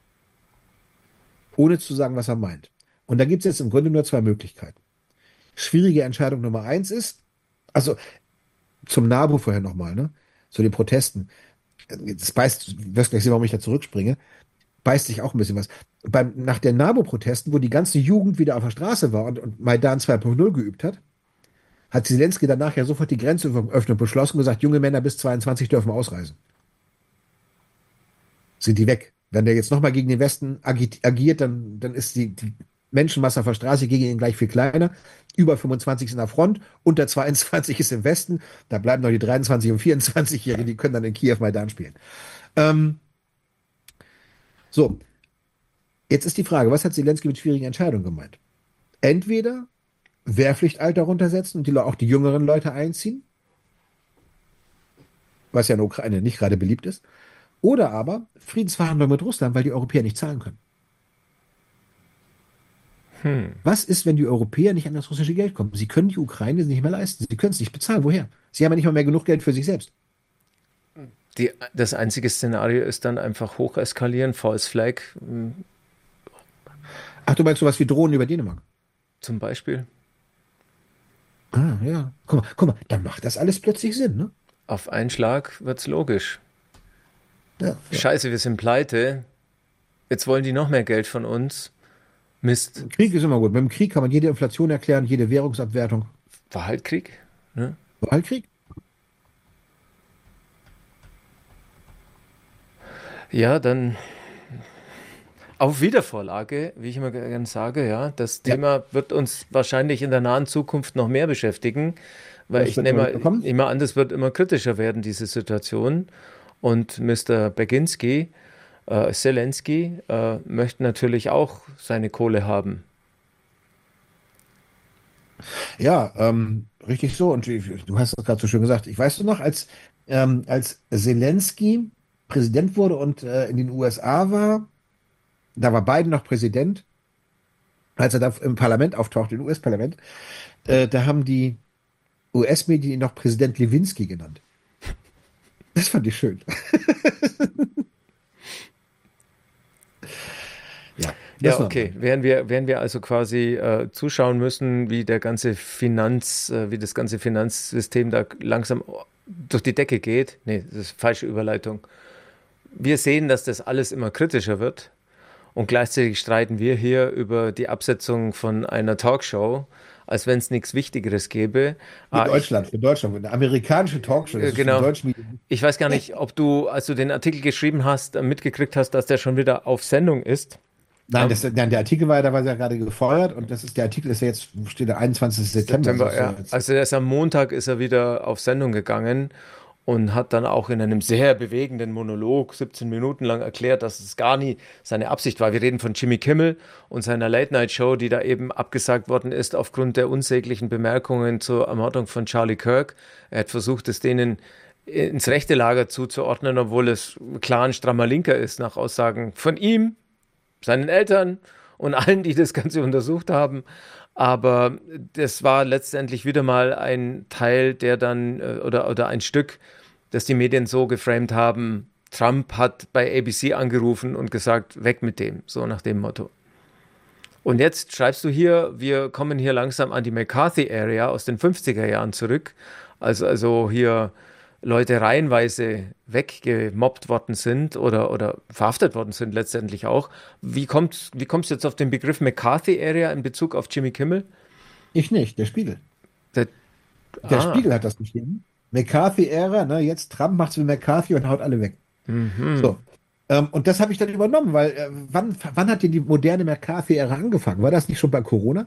Ohne zu sagen, was er meint. Und da gibt es jetzt im Grunde nur zwei Möglichkeiten. Schwierige Entscheidung Nummer eins ist, also zum NABU vorher nochmal, ne? Zu den Protesten. das beißt, du wirst gleich sehen, warum ich da zurückspringe, beißt sich auch ein bisschen was. Nach den NABU-Protesten, wo die ganze Jugend wieder auf der Straße war und Maidan 2.0 geübt hat Zelensky danach ja sofort die Grenzöffnung beschlossen und gesagt, junge Männer bis 22 dürfen ausreisen. Sind die weg. Wenn der jetzt nochmal gegen den Westen agiert, dann ist die Menschenmasse auf der Straße gegen ihn gleich viel kleiner. Über 25 sind an der Front, unter 22 ist im Westen. Da bleiben noch die 23- und 24-Jährigen, die können dann in Kiew Maidan spielen. Ähm, so, jetzt ist die Frage, was hat Zelensky mit schwierigen Entscheidungen gemeint? Entweder Wehrpflichtalter runtersetzen und auch die jüngeren Leute einziehen, was ja in der Ukraine nicht gerade beliebt ist, oder aber Friedensverhandlungen mit Russland, weil die Europäer nicht zahlen können. Was ist, wenn die Europäer nicht an das russische Geld kommen? Sie können die Ukraine nicht mehr leisten. Sie können es nicht bezahlen. Woher? Sie haben ja nicht mal mehr genug Geld für sich selbst. Das einzige Szenario ist dann einfach hocheskalieren, False Flag Ach, du meinst sowas wie Drohnen über Dänemark? zum Beispiel. Ah, ja. Guck mal, dann macht das alles plötzlich Sinn, ne? Auf einen Schlag wird's logisch. Ja. Scheiße, wir sind pleite. Jetzt wollen die noch mehr Geld von uns. Mist, Krieg ist immer gut. Mit dem Krieg kann man jede Inflation erklären, jede Währungsabwertung. war halt Krieg. Ne? War halt Krieg. Ja, dann auf Wiedervorlage, wie ich immer gerne sage, ja. Das Ja, Thema wird uns wahrscheinlich in der nahen Zukunft noch mehr beschäftigen, weil das ich wird immer nehme wieder kommen. nehme an, das wird immer kritischer werden, diese Situation. Und Mr. Beginski, Zelensky, möchte natürlich auch seine Kohle haben. Ja, richtig so. Und du hast es gerade so schön gesagt. Ich weiß noch, als Zelensky Präsident wurde und in den USA war, da war Biden noch Präsident, als er da im Parlament auftauchte, im US-Parlament, da haben die US-Medien ihn noch Präsident Lewinsky genannt. Das fand ich schön. Ja, das Ja, war okay. Werden wir also quasi zuschauen müssen, wie das ganze Finanzsystem da langsam durch die Decke geht. Nee, das ist falsche Überleitung. Wir sehen, dass das alles immer kritischer wird und gleichzeitig streiten wir hier über die Absetzung von einer Talkshow, als wenn es nichts Wichtigeres gäbe. für Deutschland, eine amerikanische Talkshow, das ist für die Genau. deutschen Medien. Ich weiß gar nicht, ob du, als du den Artikel geschrieben hast, mitgekriegt hast, dass der schon wieder auf Sendung ist. Nein, der Artikel war ja, da war sie ja gerade gefeuert und der Artikel ist ja jetzt, steht der 21. September. September, Also, ja. Also erst am Montag ist er wieder auf Sendung gegangen und hat dann auch in einem sehr bewegenden Monolog 17 Minuten lang erklärt, dass es gar nie seine Absicht war. Wir reden von Jimmy Kimmel und seiner Late-Night-Show, die da eben abgesagt worden ist aufgrund der unsäglichen Bemerkungen zur Ermordung von Charlie Kirk. Er hat versucht, es denen ins rechte Lager zuzuordnen, obwohl es klar ein strammer Linker ist, nach Aussagen von ihm, seinen Eltern und allen, die das Ganze untersucht haben. Aber das war letztendlich wieder mal ein Teil, der dann, oder ein Stück, das die Medien so geframed haben, Trump hat bei ABC angerufen und gesagt, weg mit dem, so nach dem Motto. Und jetzt schreibst du hier, wir kommen hier langsam an die McCarthy-Area aus den 50er Jahren zurück, also hier Leute reihenweise weggemobbt worden sind oder verhaftet worden sind letztendlich auch. Wie kommst du jetzt auf den Begriff McCarthy-Area in Bezug auf Jimmy Kimmel? ich nicht, der Spiegel. Der, Der ah, Spiegel hat das geschrieben. McCarthy-Ära, ne, jetzt Trump macht's wie McCarthy und haut alle weg. So. Und das habe ich dann übernommen, weil wann hat denn die moderne McCarthy-Ära angefangen? War das nicht schon bei Corona?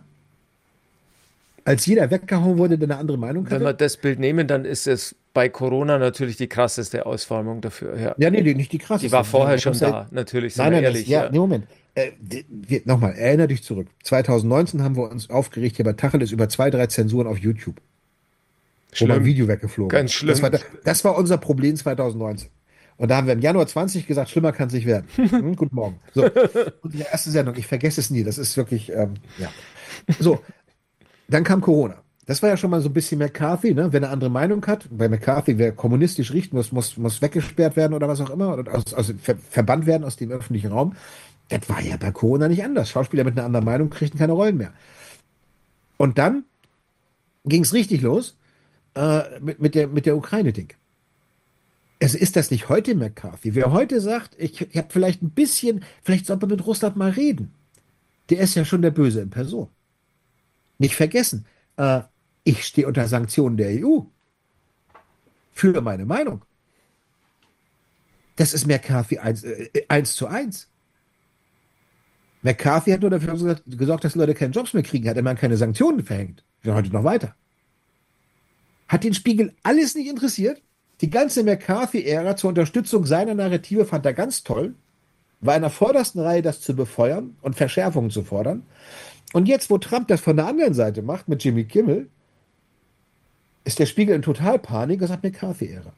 Als jeder weggehauen wurde, der eine andere Meinung wenn wir hatte? das Bild nehmen, dann ist es bei Corona natürlich die krasseste Ausformung dafür. Ja. Ja, nee, nicht die Die krasseste. war vorher Da schon gab's ja, da, natürlich, sind nein, wir nein, ehrlich. ja, Ja. nee, Moment. Nochmal, erinnere dich zurück. 2019 haben wir uns aufgeregt hier bei Tacheles über 2, 3 Zensuren auf YouTube, wo mal ein Schlimm, Video weggeflogen ganz ist. schlimm. Das war unser Problem 2019. Und da haben wir im Januar 20 gesagt, schlimmer kann es nicht werden. Guten Morgen. So, unsere erste Sendung, ich vergesse es nie, das ist wirklich, ja. So, dann kam Corona. Das war ja schon mal so ein bisschen McCarthy, ne? Wenn er eine andere Meinung hat, bei McCarthy, wer kommunistisch riecht, muss weggesperrt werden oder was auch immer, oder verbannt werden aus dem öffentlichen Raum. Das war ja bei Corona nicht anders. Schauspieler mit einer anderen Meinung kriegten keine Rollen mehr. Und dann ging es richtig los mit der Ukraine-Ding. Also ist das nicht heute McCarthy? Wer heute sagt, ich habe vielleicht ein bisschen, vielleicht sollte man mit Russland mal reden, der ist ja schon der Böse in Person. Nicht vergessen, äh, ich stehe unter Sanktionen der EU für meine Meinung. Das ist McCarthy eins zu eins. McCarthy hat nur dafür gesorgt, dass die Leute keine Jobs mehr kriegen, hat immerhin keine Sanktionen verhängt. Wir heute noch weiter. Hat den Spiegel alles nicht interessiert. Die ganze McCarthy-Ära zur Unterstützung seiner Narrative fand er ganz toll. War in der vordersten Reihe, das zu befeuern und Verschärfungen zu fordern. Und jetzt, wo Trump das von der anderen Seite macht, mit Jimmy Kimmel, ist der Spiegel in Totalpanik und sagt McCarthy-Ära.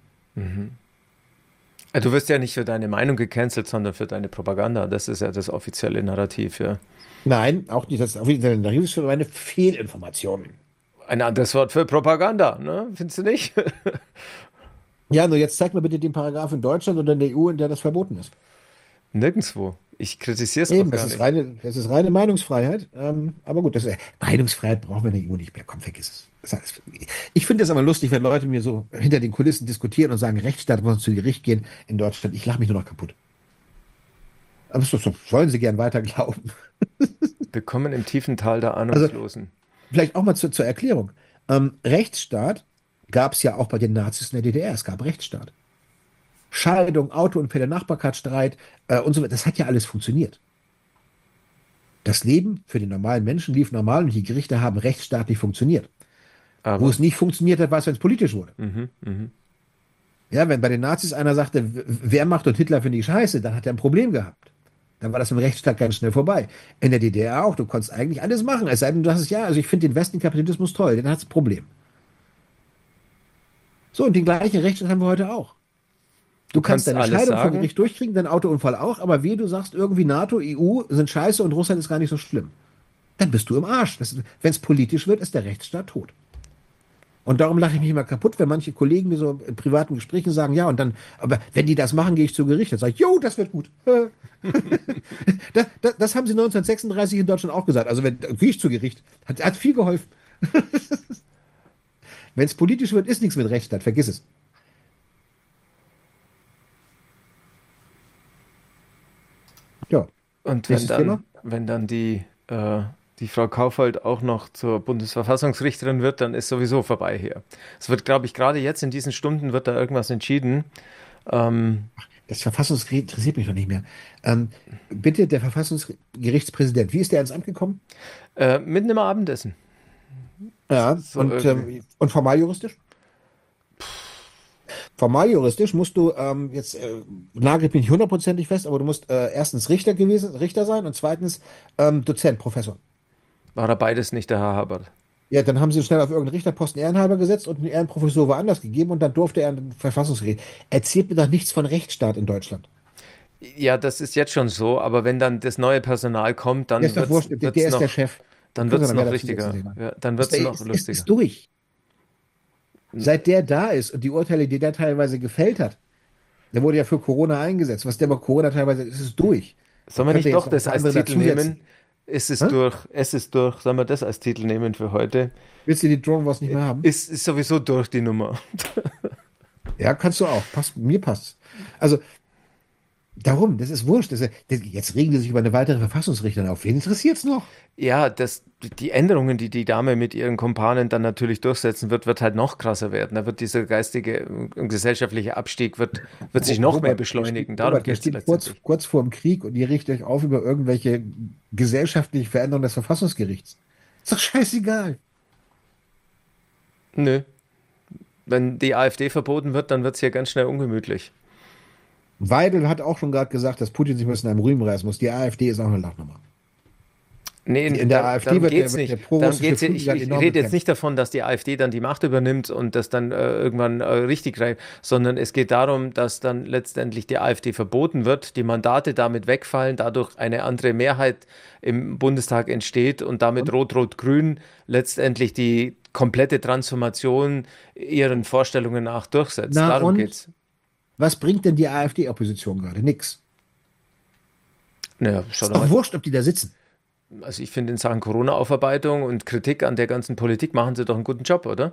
Du wirst ja nicht für deine Meinung gecancelt, sondern für deine Propaganda. Das ist ja das offizielle Narrativ, ja. Nein, auch nicht. Das ist für meine Fehlinformationen. Ein anderes Wort für Propaganda, ne? Findest du nicht? Ja, nur jetzt zeig mir bitte den Paragraph in Deutschland oder in der EU, in der das verboten ist. Nirgendwo. Ich kritisiere es auch Eben, gar nicht. das ist reine Meinungsfreiheit. Aber gut, Meinungsfreiheit brauchen wir in der EU nicht mehr. Komm, vergiss es. Ich finde es aber lustig, wenn Leute mir so hinter den Kulissen diskutieren und sagen, Rechtsstaat muss zu Gericht gehen in Deutschland. Ich lache mich nur noch kaputt. Aber so, sollen sie gern weiter glauben. Willkommen im tiefen Tal der Also Ahnungslosen. vielleicht auch mal zur Erklärung. Rechtsstaat gab es ja auch bei den Nazis in der DDR. Es gab Rechtsstaat. Scheidung, Autounfälle, Nachbarschaftsstreit und so weiter. Das hat ja alles funktioniert. Das Leben für den normalen Menschen lief normal und die Gerichte haben rechtsstaatlich funktioniert. Wo Aber, es nicht funktioniert hat, war es, wenn es politisch wurde. mhm, mhm. Ja, wenn bei den Nazis einer sagte, Wehrmacht und Hitler finde ich scheiße, dann hat er ein Problem gehabt. Dann war das im Rechtsstaat ganz schnell vorbei. In der DDR auch. Du konntest eigentlich alles machen. Es sei denn, du sagst, ja, also ich finde den westlichen Kapitalismus toll, dann hat es ein Problem. So, und den gleichen Rechtsstaat haben wir heute auch. Du Du kannst kannst deine alles Scheidung vor sagen. Gericht durchkriegen, deinen Autounfall auch, aber wehe, du sagst irgendwie NATO, EU sind scheiße und Russland ist gar nicht so schlimm. Dann bist du im Arsch. Wenn es politisch wird, ist der Rechtsstaat tot. Und darum lache ich mich immer kaputt, wenn manche Kollegen mir so in privaten Gesprächen sagen, ja, und dann, aber wenn die das machen, gehe ich zu Gericht. Dann sage ich, jo, das wird gut. Das haben sie 1936 in Deutschland auch gesagt. Also gehe ich zu Gericht. Hat viel geholfen. Wenn es politisch wird, ist nichts mit Rechtsstaat. Vergiss es. Ja, Und nächstes Thema. wenn dann die Frau Kaufhold auch noch zur Bundesverfassungsrichterin wird, dann ist sowieso vorbei hier. Es wird, glaube ich, gerade jetzt in diesen Stunden wird da irgendwas entschieden. Ähm, Das Verfassungsgericht interessiert mich noch nicht mehr. Bitte, der Verfassungsgerichtspräsident, wie ist der ins Amt gekommen? mitten im Abendessen. Ja, So irgendwie. und formal juristisch? Formal juristisch musst du nagel mich nicht hundertprozentig fest, aber du musst erstens Richter sein und zweitens Dozent, Professor. War er beides nicht, der Herr Habert? Ja, dann haben sie schnell auf irgendeinen Richterposten ehrenhalber gesetzt und eine Ehrenprofessur woanders gegeben und dann durfte er ein Verfassungsgericht. Erzählt mir doch nichts von Rechtsstaat in Deutschland. Ja, das ist jetzt schon so, aber wenn dann das neue Personal kommt, Der ist doch wurscht, der ist der Chef. dann Können wir wird's noch mehr noch dazu setzen, richtiger. Thema. Ja, dann wird's noch lustiger. Ist durch. Seit der da ist und die Urteile, die der teilweise gefällt hat, der wurde ja für Corona eingesetzt. Was der bei Corona teilweise ist, ist durch. Da Sollen wir könnte nicht jetzt doch noch ein das paar als andere Titel dazusetzen. nehmen? Es ist Hä? durch, es ist durch. Sollen wir das als Titel nehmen für heute? Willst du die Drone Wars nicht mehr haben? Ist sowieso durch die Nummer. Ja, kannst du auch. Mir passt. Also, darum, das ist wurscht. Jetzt regen die sich über eine weitere Verfassungsrichterin auf. Wen interessiert's noch? Ja, die Änderungen, die die Dame mit ihren Kumpanen dann natürlich durchsetzen wird halt noch krasser werden. Da wird dieser geistige und gesellschaftliche Abstieg wird sich noch mehr beschleunigen. Darum Robert, wir geht es stehen letztendlich. kurz vor dem Krieg und ihr richtet euch auf über irgendwelche gesellschaftliche Veränderungen des Verfassungsgerichts. Ist doch scheißegal. Nö. Wenn die AfD verboten wird, dann wird es hier ganz schnell ungemütlich. Weidel hat auch schon gerade gesagt, dass Putin sich ein bisschen am Riemen reißen muss. Die AfD ist auch eine Lachnummer. Nee, In der AfD darum wird geht's wird der nicht. Darum prorussische geht's, ich Flügel ich enorm rede jetzt bekämpft. nicht davon, dass die AfD dann die Macht übernimmt und das dann irgendwann richtig reicht, sondern es geht darum, dass dann letztendlich die AfD verboten wird, die Mandate damit wegfallen, dadurch eine andere Mehrheit im Bundestag entsteht und damit Und, Rot-Rot-Grün letztendlich die komplette Transformation ihren Vorstellungen nach durchsetzt. na Darum und? geht's. Was bringt denn die AfD-Opposition gerade? Nix. Naja, schau Ist doch doch mal. wurscht, ob die da sitzen. Also ich finde, in Sachen Corona-Aufarbeitung und Kritik an der ganzen Politik machen sie doch einen guten Job, oder?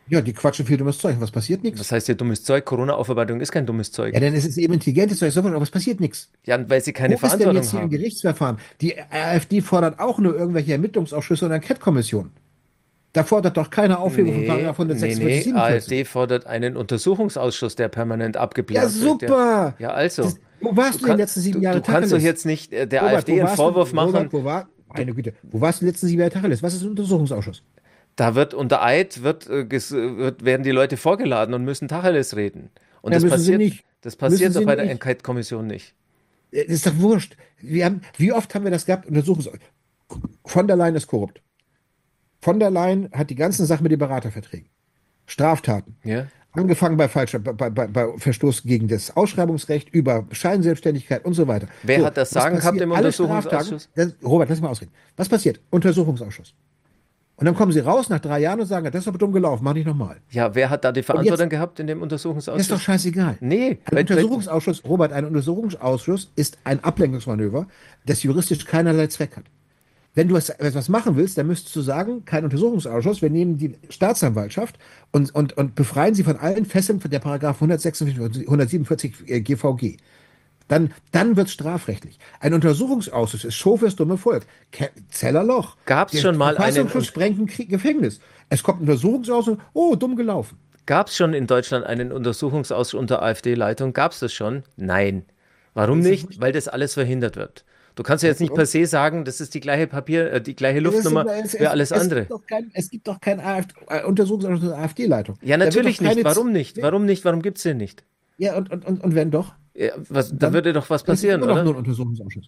Ja, die quatschen viel dummes Zeug. Was passiert? Nichts. Was heißt hier dummes Zeug? Corona-Aufarbeitung ist kein dummes Ja, Zeug. denn es ist eben intelligentes Zeug, aber es passiert nichts. Ja, weil sie keine Wo ist denn jetzt Verantwortung hier ein haben. Gerichtsverfahren? Die AfD fordert auch nur irgendwelche Ermittlungsausschüsse und Enquete-Kommissionen. Da fordert doch keine Aufhebung von Nee, Paragraph nee, 146, nee. 47. AfD fordert einen Untersuchungsausschuss, der permanent Ja, abgebläht wird. Ja, super! ja also, Wo du, warst du in den kann, letzten 7 du Jahren kannst doch Tacheles? jetzt nicht der Robert, AfD wo einen warst du? Vorwurf machen. Robert, wo war? Du, Meine Güte, wo warst du in den letzten 7 Jahren Tacheles? Was ist ein Untersuchungsausschuss? da wird unter Eid werden die Leute vorgeladen und müssen Tacheles reden. Und Ja, müssen sie nicht. das Müssen passiert doch sie bei der nicht. Enquete-Kommission nicht. Das ist doch wurscht. Wie oft haben wir das gehabt? Untersuchungsausschuss. Von der Leyen ist korrupt. Von der Leyen hat die ganzen Sachen mit den Beraterverträgen. Straftaten. Ja? Angefangen bei Verstoß gegen das Ausschreibungsrecht, über Scheinselbstständigkeit und so weiter. Wer So, hat das was Sagen gehabt passiert? im Alle Straftaten. Untersuchungsausschuss? Robert, lass mal ausreden. Was passiert? Untersuchungsausschuss. Und dann kommen sie raus nach 3 Jahren und sagen, das ist aber dumm gelaufen, mach nicht nochmal. Ja, wer hat da die Und jetzt, Verantwortung gehabt in dem das ist doch Untersuchungsausschuss? scheißegal. Nee, Ein Untersuchungsausschuss, Robert, ein Untersuchungsausschuss ist ein Ablenkungsmanöver, das juristisch keinerlei Zweck hat. Wenn du etwas machen willst, dann müsstest du sagen, kein Untersuchungsausschuss, wir nehmen die Staatsanwaltschaft und befreien sie von allen Fesseln von der Paragraph 146, 147 GVG. Dann wird es strafrechtlich. Ein Untersuchungsausschuss ist Show fürs dumme Volk. Zellerloch. gab es Der schon mal Verfassungsschutz sprengt ein Gefängnis. Es kommt ein Untersuchungsausschuss, oh, dumm gelaufen. gab's schon in Deutschland einen Untersuchungsausschuss unter AfD-Leitung? Gab es das schon? Nein. Warum Das ist nicht? Weil das alles verhindert wird. Du kannst ja jetzt nicht per se sagen, das ist die gleiche die gleiche Luftnummer wie alles andere. Es gibt doch keinen Untersuchungsausschuss der AfD-Leitung. Ja, Da wird doch natürlich nicht. keine Warum nicht? Warum nicht? Warum gibt's den nicht? Ja, und wenn doch, Ja, da dann, würde doch was dann ist es passieren, immer noch oder? nur ein Untersuchungsausschuss.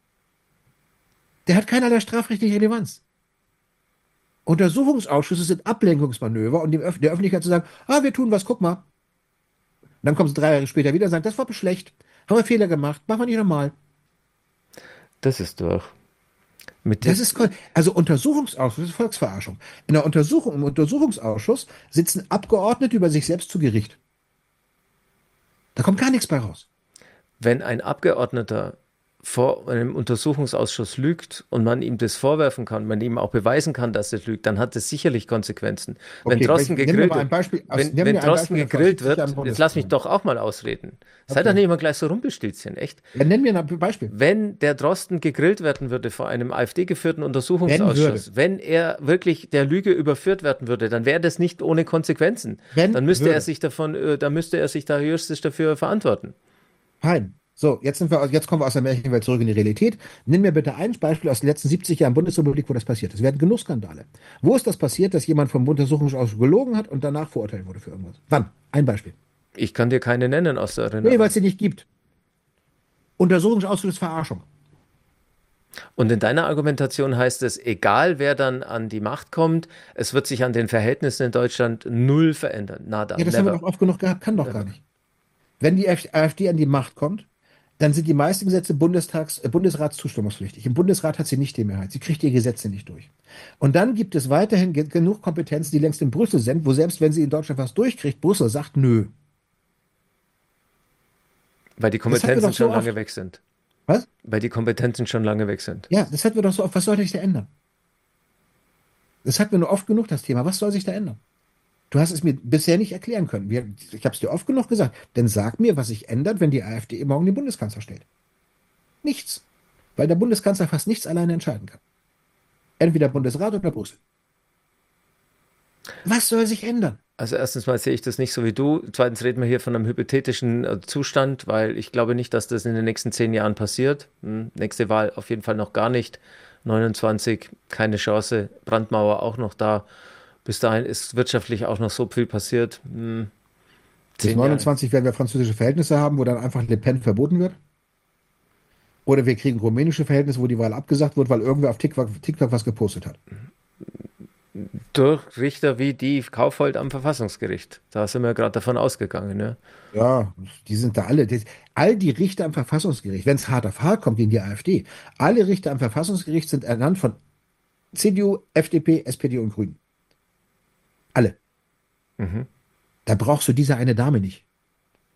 Der hat keinerlei strafrechtliche Relevanz. Untersuchungsausschüsse sind Ablenkungsmanöver und der Öffentlichkeit zu sagen, wir tun was, guck mal. Und dann kommen sie 3 Jahre später wieder und sagen, das war schlecht, haben wir Fehler gemacht, machen wir nicht nochmal. Das ist doch. Mit Das dem, ist, also Untersuchungsausschuss ist Volksverarschung. Im Untersuchungsausschuss sitzen Abgeordnete über sich selbst zu Gericht. Da kommt gar nichts bei raus. wenn ein Abgeordneter vor einem Untersuchungsausschuss lügt und man ihm das vorwerfen kann, man ihm auch beweisen kann, dass er lügt, dann hat das sicherlich Konsequenzen. Wenn Okay, Drosten nenn mir gegrillt mal ein wird, Beispiel wenn Drosten von vor gegrillt 70 Jahren wird, jetzt lass mich Bundestag. doch auch mal ausreden. Sei doch Okay. nicht immer gleich so rumpelstilzchen, echt. Ja, nenn mir ein Beispiel. Wenn der Drosten gegrillt werden würde vor einem AfD-geführten Wenn Untersuchungsausschuss, würde. wenn er wirklich der Lüge überführt werden würde, dann wäre das nicht ohne Konsequenzen. Wenn Dann müsste er würde. sich dann müsste er sich da juristisch dafür verantworten. Fein. So, jetzt kommen wir aus der Märchenwelt zurück in die Realität. Nenn mir bitte ein Beispiel aus den letzten 70 Jahren Bundesrepublik, wo das passiert ist. Es werden genug Skandale. Wo ist das passiert, dass jemand vom Untersuchungsausschuss gelogen hat und danach verurteilt wurde für irgendwas? Wann? Ein Beispiel. Ich kann dir keine nennen aus der Nee, weil Erinnerung. es sie nicht gibt. Untersuchungsausschuss ist Verarschung. Und in deiner Argumentation heißt es, egal wer dann an die Macht kommt, es wird sich an den Verhältnissen in Deutschland null verändern. Nada, Ja, das haben wir never. doch oft genug gehabt, kann doch gar nicht. Wenn die AfD an die Macht kommt, dann sind die meisten Gesetze Bundesrats zustimmungspflichtig. Im Bundesrat hat sie nicht die Mehrheit. Sie kriegt die Gesetze nicht durch. Und dann gibt es weiterhin genug Kompetenzen, die längst in Brüssel sind, wo selbst wenn sie in Deutschland was durchkriegt, Brüssel sagt, nö. Weil die Das hatten wir Kompetenzen doch so schon lange oft. weg sind. Was? Weil die Kompetenzen schon lange weg sind. Ja, das hatten wir doch so oft. Was soll sich da ändern? Das hatten wir nur oft genug, das Thema. Was soll sich da ändern? Du hast es mir bisher nicht erklären können. Ich habe es dir oft genug gesagt. Denn sag mir, was sich ändert, wenn die AfD morgen den Bundeskanzler stellt. Nichts. Weil der Bundeskanzler fast nichts alleine entscheiden kann. Entweder Bundesrat oder Brüssel. Was soll sich ändern? Also erstens mal sehe ich das nicht so wie du. Zweitens reden wir hier von einem hypothetischen Zustand, weil ich glaube nicht, dass das in den nächsten 10 Jahren passiert. Nächste Wahl auf jeden Fall noch gar nicht. 29, keine Chance. Brandmauer auch noch da. Bis dahin ist wirtschaftlich auch noch so viel passiert. Bis 10 Jahre. 29 werden wir französische Verhältnisse haben, wo dann einfach Le Pen verboten wird. Oder wir kriegen rumänische Verhältnisse, wo die Wahl abgesagt wird, weil irgendwer auf TikTok was gepostet hat. Durch Richter wie die Kaufhold am Verfassungsgericht. Da sind wir gerade davon ausgegangen. Ne? Ja, die sind da alle. All die Richter am Verfassungsgericht, wenn es hart auf hart kommt gegen die AfD, alle Richter am Verfassungsgericht sind ernannt von CDU, FDP, SPD und Grünen. Alle. Mhm. Da brauchst du diese eine Dame nicht.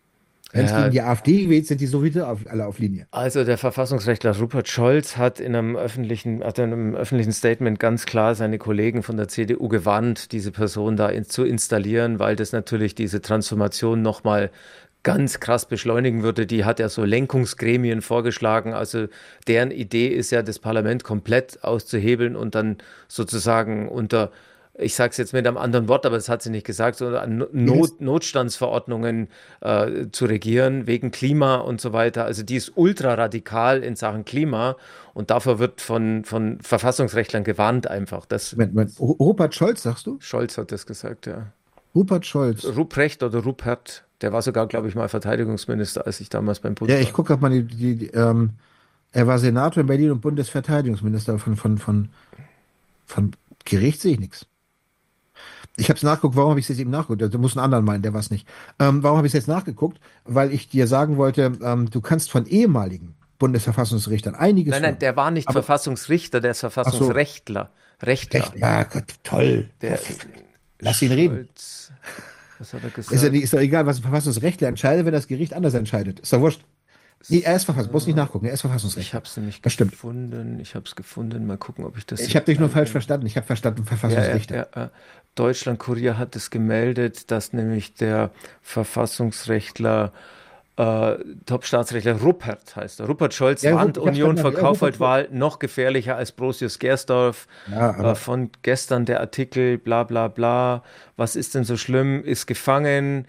Wenn es gegen Ja, die AfD geht, sind die sowieso alle auf Linie. also der Verfassungsrechtler Rupert Scholz hat in einem öffentlichen Statement ganz klar seine Kollegen von der CDU gewarnt, diese Person zu installieren, weil das natürlich diese Transformation nochmal ganz krass beschleunigen würde. Die hat ja so Lenkungsgremien vorgeschlagen. Also deren Idee ist ja, das Parlament komplett auszuhebeln und dann sozusagen unter, ich sage es jetzt mit einem anderen Wort, aber das hat sie nicht gesagt, so an Notstandsverordnungen zu regieren, wegen Klima und so weiter. Also die ist ultra radikal in Sachen Klima und davor wird von Verfassungsrechtlern gewarnt einfach. Rupert Scholz, sagst du? Scholz hat das gesagt, ja. Rupert Scholz. Ruprecht oder Rupert, der war sogar, glaube ich, mal Verteidigungsminister, als ich damals beim Ja, Bund ich war. gucke gerade mal, er war Senator in Berlin und Bundesverteidigungsminister von Gericht sehe ich nichts. Ich habe es nachgeguckt, warum habe ich es jetzt eben nachgeguckt? Du musst einen anderen meinen, der war es nicht. Warum habe ich es jetzt nachgeguckt? Weil ich dir sagen wollte, du kannst von ehemaligen Bundesverfassungsrichtern einiges Nein, nein, hören. der war nicht Aber, Verfassungsrichter, der ist ach so, Verfassungsrechtler. Rechtler. echt, ja, Gott, toll. Der Lass ihn reden. Scholz, was hat er Ist gesagt? ist doch egal, was ein Verfassungsrechtler entscheidet, wenn das Gericht anders entscheidet. Ist doch wurscht. Nee, er ist Verfassungsrechtler. Muss nicht nachgucken, er ist Ich Verfassungsrechtler. habe es nämlich Das stimmt. gefunden. Ich habe es gefunden. Mal gucken, ob ich das Ich habe jetzt dich nur falsch einblende. verstanden. Ich habe verstanden Ja, ja, Verfassungsrichter. ja, ja. Deutschland-Kurier hat es gemeldet, dass nämlich der Verfassungsrechtler, Top-Staatsrechtler Ruppert heißt er. Rupert Scholz Ja, warnt ich habe Union vor verstanden. Ja, Rupert Scholz. Kaufhold-Wahl noch gefährlicher als Brosius-Gersdorf. Ja, aber Von gestern der Artikel, bla bla bla. Was ist denn so schlimm? Ist gefangen.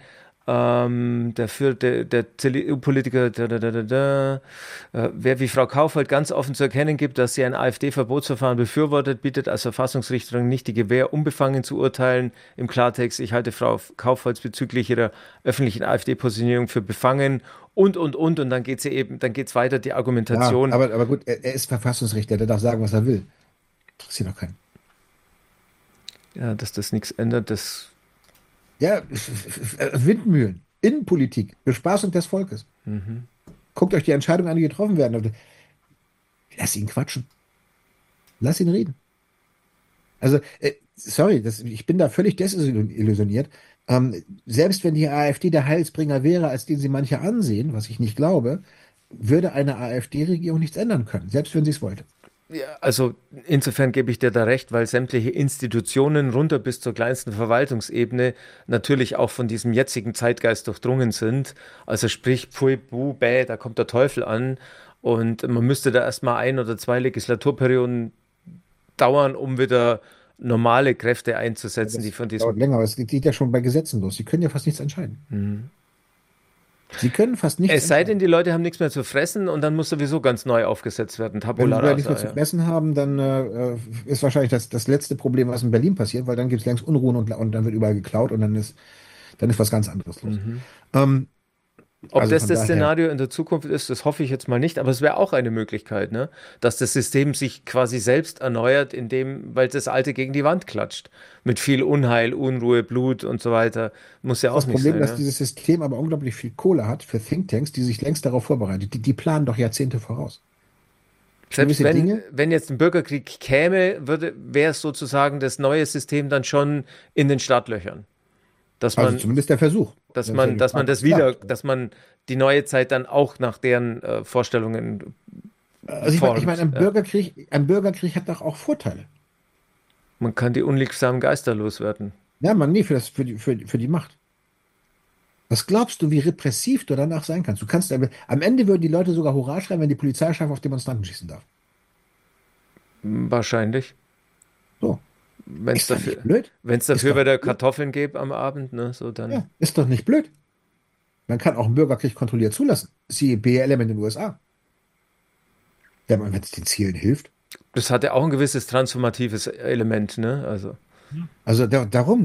Der CDU-Politiker, wer wie Frau Kaufhold ganz offen zu erkennen gibt, dass sie ein AfD-Verbotsverfahren befürwortet, bietet als Verfassungsrichterin nicht die Gewähr, unbefangen zu urteilen. Im Klartext, ich halte Frau Kaufholz bezüglich ihrer öffentlichen AfD-Positionierung für befangen und dann geht sie eben, dann geht's weiter, die ja, Argumentation. aber gut, er ist Verfassungsrichter, der darf sagen, was er will. Interessiert doch keinen. Ja, dass das nichts ändert, das. Ja, Windmühlen, Innenpolitik, Bespaßung des Volkes. Mhm. Guckt euch die Entscheidungen an, die getroffen werden. Lass ihn quatschen. Lass ihn reden. Also, sorry, ich bin da völlig desillusioniert. Selbst wenn die AfD der Heilsbringer wäre, als den sie manche ansehen, was ich nicht glaube, würde eine AfD-Regierung nichts ändern können, selbst wenn sie es wollte. Ja, also insofern gebe ich dir da recht, weil sämtliche Institutionen runter bis zur kleinsten Verwaltungsebene natürlich auch von diesem jetzigen Zeitgeist durchdrungen sind. Also sprich, pfui, buh, bäh, da kommt der Teufel an und man müsste da erstmal 1 oder 2 Legislaturperioden dauern, um wieder normale Kräfte einzusetzen, die Das von dauert diesem. länger, aber es geht ja schon bei Gesetzen los. Sie können ja fast nichts entscheiden. Sie können fast nichts Es sei denn, entscheiden. die Leute haben nichts mehr zu fressen und dann muss sowieso ganz neu aufgesetzt werden. Wenn Tabula sie da nichts mehr rasa, zu ja. fressen haben, dann ist wahrscheinlich das letzte Problem, was in Berlin passiert, weil dann gibt es längst Unruhen und dann wird überall geklaut und dann ist was ganz anderes los. Ähm, Ob also das von das daher, Szenario in der Zukunft ist, das hoffe ich jetzt mal nicht, aber es wäre auch eine Möglichkeit, ne? Dass das System sich quasi selbst erneuert, weil das Alte gegen die Wand klatscht. Mit viel Unheil, Unruhe, Blut und so weiter. Muss ja ist das auch nicht Problem, sein, dass ne? dieses System aber unglaublich viel Kohle hat für Thinktanks, die sich längst darauf vorbereiten. Die planen doch Jahrzehnte voraus. Für Selbst gewisse Dinge, wenn jetzt ein Bürgerkrieg käme, wäre es sozusagen das neue System dann schon in den Startlöchern. Dass also man, zumindest der Versuch. dass Das ist ja man, die dass man Frage, das ob es klappt. dass man die neue Zeit dann auch nach deren Vorstellungen Also ich meine, formt. Ja. Ein Bürgerkrieg hat doch auch Vorteile. Man kann die unliebsamen Geister loswerden. Ja, man, nee, für die Macht. Was glaubst du, wie repressiv du danach sein kannst? Am Ende würden die Leute sogar Hurra schreien, wenn die Polizeichef auf Demonstranten schießen darf. Wahrscheinlich. So. Wenn es Ist doch dafür, nicht blöd? wenn's Ist dafür doch wieder nicht blöd? Kartoffeln gäbe am Abend, ne, so dann. Ja, ist doch nicht blöd. Man kann auch einen Bürgerkrieg kontrolliert zulassen. Siehe BLM in den USA. Ja, wenn es den Zielen hilft. Das hat ja auch ein gewisses transformatives Element, ne? Also. Also darum,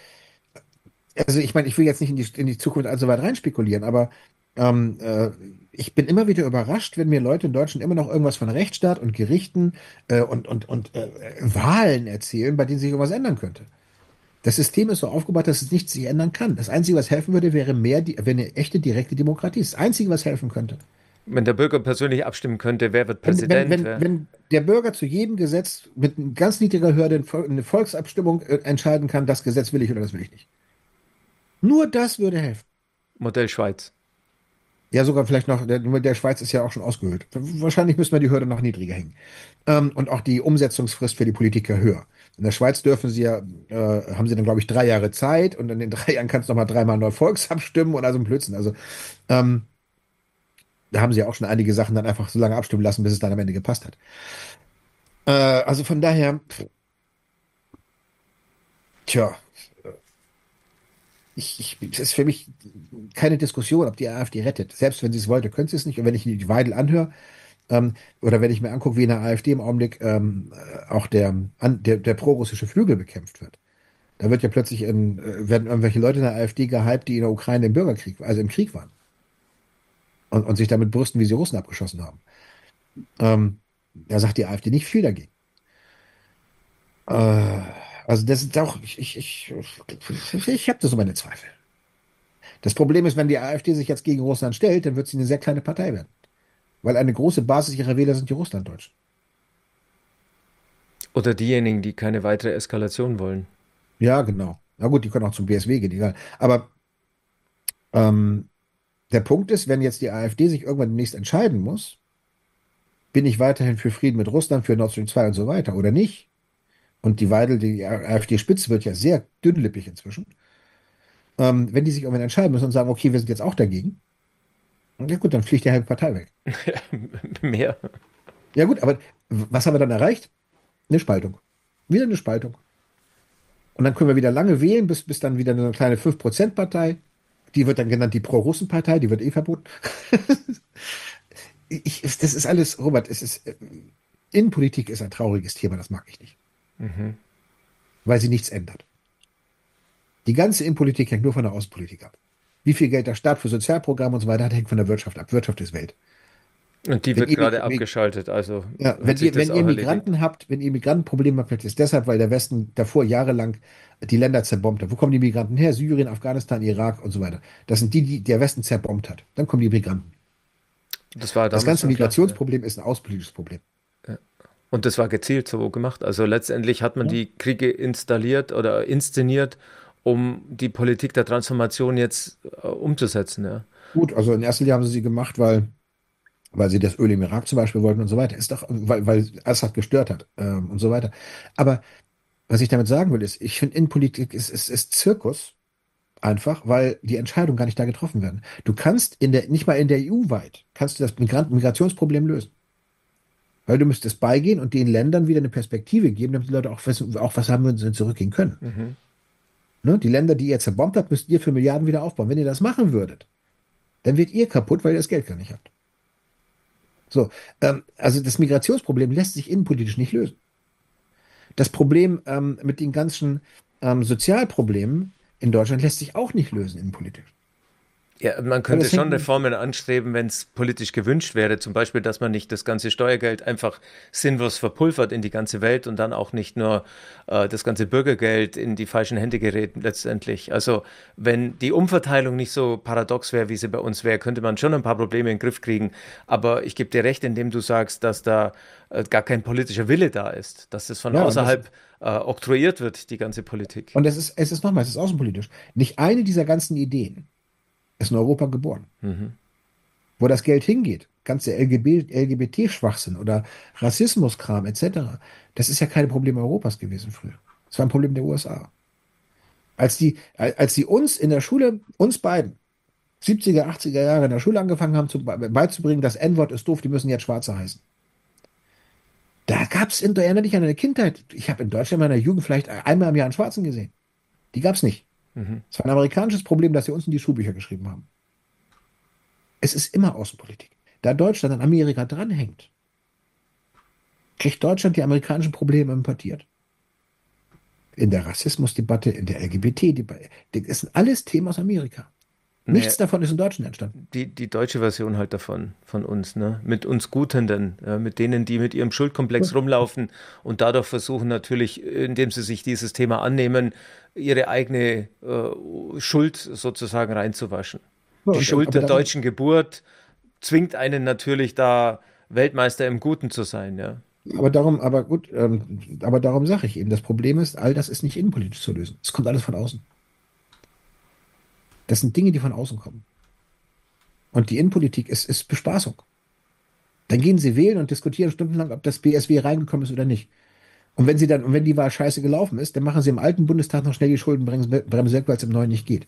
also ich meine, ich will jetzt nicht in die Zukunft allzu weit reinspekulieren, aber ähm, äh, ich bin immer wieder überrascht, wenn mir Leute in Deutschland immer noch irgendwas von Rechtsstaat und Gerichten und Wahlen erzählen, bei denen sich irgendwas ändern könnte. Das System ist so aufgebaut, dass es nichts sich ändern kann. Das Einzige, was helfen würde, wäre eine echte direkte Demokratie. Das Einzige, was helfen könnte. Wenn der Bürger persönlich abstimmen könnte, wer wird Wenn, wenn, Präsident, wenn, wenn der Bürger zu jedem Gesetz mit ganz niedriger Hürde eine Volksabstimmung entscheiden kann, das Gesetz will ich oder das will ich nicht. Nur das würde helfen. Modell Schweiz. Ja, sogar vielleicht noch, der Schweiz ist ja auch schon ausgehöhlt. Wahrscheinlich müssen wir die Hürde noch niedriger hängen. Und auch die Umsetzungsfrist für die Politiker höher. In der Schweiz dürfen sie ja, haben sie dann, glaube ich, 3 Jahre Zeit und in den 3 Jahren kannst du noch mal dreimal neu Volksabstimmen und also ein Blödsinn. Also ähm, da haben sie ja auch schon einige Sachen dann einfach so lange abstimmen lassen, bis es dann am Ende gepasst hat. Also von daher, tja, es ist für mich keine Diskussion, ob die AfD rettet. Selbst wenn sie es wollte, könnte sie es nicht. Und wenn ich mir die Weidel anhöre, oder wenn ich mir angucke, wie in der AfD im Augenblick auch der prorussische Flügel bekämpft wird. Da wird ja plötzlich werden irgendwelche Leute in der AfD gehypt, die in der Ukraine im Bürgerkrieg, also im Krieg waren. Und sich damit brüsten, wie sie Russen abgeschossen haben. Da sagt die AfD nicht viel dagegen. Äh, also das ist auch, ich habe da so meine Zweifel. Das Problem ist, wenn die AfD sich jetzt gegen Russland stellt, dann wird sie eine sehr kleine Partei werden. Weil eine große Basis ihrer Wähler sind die Russlanddeutschen. Oder diejenigen, die keine weitere Eskalation wollen. Ja, genau. Na gut, die können auch zum BSW gehen, egal. Aber ähm, der Punkt ist, wenn jetzt die AfD sich irgendwann demnächst entscheiden muss, bin ich weiterhin für Frieden mit Russland, für Nord Stream 2 und so weiter oder nicht? Und die Weidel, die AfD-Spitze wird ja sehr dünnlippig inzwischen. Wenn die sich irgendwann entscheiden müssen und sagen, okay, wir sind jetzt auch dagegen, ja gut, dann fliegt die halbe Partei weg. Mehr. Ja gut, aber was haben wir dann erreicht? Eine Spaltung. Wieder eine Spaltung. Und dann können wir wieder lange wählen, bis dann wieder eine kleine 5%-Partei. Die wird dann genannt die Pro-Russen-Partei, die wird eh verboten. Das ist alles, Robert, Innenpolitik ist ein trauriges Thema, das mag ich nicht. Mhm. Weil sie nichts ändert. Die ganze Innenpolitik hängt nur von der Außenpolitik ab. Wie viel Geld der Staat für Sozialprogramme und so weiter hat, hängt von der Wirtschaft ab. Wirtschaft ist Welt. Und die Wenn wird ihr, gerade abgeschaltet, also ja, hat sich das wenn ihr auch erledigt. Migranten habt, wenn ihr Migrantenprobleme habt, ist es deshalb, weil der Westen davor jahrelang die Länder zerbombt hat. Wo kommen die Migranten her? Syrien, Afghanistan, Irak und so weiter. Das sind die, die der Westen zerbombt hat. Dann kommen die Migranten. Das war Das damals ganze schon klar. Ja. Migrationsproblem ist ein außenpolitisches Problem. Ja. Und das war gezielt so gemacht. Also letztendlich hat man Ja. die Kriege installiert oder inszeniert, um die Politik der Transformation jetzt umzusetzen. Ja. Gut, also in erster Linie haben sie gemacht, weil sie das Öl im Irak zum Beispiel wollten und so weiter. Ist doch, weil Assad gestört hat und so weiter. Aber was ich damit sagen will, ist, ich finde, Innenpolitik ist Zirkus einfach, weil die Entscheidungen gar nicht da getroffen werden. Du kannst nicht mal in der EU weit, kannst du das Migrationsproblem lösen. Weil du müsstest beigehen und den Ländern wieder eine Perspektive geben, damit die Leute auch was haben, wenn sie zurückgehen können. Mhm. Ne? Die Länder, die ihr zerbombt habt, müsst ihr für Milliarden wieder aufbauen. Wenn ihr das machen würdet, dann wird ihr kaputt, weil ihr das Geld gar nicht habt. So, also das Migrationsproblem lässt sich innenpolitisch nicht lösen. Das Problem mit den ganzen Sozialproblemen in Deutschland lässt sich auch nicht lösen innenpolitisch. Ja, man Weil könnte das hängt schon Reformen anstreben, wenn es politisch gewünscht wäre. Zum Beispiel, dass man nicht das ganze Steuergeld einfach sinnlos verpulvert in die ganze Welt und dann auch nicht nur das ganze Bürgergeld in die falschen Hände gerät letztendlich. Also wenn die Umverteilung nicht so paradox wäre, wie sie bei uns wäre, könnte man schon ein paar Probleme in den Griff kriegen. Aber ich gebe dir recht, indem du sagst, dass da gar kein politischer Wille da ist, dass das von Ja, außerhalb oktroyiert wird, die ganze Politik. und es ist nochmal, es ist außenpolitisch. Nicht eine dieser ganzen Ideen ist in Europa geboren. Mhm. Wo das Geld hingeht, ganze LGBT-Schwachsinn oder Rassismuskram etc., das ist ja kein Problem Europas gewesen früher. Das war ein Problem der USA. Als die uns in der Schule, uns beiden, 70er, 80er Jahre in der Schule angefangen haben, beizubringen, das N-Wort ist doof, die müssen jetzt Schwarze heißen. Da gab es, erinnere dich an deine Kindheit. Ich habe in Deutschland in meiner Jugend vielleicht einmal im Jahr einen Schwarzen gesehen. Die gab es nicht. Mhm. Es war ein amerikanisches Problem, das sie uns in die Schulbücher geschrieben haben. Es ist immer Außenpolitik. Da Deutschland an Amerika dranhängt, kriegt Deutschland die amerikanischen Probleme importiert. In der Rassismusdebatte, in der LGBT-Debatte. Das sind alles Themen aus Amerika. Nee, Nichts davon ist in Deutschland entstanden. die deutsche Version halt davon, von uns, ne? Mit uns Gutenden, ja, mit denen, die mit ihrem Schuldkomplex rumlaufen und dadurch versuchen natürlich, indem sie sich dieses Thema annehmen, ihre eigene Schuld sozusagen reinzuwaschen. So, Die Schuld aber der darum, deutschen Geburt zwingt einen natürlich da Weltmeister im Guten zu sein, ja. aber gut, aber darum sage ich eben, das Problem ist, all das ist nicht innenpolitisch zu lösen. Es kommt alles von außen. Das sind Dinge, die von außen kommen. und die Innenpolitik ist Bespaßung. Dann gehen sie wählen und diskutieren stundenlang, ob das BSW reingekommen ist oder nicht. Und wenn die Wahl scheiße gelaufen ist, dann machen sie im alten Bundestag noch schnell die Schuldenbremse weg, weil es im neuen nicht geht.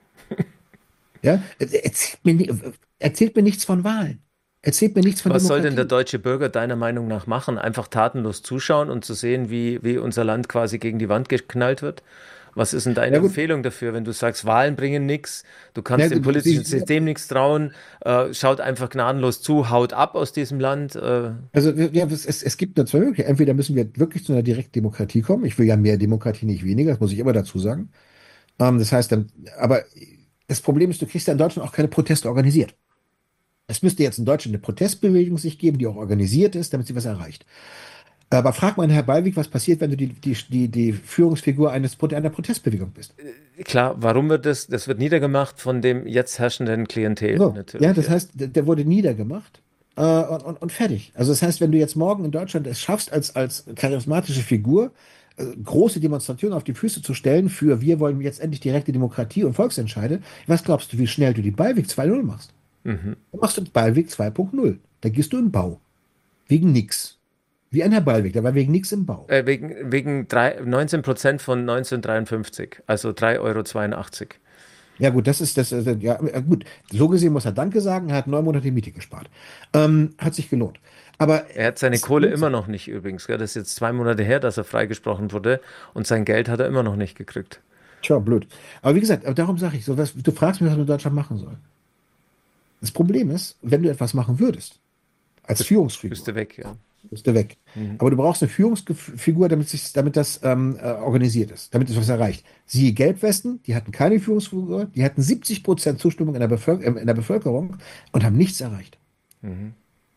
Ja? Erzählt mir nichts von Wahlen. Erzählt mir nichts von Was soll denn der Demokratie. deutsche Bürger deiner Meinung nach machen? Einfach tatenlos zuschauen und zu sehen, wie unser Land quasi gegen die Wand geknallt wird? Was ist denn deine Ja gut, Empfehlung dafür, wenn du sagst, Wahlen bringen nichts, du ja, kannst dem gut, politischen System nichts trauen, schaut einfach gnadenlos zu, haut ab aus diesem Land. also ja, es gibt nur zwei Möglichkeiten. Entweder müssen wir wirklich zu einer Direktdemokratie kommen. Ich will ja mehr Demokratie, nicht weniger, das muss ich immer dazu sagen. Das heißt, aber das Problem ist, du kriegst ja in Deutschland auch keine Proteste organisiert. Es müsste jetzt in Deutschland eine Protestbewegung sich geben, die auch organisiert ist, damit sie was erreicht. Aber frag mal Herr Ballweg, was passiert, wenn du die Führungsfigur einer Protestbewegung bist? Klar, warum wird das? Das wird niedergemacht von dem jetzt herrschenden Klientel, So, ja, natürlich, das ja. heißt, der wurde niedergemacht und fertig. Also das heißt, wenn du jetzt morgen in Deutschland es schaffst, als charismatische Figur große Demonstrationen auf die Füße zu stellen für wir wollen jetzt endlich direkte Demokratie und Volksentscheide, was glaubst du, wie schnell du die Ballweg 2.0 machst? Mhm. Dann machst du Ballweg 2.0. Da gehst du in den Bau. Wegen nix. Wie ein Herr Ballweg, der war wegen nix im Bau. Wegen 19% von 1953, also 3,82 Euro. Ja gut, ja gut. So gesehen muss er Danke sagen, er hat 9 Monate die Miete gespart. Hat sich gelohnt. Aber Er hat seine es Kohle lohnt immer sich. noch nicht übrigens. Gell? Das ist jetzt 2 Monate her, dass er freigesprochen wurde und sein Geld hat er immer noch nicht gekriegt. Tja, blöd. Aber wie gesagt, darum sage ich so, du fragst mich, was man in Deutschland machen soll. Das Problem ist, wenn du etwas machen würdest, als Bist Führungsfigur, du weg, ja. bist du weg. Mhm. Aber du brauchst eine Führungsfigur, damit das organisiert ist, damit es was erreicht. Siehe Gelbwesten, die hatten keine Führungsfigur, die hatten 70% Zustimmung in der Bevölkerung und haben nichts erreicht. Mhm.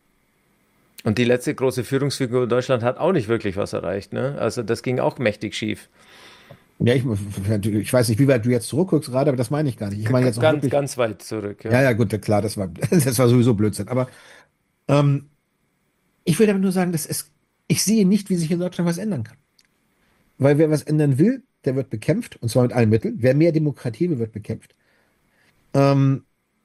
Und die letzte große Führungsfigur in Deutschland hat auch nicht wirklich was erreicht, ne? Also das ging auch mächtig schief. Ja, ich weiß nicht, wie weit du jetzt zurückguckst gerade, aber das meine ich gar nicht. Ich meine jetzt auch Ganz, wirklich, ganz weit zurück, ja, ja. ja, gut, klar, das war sowieso Blödsinn. Aber ähm, ich will damit nur sagen, ich sehe nicht, wie sich in Deutschland was ändern kann. Weil wer was ändern will, der wird bekämpft, und zwar mit allen Mitteln. Wer mehr Demokratie will, wird bekämpft. Ähm,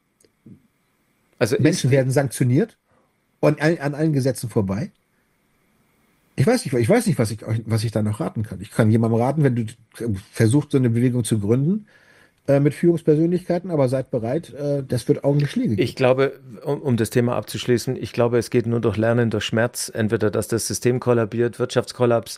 Also Menschen werden sanktioniert und an allen Gesetzen vorbei. Ich weiß nicht, was ich da noch raten kann. Ich kann jemandem raten, wenn du versuchst, so eine Bewegung zu gründen, mit Führungspersönlichkeiten, aber seid bereit, das wird ordentlich Schläge ich geben. glaube, um das Thema abzuschließen, ich glaube, es geht nur durch Lernen, durch Schmerz. Entweder, dass das System kollabiert, Wirtschaftskollaps,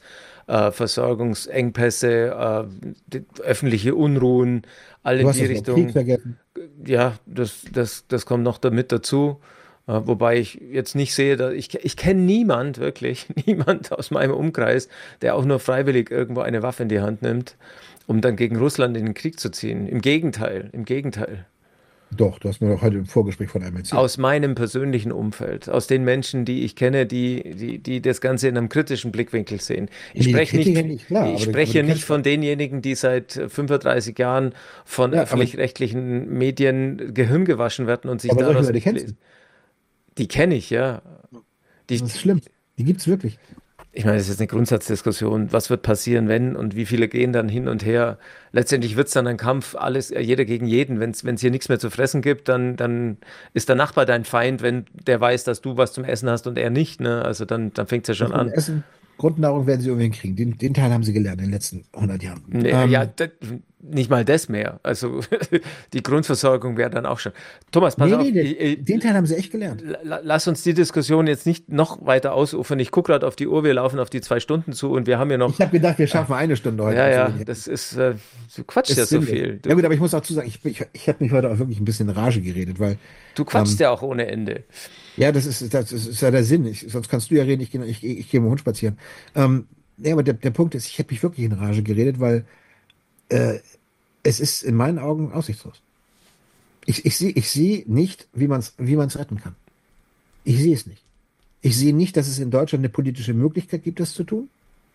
Versorgungsengpässe, öffentliche Unruhen, all Du in hast die das Wort Krieg Richtung. vergessen. Ja, das kommt noch damit dazu. Wobei ich jetzt nicht sehe, ich kenne niemand, wirklich, niemand aus meinem Umkreis, der auch nur freiwillig irgendwo eine Waffe in die Hand nimmt, um dann gegen Russland in den Krieg zu ziehen. Im Gegenteil, im Gegenteil. Doch, du hast mir doch heute im Vorgespräch von einem erzählt. Aus meinem persönlichen Umfeld, aus den Menschen, die ich kenne, die das Ganze in einem kritischen Blickwinkel sehen. Nee, die Kritiker nicht, klar, Ich aber spreche du hier nicht kennst von doch. denjenigen, die seit 35 Jahren von Ja, öffentlich-rechtlichen Medien Gehirn gewaschen werden und sich aber solche daraus Leute nicht kennst du. lesen. Die kenne ich, ja. Die, Das ist schlimm. Die gibt es wirklich. Ich meine, das ist eine Grundsatzdiskussion. Was wird passieren, wenn und wie viele gehen dann hin und her? Letztendlich wird es dann ein Kampf, jeder gegen jeden. Wenn es hier nichts mehr zu fressen gibt, dann ist der Nachbar dein Feind, wenn der weiß, dass du was zum Essen hast und er nicht. Ne? Also dann fängt es ja Das schon mit dem an. Essen, Grundnahrung werden sie irgendwie hinkriegen. Den Teil haben sie gelernt in den letzten 100 Jahren. Nee, ja, nicht mal das mehr. Also die Grundversorgung wäre dann auch schon. Thomas, pass Nee, auf, nee, den Teil haben sie echt gelernt. lass uns die Diskussion jetzt nicht noch weiter ausufern. Ich gucke gerade auf die Uhr, wir laufen auf die 2 Stunden zu und wir haben ja noch. Ich habe gedacht, wir schaffen eine Stunde heute. Ja, Also, ja, das ist, du quatschst ja ist so sinnlos. viel. Ja gut, aber ich muss auch zu sagen, ich habe mich heute auch wirklich ein bisschen in Rage geredet, weil Du quatschst ähm, ja auch ohne Ende. ja, das ist ja der Sinn. Sonst kannst du ja reden, ich gehe mit dem Hund spazieren. Ja, aber der Punkt ist, ich habe mich wirklich in Rage geredet, weil äh, es ist in meinen Augen aussichtslos. Ich sehe nicht, wie man's retten kann. Ich sehe es nicht. Ich sehe nicht, dass es in Deutschland eine politische Möglichkeit gibt, das zu tun.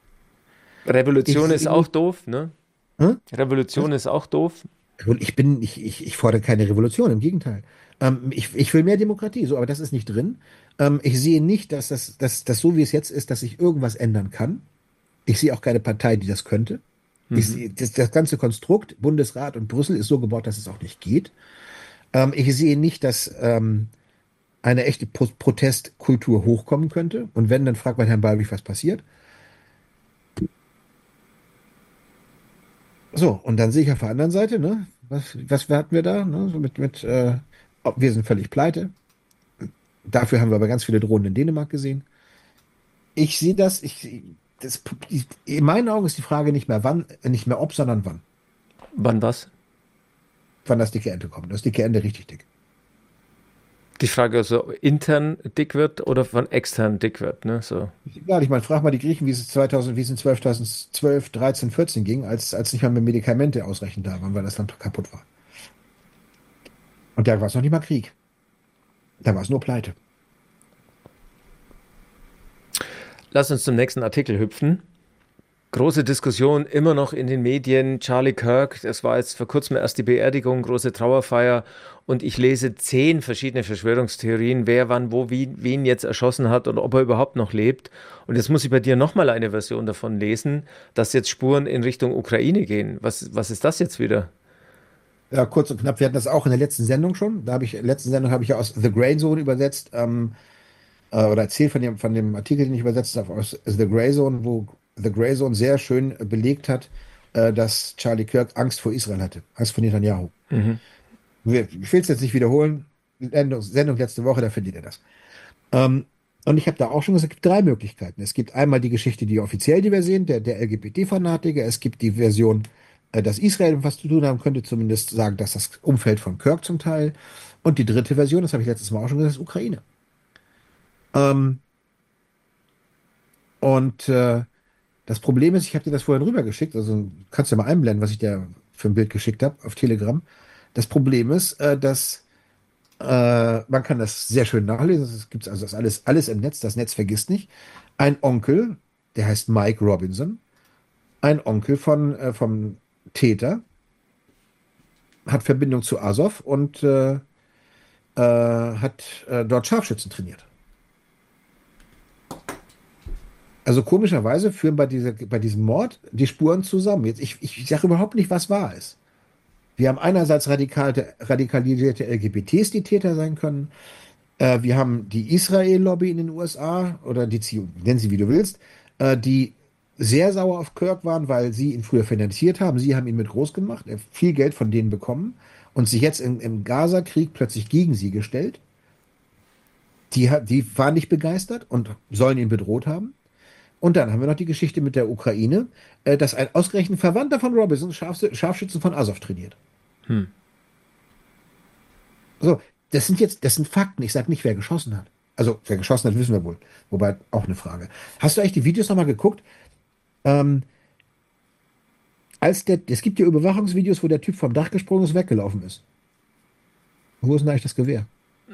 Ich Revolution ist sehe auch nicht. doof, ne? Hä? Was? Revolution ist auch doof. Und ich fordere keine Revolution, im Gegenteil. Ich will mehr Demokratie, so, aber das ist nicht drin. Ich sehe nicht, dass so wie es jetzt ist, dass sich irgendwas ändern kann. Ich sehe auch keine Partei, die das könnte. Mhm. Das ganze Konstrukt, Bundesrat und Brüssel, ist so gebaut, dass es auch nicht geht. Ich sehe nicht, dass eine echte Protestkultur hochkommen könnte. Und wenn, dann fragt man Herrn Balbig, was passiert. So, und dann sehe ich auf der anderen Seite, ne, was hatten wir da? Ne, so wir sind völlig pleite. Dafür haben wir aber ganz viele Drohnen in Dänemark gesehen. Ich sehe in meinen Augen ist die Frage nicht mehr wann, nicht mehr ob, sondern wann. Wann was? Wann das dicke Ende kommt. Das dicke Ende richtig dick. Die Frage, also intern dick wird oder von extern dick wird, ne? So. Egal, ich meine, frag mal die Griechen, wie es in 2012, 13, 14 ging, als nicht mal mehr Medikamente ausreichend da waren, weil das Land kaputt war. Und da war es noch nicht mal Krieg. Da war es nur Pleite. Lass uns zum nächsten Artikel hüpfen. Große Diskussion immer noch in den Medien. Charlie Kirk, das war jetzt vor kurzem erst die Beerdigung, große Trauerfeier. Und ich lese 10 verschiedene Verschwörungstheorien, wer wann wo wen jetzt erschossen hat und ob er überhaupt noch lebt. Und jetzt muss ich bei dir nochmal eine Version davon lesen, dass jetzt Spuren in Richtung Ukraine gehen. Was ist das jetzt wieder? Ja, kurz und knapp, wir hatten das auch in der letzten Sendung schon. Letzten Sendung habe ich ja aus The Grey Zone übersetzt, oder erzählt von dem Artikel, den ich übersetzt habe, aus The Grey Zone, wo The Grey Zone sehr schön belegt hat, dass Charlie Kirk Angst vor Israel hatte, Angst vor Netanyahu. Mhm. Ich will es jetzt nicht wiederholen. Sendung letzte Woche, da findet ihr das. Und ich habe da auch schon gesagt, es gibt 3 Möglichkeiten. Es gibt einmal die Geschichte, die offiziell, die wir sehen, der LGBT-Fanatiker. Es gibt die Version, dass Israel was zu tun haben könnte, zumindest sagen, dass das Umfeld von Kirk zum Teil. Und die dritte Version, das habe ich letztes Mal auch schon gesagt, ist Ukraine. Ähm, und das Problem ist, ich habe dir das vorhin rübergeschickt, also kannst du ja mal einblenden, was ich dir für ein Bild geschickt habe auf Telegram. Das Problem ist, dass man kann das sehr schön nachlesen. Es gibt also das alles im Netz. Das Netz vergisst nicht. Ein Onkel, der heißt Mike Robinson, ein Onkel vom Täter, hat Verbindung zu Azov und hat dort Scharfschützen trainiert. Also komischerweise führen bei diesem Mord die Spuren zusammen. Jetzt, ich sage überhaupt nicht, was wahr ist. Wir haben einerseits radikalisierte LGBTs, die Täter sein können. Wir haben die Israel-Lobby in den USA, oder nenn sie wie du willst, die sehr sauer auf Kirk waren, weil sie ihn früher finanziert haben. Sie haben ihn mit groß gemacht, er hat viel Geld von denen bekommen und sich jetzt im Gaza-Krieg plötzlich gegen sie gestellt. Die waren nicht begeistert und sollen ihn bedroht haben. Und dann haben wir noch die Geschichte mit der Ukraine, dass ein ausgerechnet Verwandter von Robinson Scharfschützen von Azov trainiert. Hm. So, das sind Fakten. Ich sage nicht, wer geschossen hat. Also, wer geschossen hat, wissen wir wohl. Wobei, auch eine Frage. Hast du eigentlich die Videos nochmal geguckt? Ähm, es gibt ja Überwachungsvideos, wo der Typ vom Dach gesprungen ist, weggelaufen ist. Wo ist denn eigentlich das Gewehr?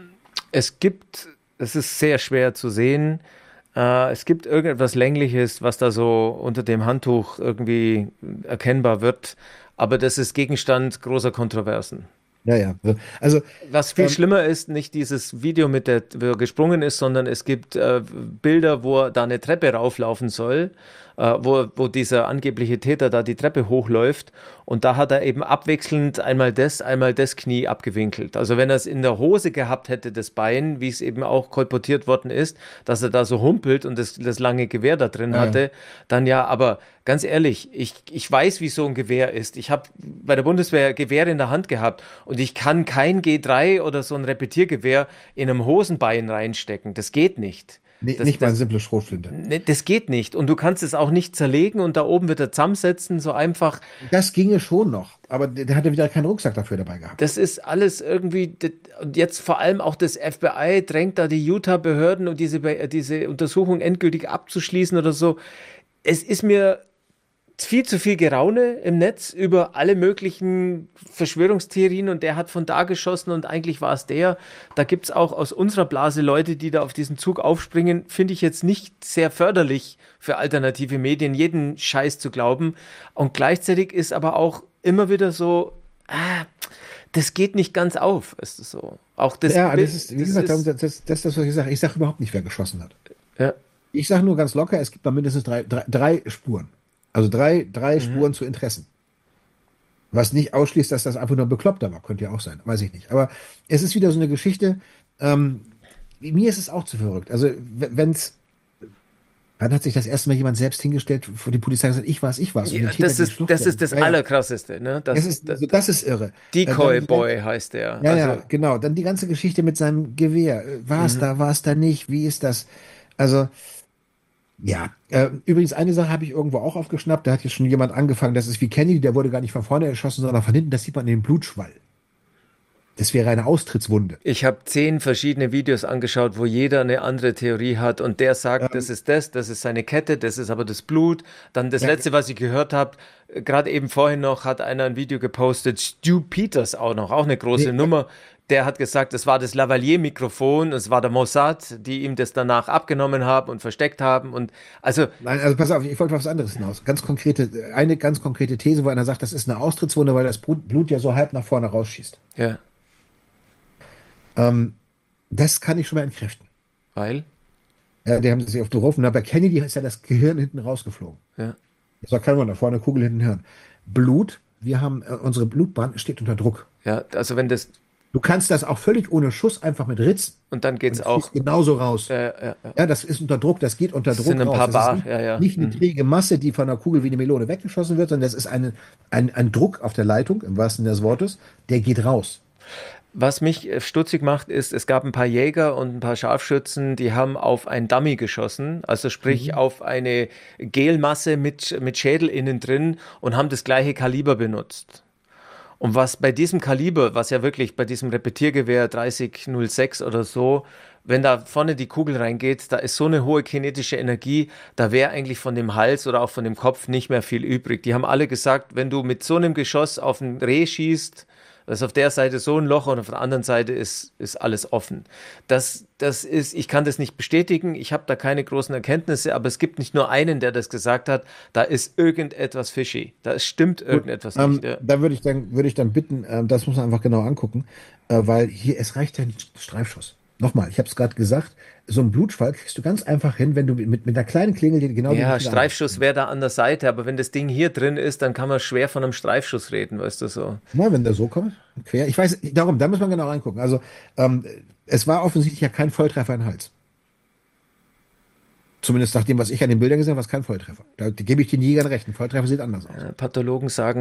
Es ist sehr schwer zu sehen. Es gibt irgendetwas Längliches, was da so unter dem Handtuch irgendwie erkennbar wird, aber das ist Gegenstand großer Kontroversen. Ja, ja. Also, Was viel schlimmer ist, nicht dieses Video wo er gesprungen ist, sondern es gibt Bilder, wo er da eine Treppe rauflaufen soll, wo dieser angebliche Täter da die Treppe hochläuft und da hat er eben abwechselnd einmal das Knie abgewinkelt. Also wenn er es in der Hose gehabt hätte, das Bein, wie es eben auch kolportiert worden ist, dass er da so humpelt und das lange Gewehr da drin hatte, dann ja, aber ganz ehrlich, ich weiß, wie so ein Gewehr ist. Ich habe bei der Bundeswehr Gewehre in der Hand gehabt und ich kann kein G3 oder so ein Repetiergewehr in einem Hosenbein reinstecken. Das geht nicht. Nicht mal eine simple Schrotflinte. Das geht nicht. Und du kannst es auch nicht zerlegen und da oben wird er zusammensetzen, so einfach. Das ginge schon noch, aber der hatte wieder keinen Rucksack dafür dabei gehabt. Das ist alles irgendwie, und jetzt vor allem auch das FBI drängt da die Utah-Behörden, um diese Untersuchung endgültig abzuschließen oder so. Es ist mir viel zu viel Geraune im Netz über alle möglichen Verschwörungstheorien und der hat von da geschossen und eigentlich war es der. Da gibt es auch aus unserer Blase Leute, die da auf diesen Zug aufspringen. Finde ich jetzt nicht sehr förderlich für alternative Medien, jeden Scheiß zu glauben. Und gleichzeitig ist aber auch immer wieder so, das geht nicht ganz auf. Ist es so. Auch das Ja, das ist, wie gesagt, das ist das, was ich sage. Ich sage überhaupt nicht, wer geschossen hat. Ja. Ich sage nur ganz locker, es gibt mal mindestens drei Spuren. Also drei Spuren zu Interessen. Was nicht ausschließt, dass das einfach nur ein Bekloppter war. Könnte ja auch sein, weiß ich nicht. Aber es ist wieder so eine Geschichte, ähm, mir ist es auch zu verrückt. Also, wenn's, wann hat sich das erste Mal jemand selbst hingestellt vor die Polizei und gesagt, ich war's und Ja, den Täter die Schlucht das ist werden? das Ja, ja. Allerkrasseste, ne? Also das ist irre. Dann Decoy die ganze, Boy heißt der. ja, ja, Also, genau. Dann die ganze Geschichte mit seinem Gewehr. mhm. War es da nicht? Wie ist das? Also, ja. Übrigens, eine Sache habe ich irgendwo auch aufgeschnappt. Da hat jetzt schon jemand angefangen. Das ist wie Kennedy, der wurde gar nicht von vorne erschossen, sondern von hinten. Das sieht man in dem Blutschwall. Das wäre eine Austrittswunde. Ich habe 10 verschiedene Videos angeschaut, wo jeder eine andere Theorie hat und der sagt, Ähm, das ist seine Kette, das ist aber das Blut. Dann das ja, letzte, was ich gehört habe, gerade eben vorhin noch hat einer ein Video gepostet, Stu Peters auch noch, auch eine große nee, Nummer. Der hat gesagt, es war das Lavalier-Mikrofon, es war der Mossad, die ihm das danach abgenommen haben und versteckt haben. Und also, nein, also pass auf, ich wollte auf was anderes hinaus. Eine ganz konkrete These, wo einer sagt, das ist eine Austrittswunde, weil das Blut ja so halb nach vorne rausschießt. ja, Ähm, Das kann ich schon mal entkräften. weil, Ja, die haben sich auf gerufen. Bei Kennedy ist ja das Gehirn hinten rausgeflogen. ja. Das war kein Wunder, vorne Kugel, hinten Hirn. Blut, wir haben, unsere Blutbahn steht unter Druck. Ja, also wenn das, Du kannst das auch völlig ohne Schuss einfach mit ritzen und dann und geht's das fließt auch, genauso raus. ja. Ja, das ist unter Druck, das geht unter Das sind Druck ein raus. paar Das ist Bar, ja, ja. nicht eine Mhm. träge Masse, die von einer Kugel wie eine Melone weggeschossen wird, sondern das ist ein Druck auf der Leitung, im wahrsten Sinne des Wortes, der geht raus. Was mich stutzig macht, ist, es gab ein paar Jäger und ein paar Scharfschützen, die haben auf ein Dummy geschossen, also sprich Mhm. auf eine Gelmasse mit Schädel innen drin und haben das gleiche Kaliber benutzt. Und was bei diesem Kaliber, was ja wirklich bei diesem Repetiergewehr 3006 oder so, wenn da vorne die Kugel reingeht, da ist so eine hohe kinetische Energie, da wäre eigentlich von dem Hals oder auch von dem Kopf nicht mehr viel übrig. Die haben alle gesagt, wenn du mit so einem Geschoss auf ein Reh schießt, da ist auf der Seite so ein Loch und auf der anderen Seite ist alles offen. Das ist, ich kann das nicht bestätigen, ich habe da keine großen Erkenntnisse, aber es gibt nicht nur einen, der das gesagt hat, da ist irgendetwas fishy, da stimmt Gut, irgendetwas nicht. Ja. da würde ich dann bitten, das muss man einfach genau angucken, weil hier, es reicht ja ein Streifschuss. Nochmal, ich habe es gerade gesagt, so einen Blutschwall kriegst du ganz einfach hin, wenn du mit einer kleinen Klingel dir genau die Ja, richtige Antwort Streifschuss wäre gibst. da an der Seite, aber wenn das Ding hier drin ist, dann kann man schwer von einem Streifschuss reden, weißt du so. Na, wenn der so kommt, quer. Ich weiß, darum, da muss man genau reingucken. Also, es war offensichtlich ja kein Volltreffer in den Hals. Zumindest nach dem, was ich an den Bildern gesehen habe, war es kein Volltreffer. Da gebe ich den Jägern recht. Ein Volltreffer sieht anders aus. Pathologen sagen,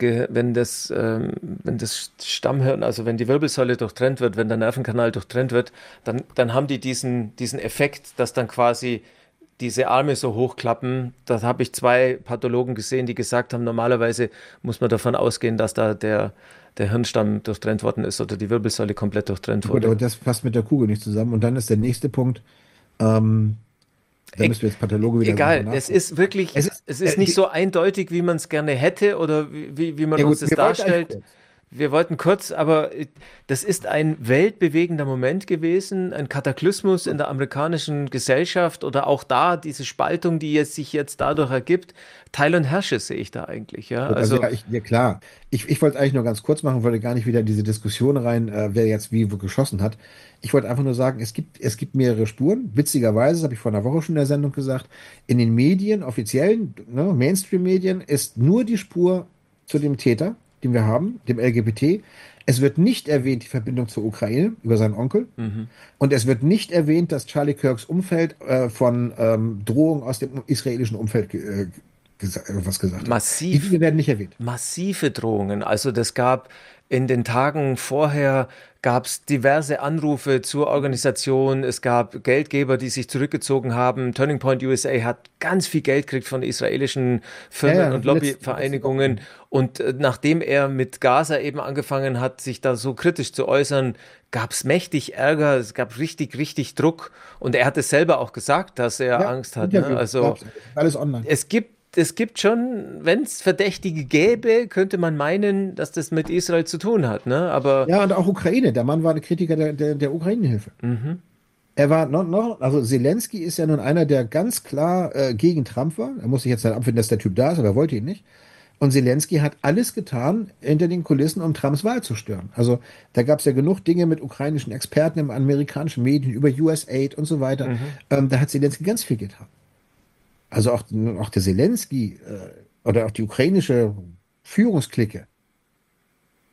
wenn das Stammhirn, also wenn die Wirbelsäule durchtrennt wird, wenn der Nervenkanal durchtrennt wird, dann haben die diesen Effekt, dass dann quasi diese Arme so hochklappen. Da habe ich 2 Pathologen gesehen, die gesagt haben, normalerweise muss man davon ausgehen, dass da der Hirnstamm durchtrennt worden ist oder die Wirbelsäule komplett durchtrennt Gut, aber wurde. das passt mit der Kugel nicht zusammen. Und dann ist der nächste Punkt, ähm, da E müssen wir jetzt Pathologe wieder drüber Egal, es nachdenken. ist wirklich, Es ist, es ist nicht so eindeutig, wie man es gerne hätte oder wie man ja uns gut, das wir wollten eigentlich darstellt. kurz. Wir wollten kurz, aber das ist ein weltbewegender Moment gewesen, ein Kataklysmus in der amerikanischen Gesellschaft oder auch da diese Spaltung, die sich jetzt dadurch ergibt. Teil und Herrsche sehe ich da eigentlich, ja. Gut, also Also, ja, ja klar. Ich wollte es eigentlich nur ganz kurz machen, wollte gar nicht wieder in diese Diskussion rein, wer jetzt wie wo geschossen hat. Ich wollte einfach nur sagen, es gibt mehrere Spuren. Witzigerweise, das habe ich vor einer Woche schon in der Sendung gesagt, in den Medien, offiziellen, ne, Mainstream-Medien, ist nur die Spur zu dem Täter, den wir haben, dem LGBT. Es wird nicht erwähnt, die Verbindung zur Ukraine über seinen Onkel. mhm. Und es wird nicht erwähnt, dass Charlie Kirks Umfeld von Drohungen aus dem israelischen Umfeld was gesagt hat. Die Massiv Dinge werden nicht erwähnt. massive Drohungen. Also das gab in den Tagen vorher gab es diverse Anrufe zur Organisation. Es gab Geldgeber, die sich zurückgezogen haben. Turning Point USA hat ganz viel Geld gekriegt von israelischen Ja, Firmen ja, und letzte Woche. Lobbyvereinigungen. Und nachdem er mit Gaza eben angefangen hat, sich da so kritisch zu äußern, gab es mächtig Ärger. Es gab richtig, richtig Druck. Und er hat es selber auch gesagt, dass er Ja, Angst hat. Ne? Interview, Also gab's alles online. es gibt schon, wenn es Verdächtige gäbe, könnte man meinen, dass das mit Israel zu tun hat, ne? Aber Ja, und auch Ukraine. Der Mann war ein Kritiker der Ukraine-Hilfe. mhm, Er war also Zelensky ist ja nun einer, der ganz klar gegen Trump war. Er muss sich jetzt halt abfinden, dass der Typ da ist, aber er wollte ihn nicht. Und Zelensky hat alles getan hinter den Kulissen, um Trumps Wahl zu stören. Also da gab es ja genug Dinge mit ukrainischen Experten im amerikanischen Medien über USAID und so weiter. mhm. Da hat Zelensky ganz viel getan. Also auch der Zelensky oder auch die ukrainische Führungsklicke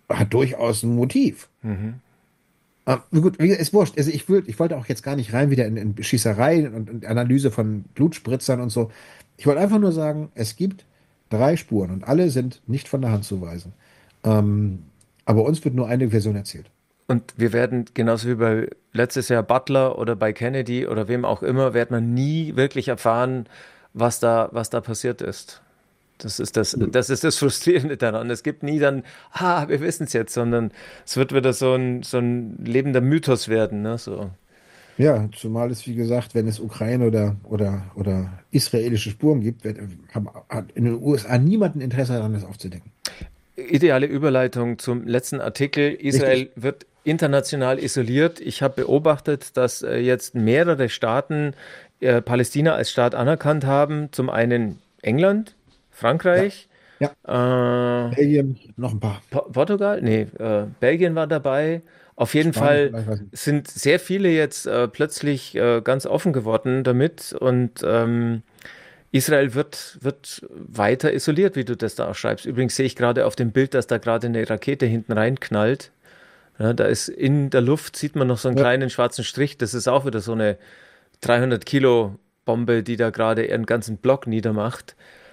hat durchaus ein Motiv. Mhm. Gut, ist wurscht. Also ich wollte auch jetzt gar nicht rein wieder in Schießerei und Analyse von Blutspritzern und so. Ich wollte einfach nur sagen, es gibt 3 Spuren und alle sind nicht von der Hand zu weisen. Ähm, aber uns wird nur eine Version erzählt. Und wir werden, genauso wie bei letztes Jahr Butler oder bei Kennedy oder wem auch immer, wird man nie wirklich erfahren, was da passiert ist. Das ist das Frustrierende daran. Es gibt nie dann, wir wissen es jetzt, sondern es wird wieder so ein lebender Mythos werden, ne? So. Ja, zumal es, wie gesagt, wenn es Ukraine oder israelische Spuren gibt, hat in den USA niemand ein Interesse daran, das aufzudecken. Ideale Überleitung zum letzten Artikel. Richtig. Israel wird international isoliert. Ich habe beobachtet, dass jetzt mehrere Staaten Palästina als Staat anerkannt haben. Zum einen England, Ja, Frankreich, ja. äh, Belgien, noch ein paar. Portugal, nee, Belgien war dabei. Auf jeden Spanien Fall vielleicht, weiß nicht. sind sehr viele jetzt plötzlich ganz offen geworden damit und Israel wird weiter isoliert, wie du das da auch schreibst. Übrigens sehe ich gerade auf dem Bild, dass da gerade eine Rakete hinten reinknallt. Ja, da ist in der Luft, sieht man noch so einen Ja. kleinen schwarzen Strich. Das ist auch wieder so eine 300 Kilo Bombe, die da gerade ihren ganzen Block niedermacht.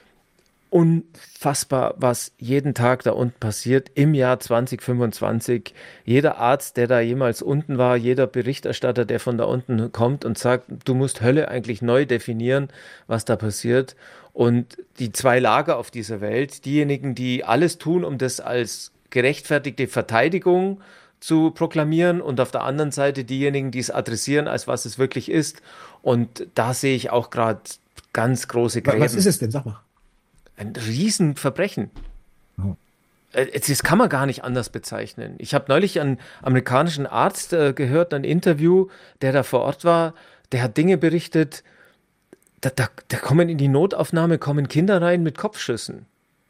Unfassbar, was jeden Tag da unten passiert im Jahr 2025. Jeder Arzt, der da jemals unten war, jeder Berichterstatter, der von da unten kommt und sagt, du musst Hölle eigentlich neu definieren, was da passiert. Und die 2 Lager auf dieser Welt, diejenigen, die alles tun, um das als gerechtfertigte Verteidigung zu proklamieren und auf der anderen Seite diejenigen, die es adressieren, als was es wirklich ist. Und da sehe ich auch gerade ganz große Was ist Gräben. es denn? Sag mal. Ein Riesenverbrechen. Oh. Das kann man gar nicht anders bezeichnen. Ich habe neulich einen amerikanischen Arzt gehört, ein Interview, der da vor Ort war, der hat Dinge berichtet, da kommen in die Notaufnahme, kommen Kinder rein mit Kopfschüssen.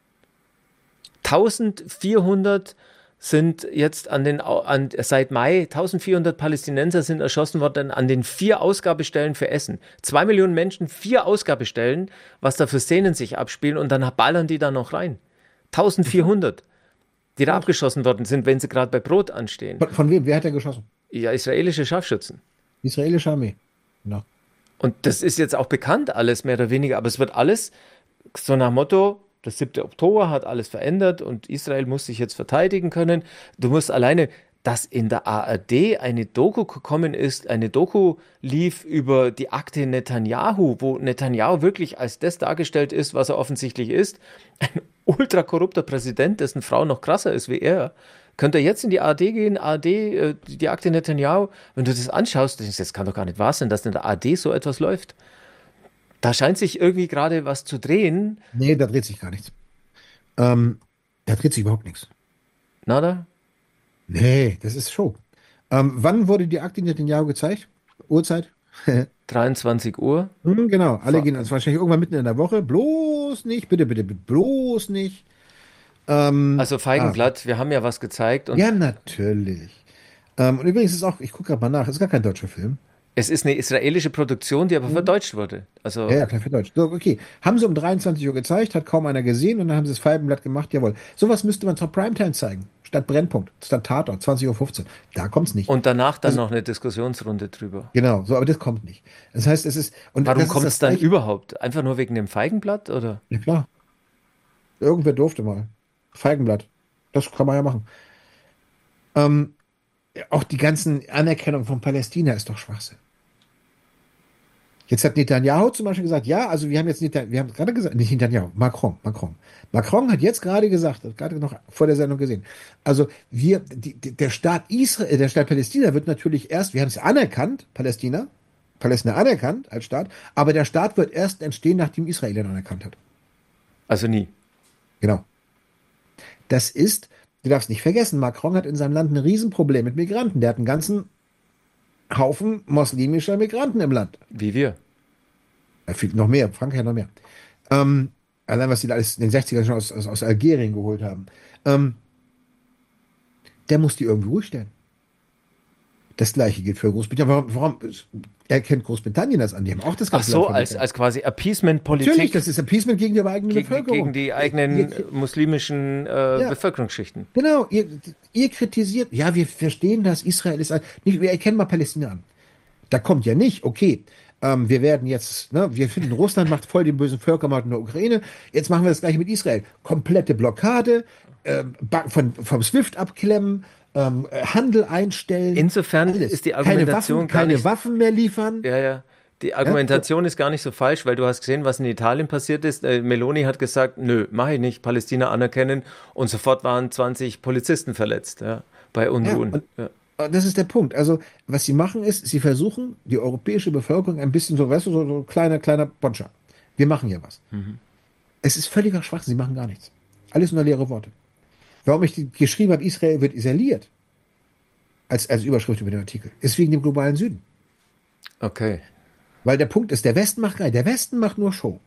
1400 sind jetzt seit Mai, 1400 Palästinenser sind erschossen worden an den 4 Ausgabestellen für Essen. 2 Millionen Menschen, 4 Ausgabestellen, was da für Szenen sich abspielen und dann ballern die da noch rein. 1400, die da Krass. abgeschossen worden sind, wenn sie gerade bei Brot anstehen. Von wem? Wer hat er geschossen? Ja, israelische Scharfschützen. Die israelische Armee. Genau. Und das ist jetzt auch bekannt, alles mehr oder weniger, aber es wird alles so nach Motto, das 7. Oktober hat alles verändert und Israel muss sich jetzt verteidigen können. Du musst alleine, dass in der ARD eine Doku gekommen ist, eine Doku lief über die Akte Netanyahu, wo Netanyahu wirklich als das dargestellt ist, was er offensichtlich ist. Ein ultrakorrupter Präsident, dessen Frau noch krasser ist wie er. Könnt ihr jetzt in die ARD gehen, ARD, die Akte Netanyahu, wenn du das anschaust, denkst du, das kann doch gar nicht wahr sein, dass in der ARD so etwas läuft. Da scheint sich irgendwie gerade was zu drehen. Nee, da dreht sich gar nichts. Ähm, Da dreht sich überhaupt nichts. Nada? Nee, das ist Show. Wann wurde die Akte Netanyahu gezeigt? Uhrzeit? 23 Uhr. Genau, alle Ver- gehen, das wahrscheinlich irgendwann mitten in der Woche. Bloß nicht, bitte, bitte, bitte, bloß nicht. Ähm, Also ah, Feigenblatt, wir haben ja was gezeigt und ja, natürlich. Und übrigens ist auch, ich gucke gerade mal nach, ist gar kein deutscher Film. es ist eine israelische Produktion, die aber Mhm. verdeutscht wurde. Ja, Also, ja, klar, für Deutsch. So, okay. Haben sie um 23 Uhr gezeigt, hat kaum einer gesehen und dann haben sie das Feigenblatt gemacht, jawohl. Sowas müsste man zur Primetime zeigen. Statt Brennpunkt, statt Tatort, 20:15 Uhr. Da kommt's nicht. und danach dann Also, noch eine Diskussionsrunde drüber. genau, so, aber das kommt nicht. Das heißt, es ist, und Warum das ist kommt es das dann gleiche. überhaupt? Einfach nur wegen dem Feigenblatt, oder? Ja, klar. Irgendwer durfte mal. Feigenblatt. Das kann man ja machen. Ähm, Auch die ganzen Anerkennung von Palästina ist doch Schwachsinn. Jetzt hat Netanyahu zum Beispiel gesagt, ja, also wir haben gerade gesagt, nicht Netanyahu, Macron. Macron hat jetzt gerade gesagt, hat gerade noch vor der Sendung gesehen, also der Staat Israel, der Staat Palästina wird natürlich erst, wir haben es anerkannt, Palästina anerkannt als Staat, aber der Staat wird erst entstehen, nachdem Israel ihn anerkannt hat. Also nie. Genau. Das ist, du darfst nicht vergessen, Macron hat in seinem Land ein Riesenproblem mit Migranten. Der hat einen ganzen Haufen muslimischer Migranten im Land. Wie wir. Noch mehr, Frankreich noch mehr. Ähm, Allein was die da alles in den 60ern schon aus Algerien geholt haben. Ähm, Der muss die irgendwie ruhig stellen. Das Gleiche gilt für Großbritannien. Warum erkennt Großbritannien das an? Die haben auch das Ach ganze so, Land vermittelt. als quasi Natürlich, Appeasement-Politik das ist Appeasement gegen die eigene gegen Bevölkerung. die eigenen Ihr, muslimischen ja, Bevölkerungsschichten. genau, ihr kritisiert, ja, wir verstehen das, Israel ist ein, nicht, wir erkennen mal Palästina an. Da kommt ja nicht, okay, wir werden jetzt, ne, wir finden, Russland macht voll den bösen Völkermord in der Ukraine, jetzt machen wir das gleiche mit Israel. Komplette Blockade, vom SWIFT abklemmen, Handel einstellen, Insofern alles. ist die Argumentation gar Keine nicht, Waffen mehr liefern. ja, ja, die Ja, so. Argumentation ist gar nicht so falsch, weil du hast gesehen, was in Italien passiert ist. Meloni hat gesagt, nö, mache ich nicht, Palästina anerkennen und sofort waren 20 Polizisten verletzt, ja, bei Ja, Unruhen. Ja. und das ist der Punkt. Also, was sie machen ist, sie versuchen, die europäische Bevölkerung ein bisschen so, weißt du, so kleiner Bonscher. Wir machen hier was. Es ist völliger Schwachsinn, sie machen gar nichts. Alles nur leere Worte. Warum ich geschrieben habe, Israel wird isoliert, als Überschrift über den Artikel, ist wegen dem globalen Süden. Okay. Weil der Punkt ist, der Westen macht rein, der Westen macht nur Show.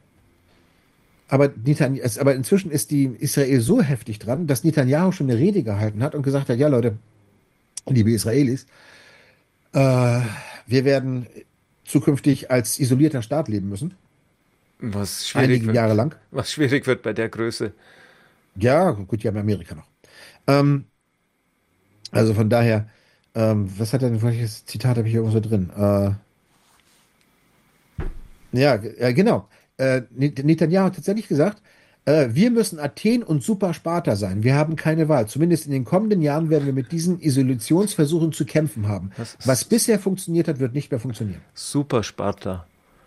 Aber inzwischen ist die Israel so heftig dran, dass Netanyahu schon eine Rede gehalten hat und gesagt hat, ja Leute, liebe Israelis, äh, wir werden zukünftig als isolierter Staat leben müssen, Was schwierig einige Jahre wird. lang. Was schwierig wird bei der Größe. Ja, gut, die haben Amerika noch. Ähm, also von daher, was hat er denn, welches Zitat habe ich hier irgendwo so drin? Ja, genau. Netanyahu hat tatsächlich gesagt, wir müssen Athen und Super Sparta sein. Wir haben keine Wahl. Zumindest in den kommenden Jahren werden wir mit diesen Isolationsversuchen zu kämpfen haben. Das Was ist bisher funktioniert hat, wird nicht mehr funktionieren. super Sparta.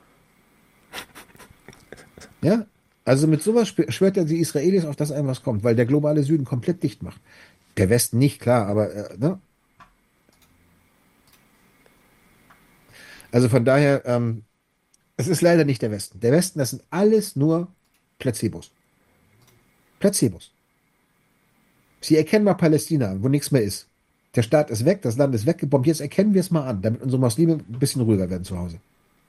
Ja? Also mit sowas schwört er die Israelis auf das ein, was kommt, weil der globale Süden komplett dicht macht. Der Westen nicht, klar, aber ne? Also von daher, es ist leider nicht der Westen. Der Westen, das sind alles nur Placebos. Placebos. Sie erkennen mal Palästina an, wo nichts mehr ist. Der Staat ist weg, das Land ist weggebombt. Jetzt erkennen wir es mal an, damit unsere Muslime ein bisschen ruhiger werden zu Hause.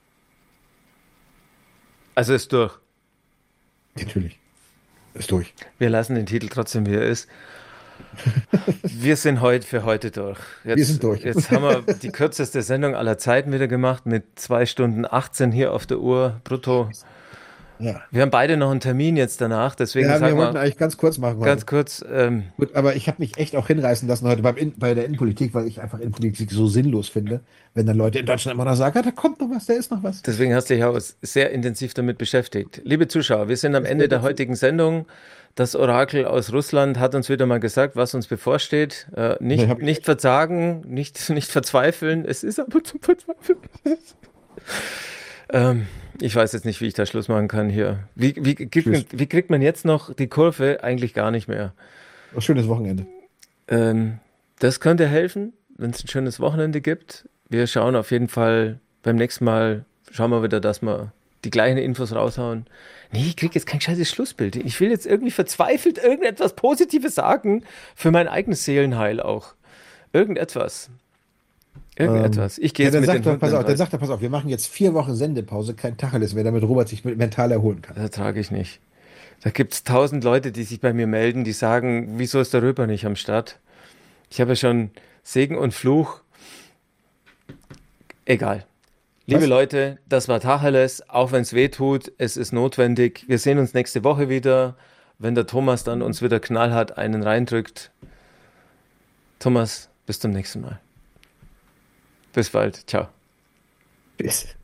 Also ist durch. Natürlich. Ist durch. Wir lassen den Titel trotzdem, wie er ist. Wir sind heute für heute durch. Wir sind durch. Jetzt haben wir die kürzeste Sendung aller Zeiten wieder gemacht mit 2 Stunden 18 hier auf der Uhr brutto. Ja. Wir haben beide noch einen Termin jetzt danach, deswegen Ja, wir sagen wollten wir eigentlich ganz kurz machen ganz heute. kurz, Gut, aber ich habe mich echt auch hinreißen lassen heute bei der Innenpolitik, weil ich einfach Innenpolitik so sinnlos finde, wenn dann Leute in Deutschland immer noch sagen, ah, da kommt noch was, da ist noch was. deswegen hast du dich auch sehr intensiv damit beschäftigt. Liebe Zuschauer, wir sind am Ende der heutigen Sendung. Das Orakel aus Russland hat uns wieder mal gesagt, was uns bevorsteht. Nee, hab ich Nicht verzagen, nicht verzweifeln. Es ist aber zum Verzweifeln. Ich weiß jetzt nicht, wie ich da Schluss machen kann hier. Tschüss. Wie kriegt man jetzt noch die Kurve? Eigentlich gar nicht mehr. Ein schönes Wochenende. Das könnte helfen, wenn es ein schönes Wochenende gibt. Wir schauen auf jeden Fall beim nächsten Mal, schauen wir wieder, dass wir die gleichen Infos raushauen. Nee, ich kriege jetzt kein scheißes Schlussbild. Ich will jetzt irgendwie verzweifelt irgendetwas Positives sagen für mein eigenes Seelenheil auch. Irgendetwas. Irgendetwas. Ich gehe Ja, jetzt mit den Hunden pass im auf, dann Wald. sagt er, pass auf, wir machen jetzt 4 Wochen Sendepause, kein Tacheles mehr, damit Robert sich mental erholen kann. Das ertrage ich nicht. Da gibt es 1000 Leute, die sich bei mir melden, die sagen, wieso ist der Röper nicht am Start? Ich habe ja schon Segen und Fluch. Egal. Liebe Was? Leute, das war Tacheles, auch wenn es weh tut, es ist notwendig. Wir sehen uns nächste Woche wieder, wenn der Thomas dann uns wieder knallhart einen reindrückt. Thomas, bis zum nächsten Mal. Bis bald. Ciao. Tschüss.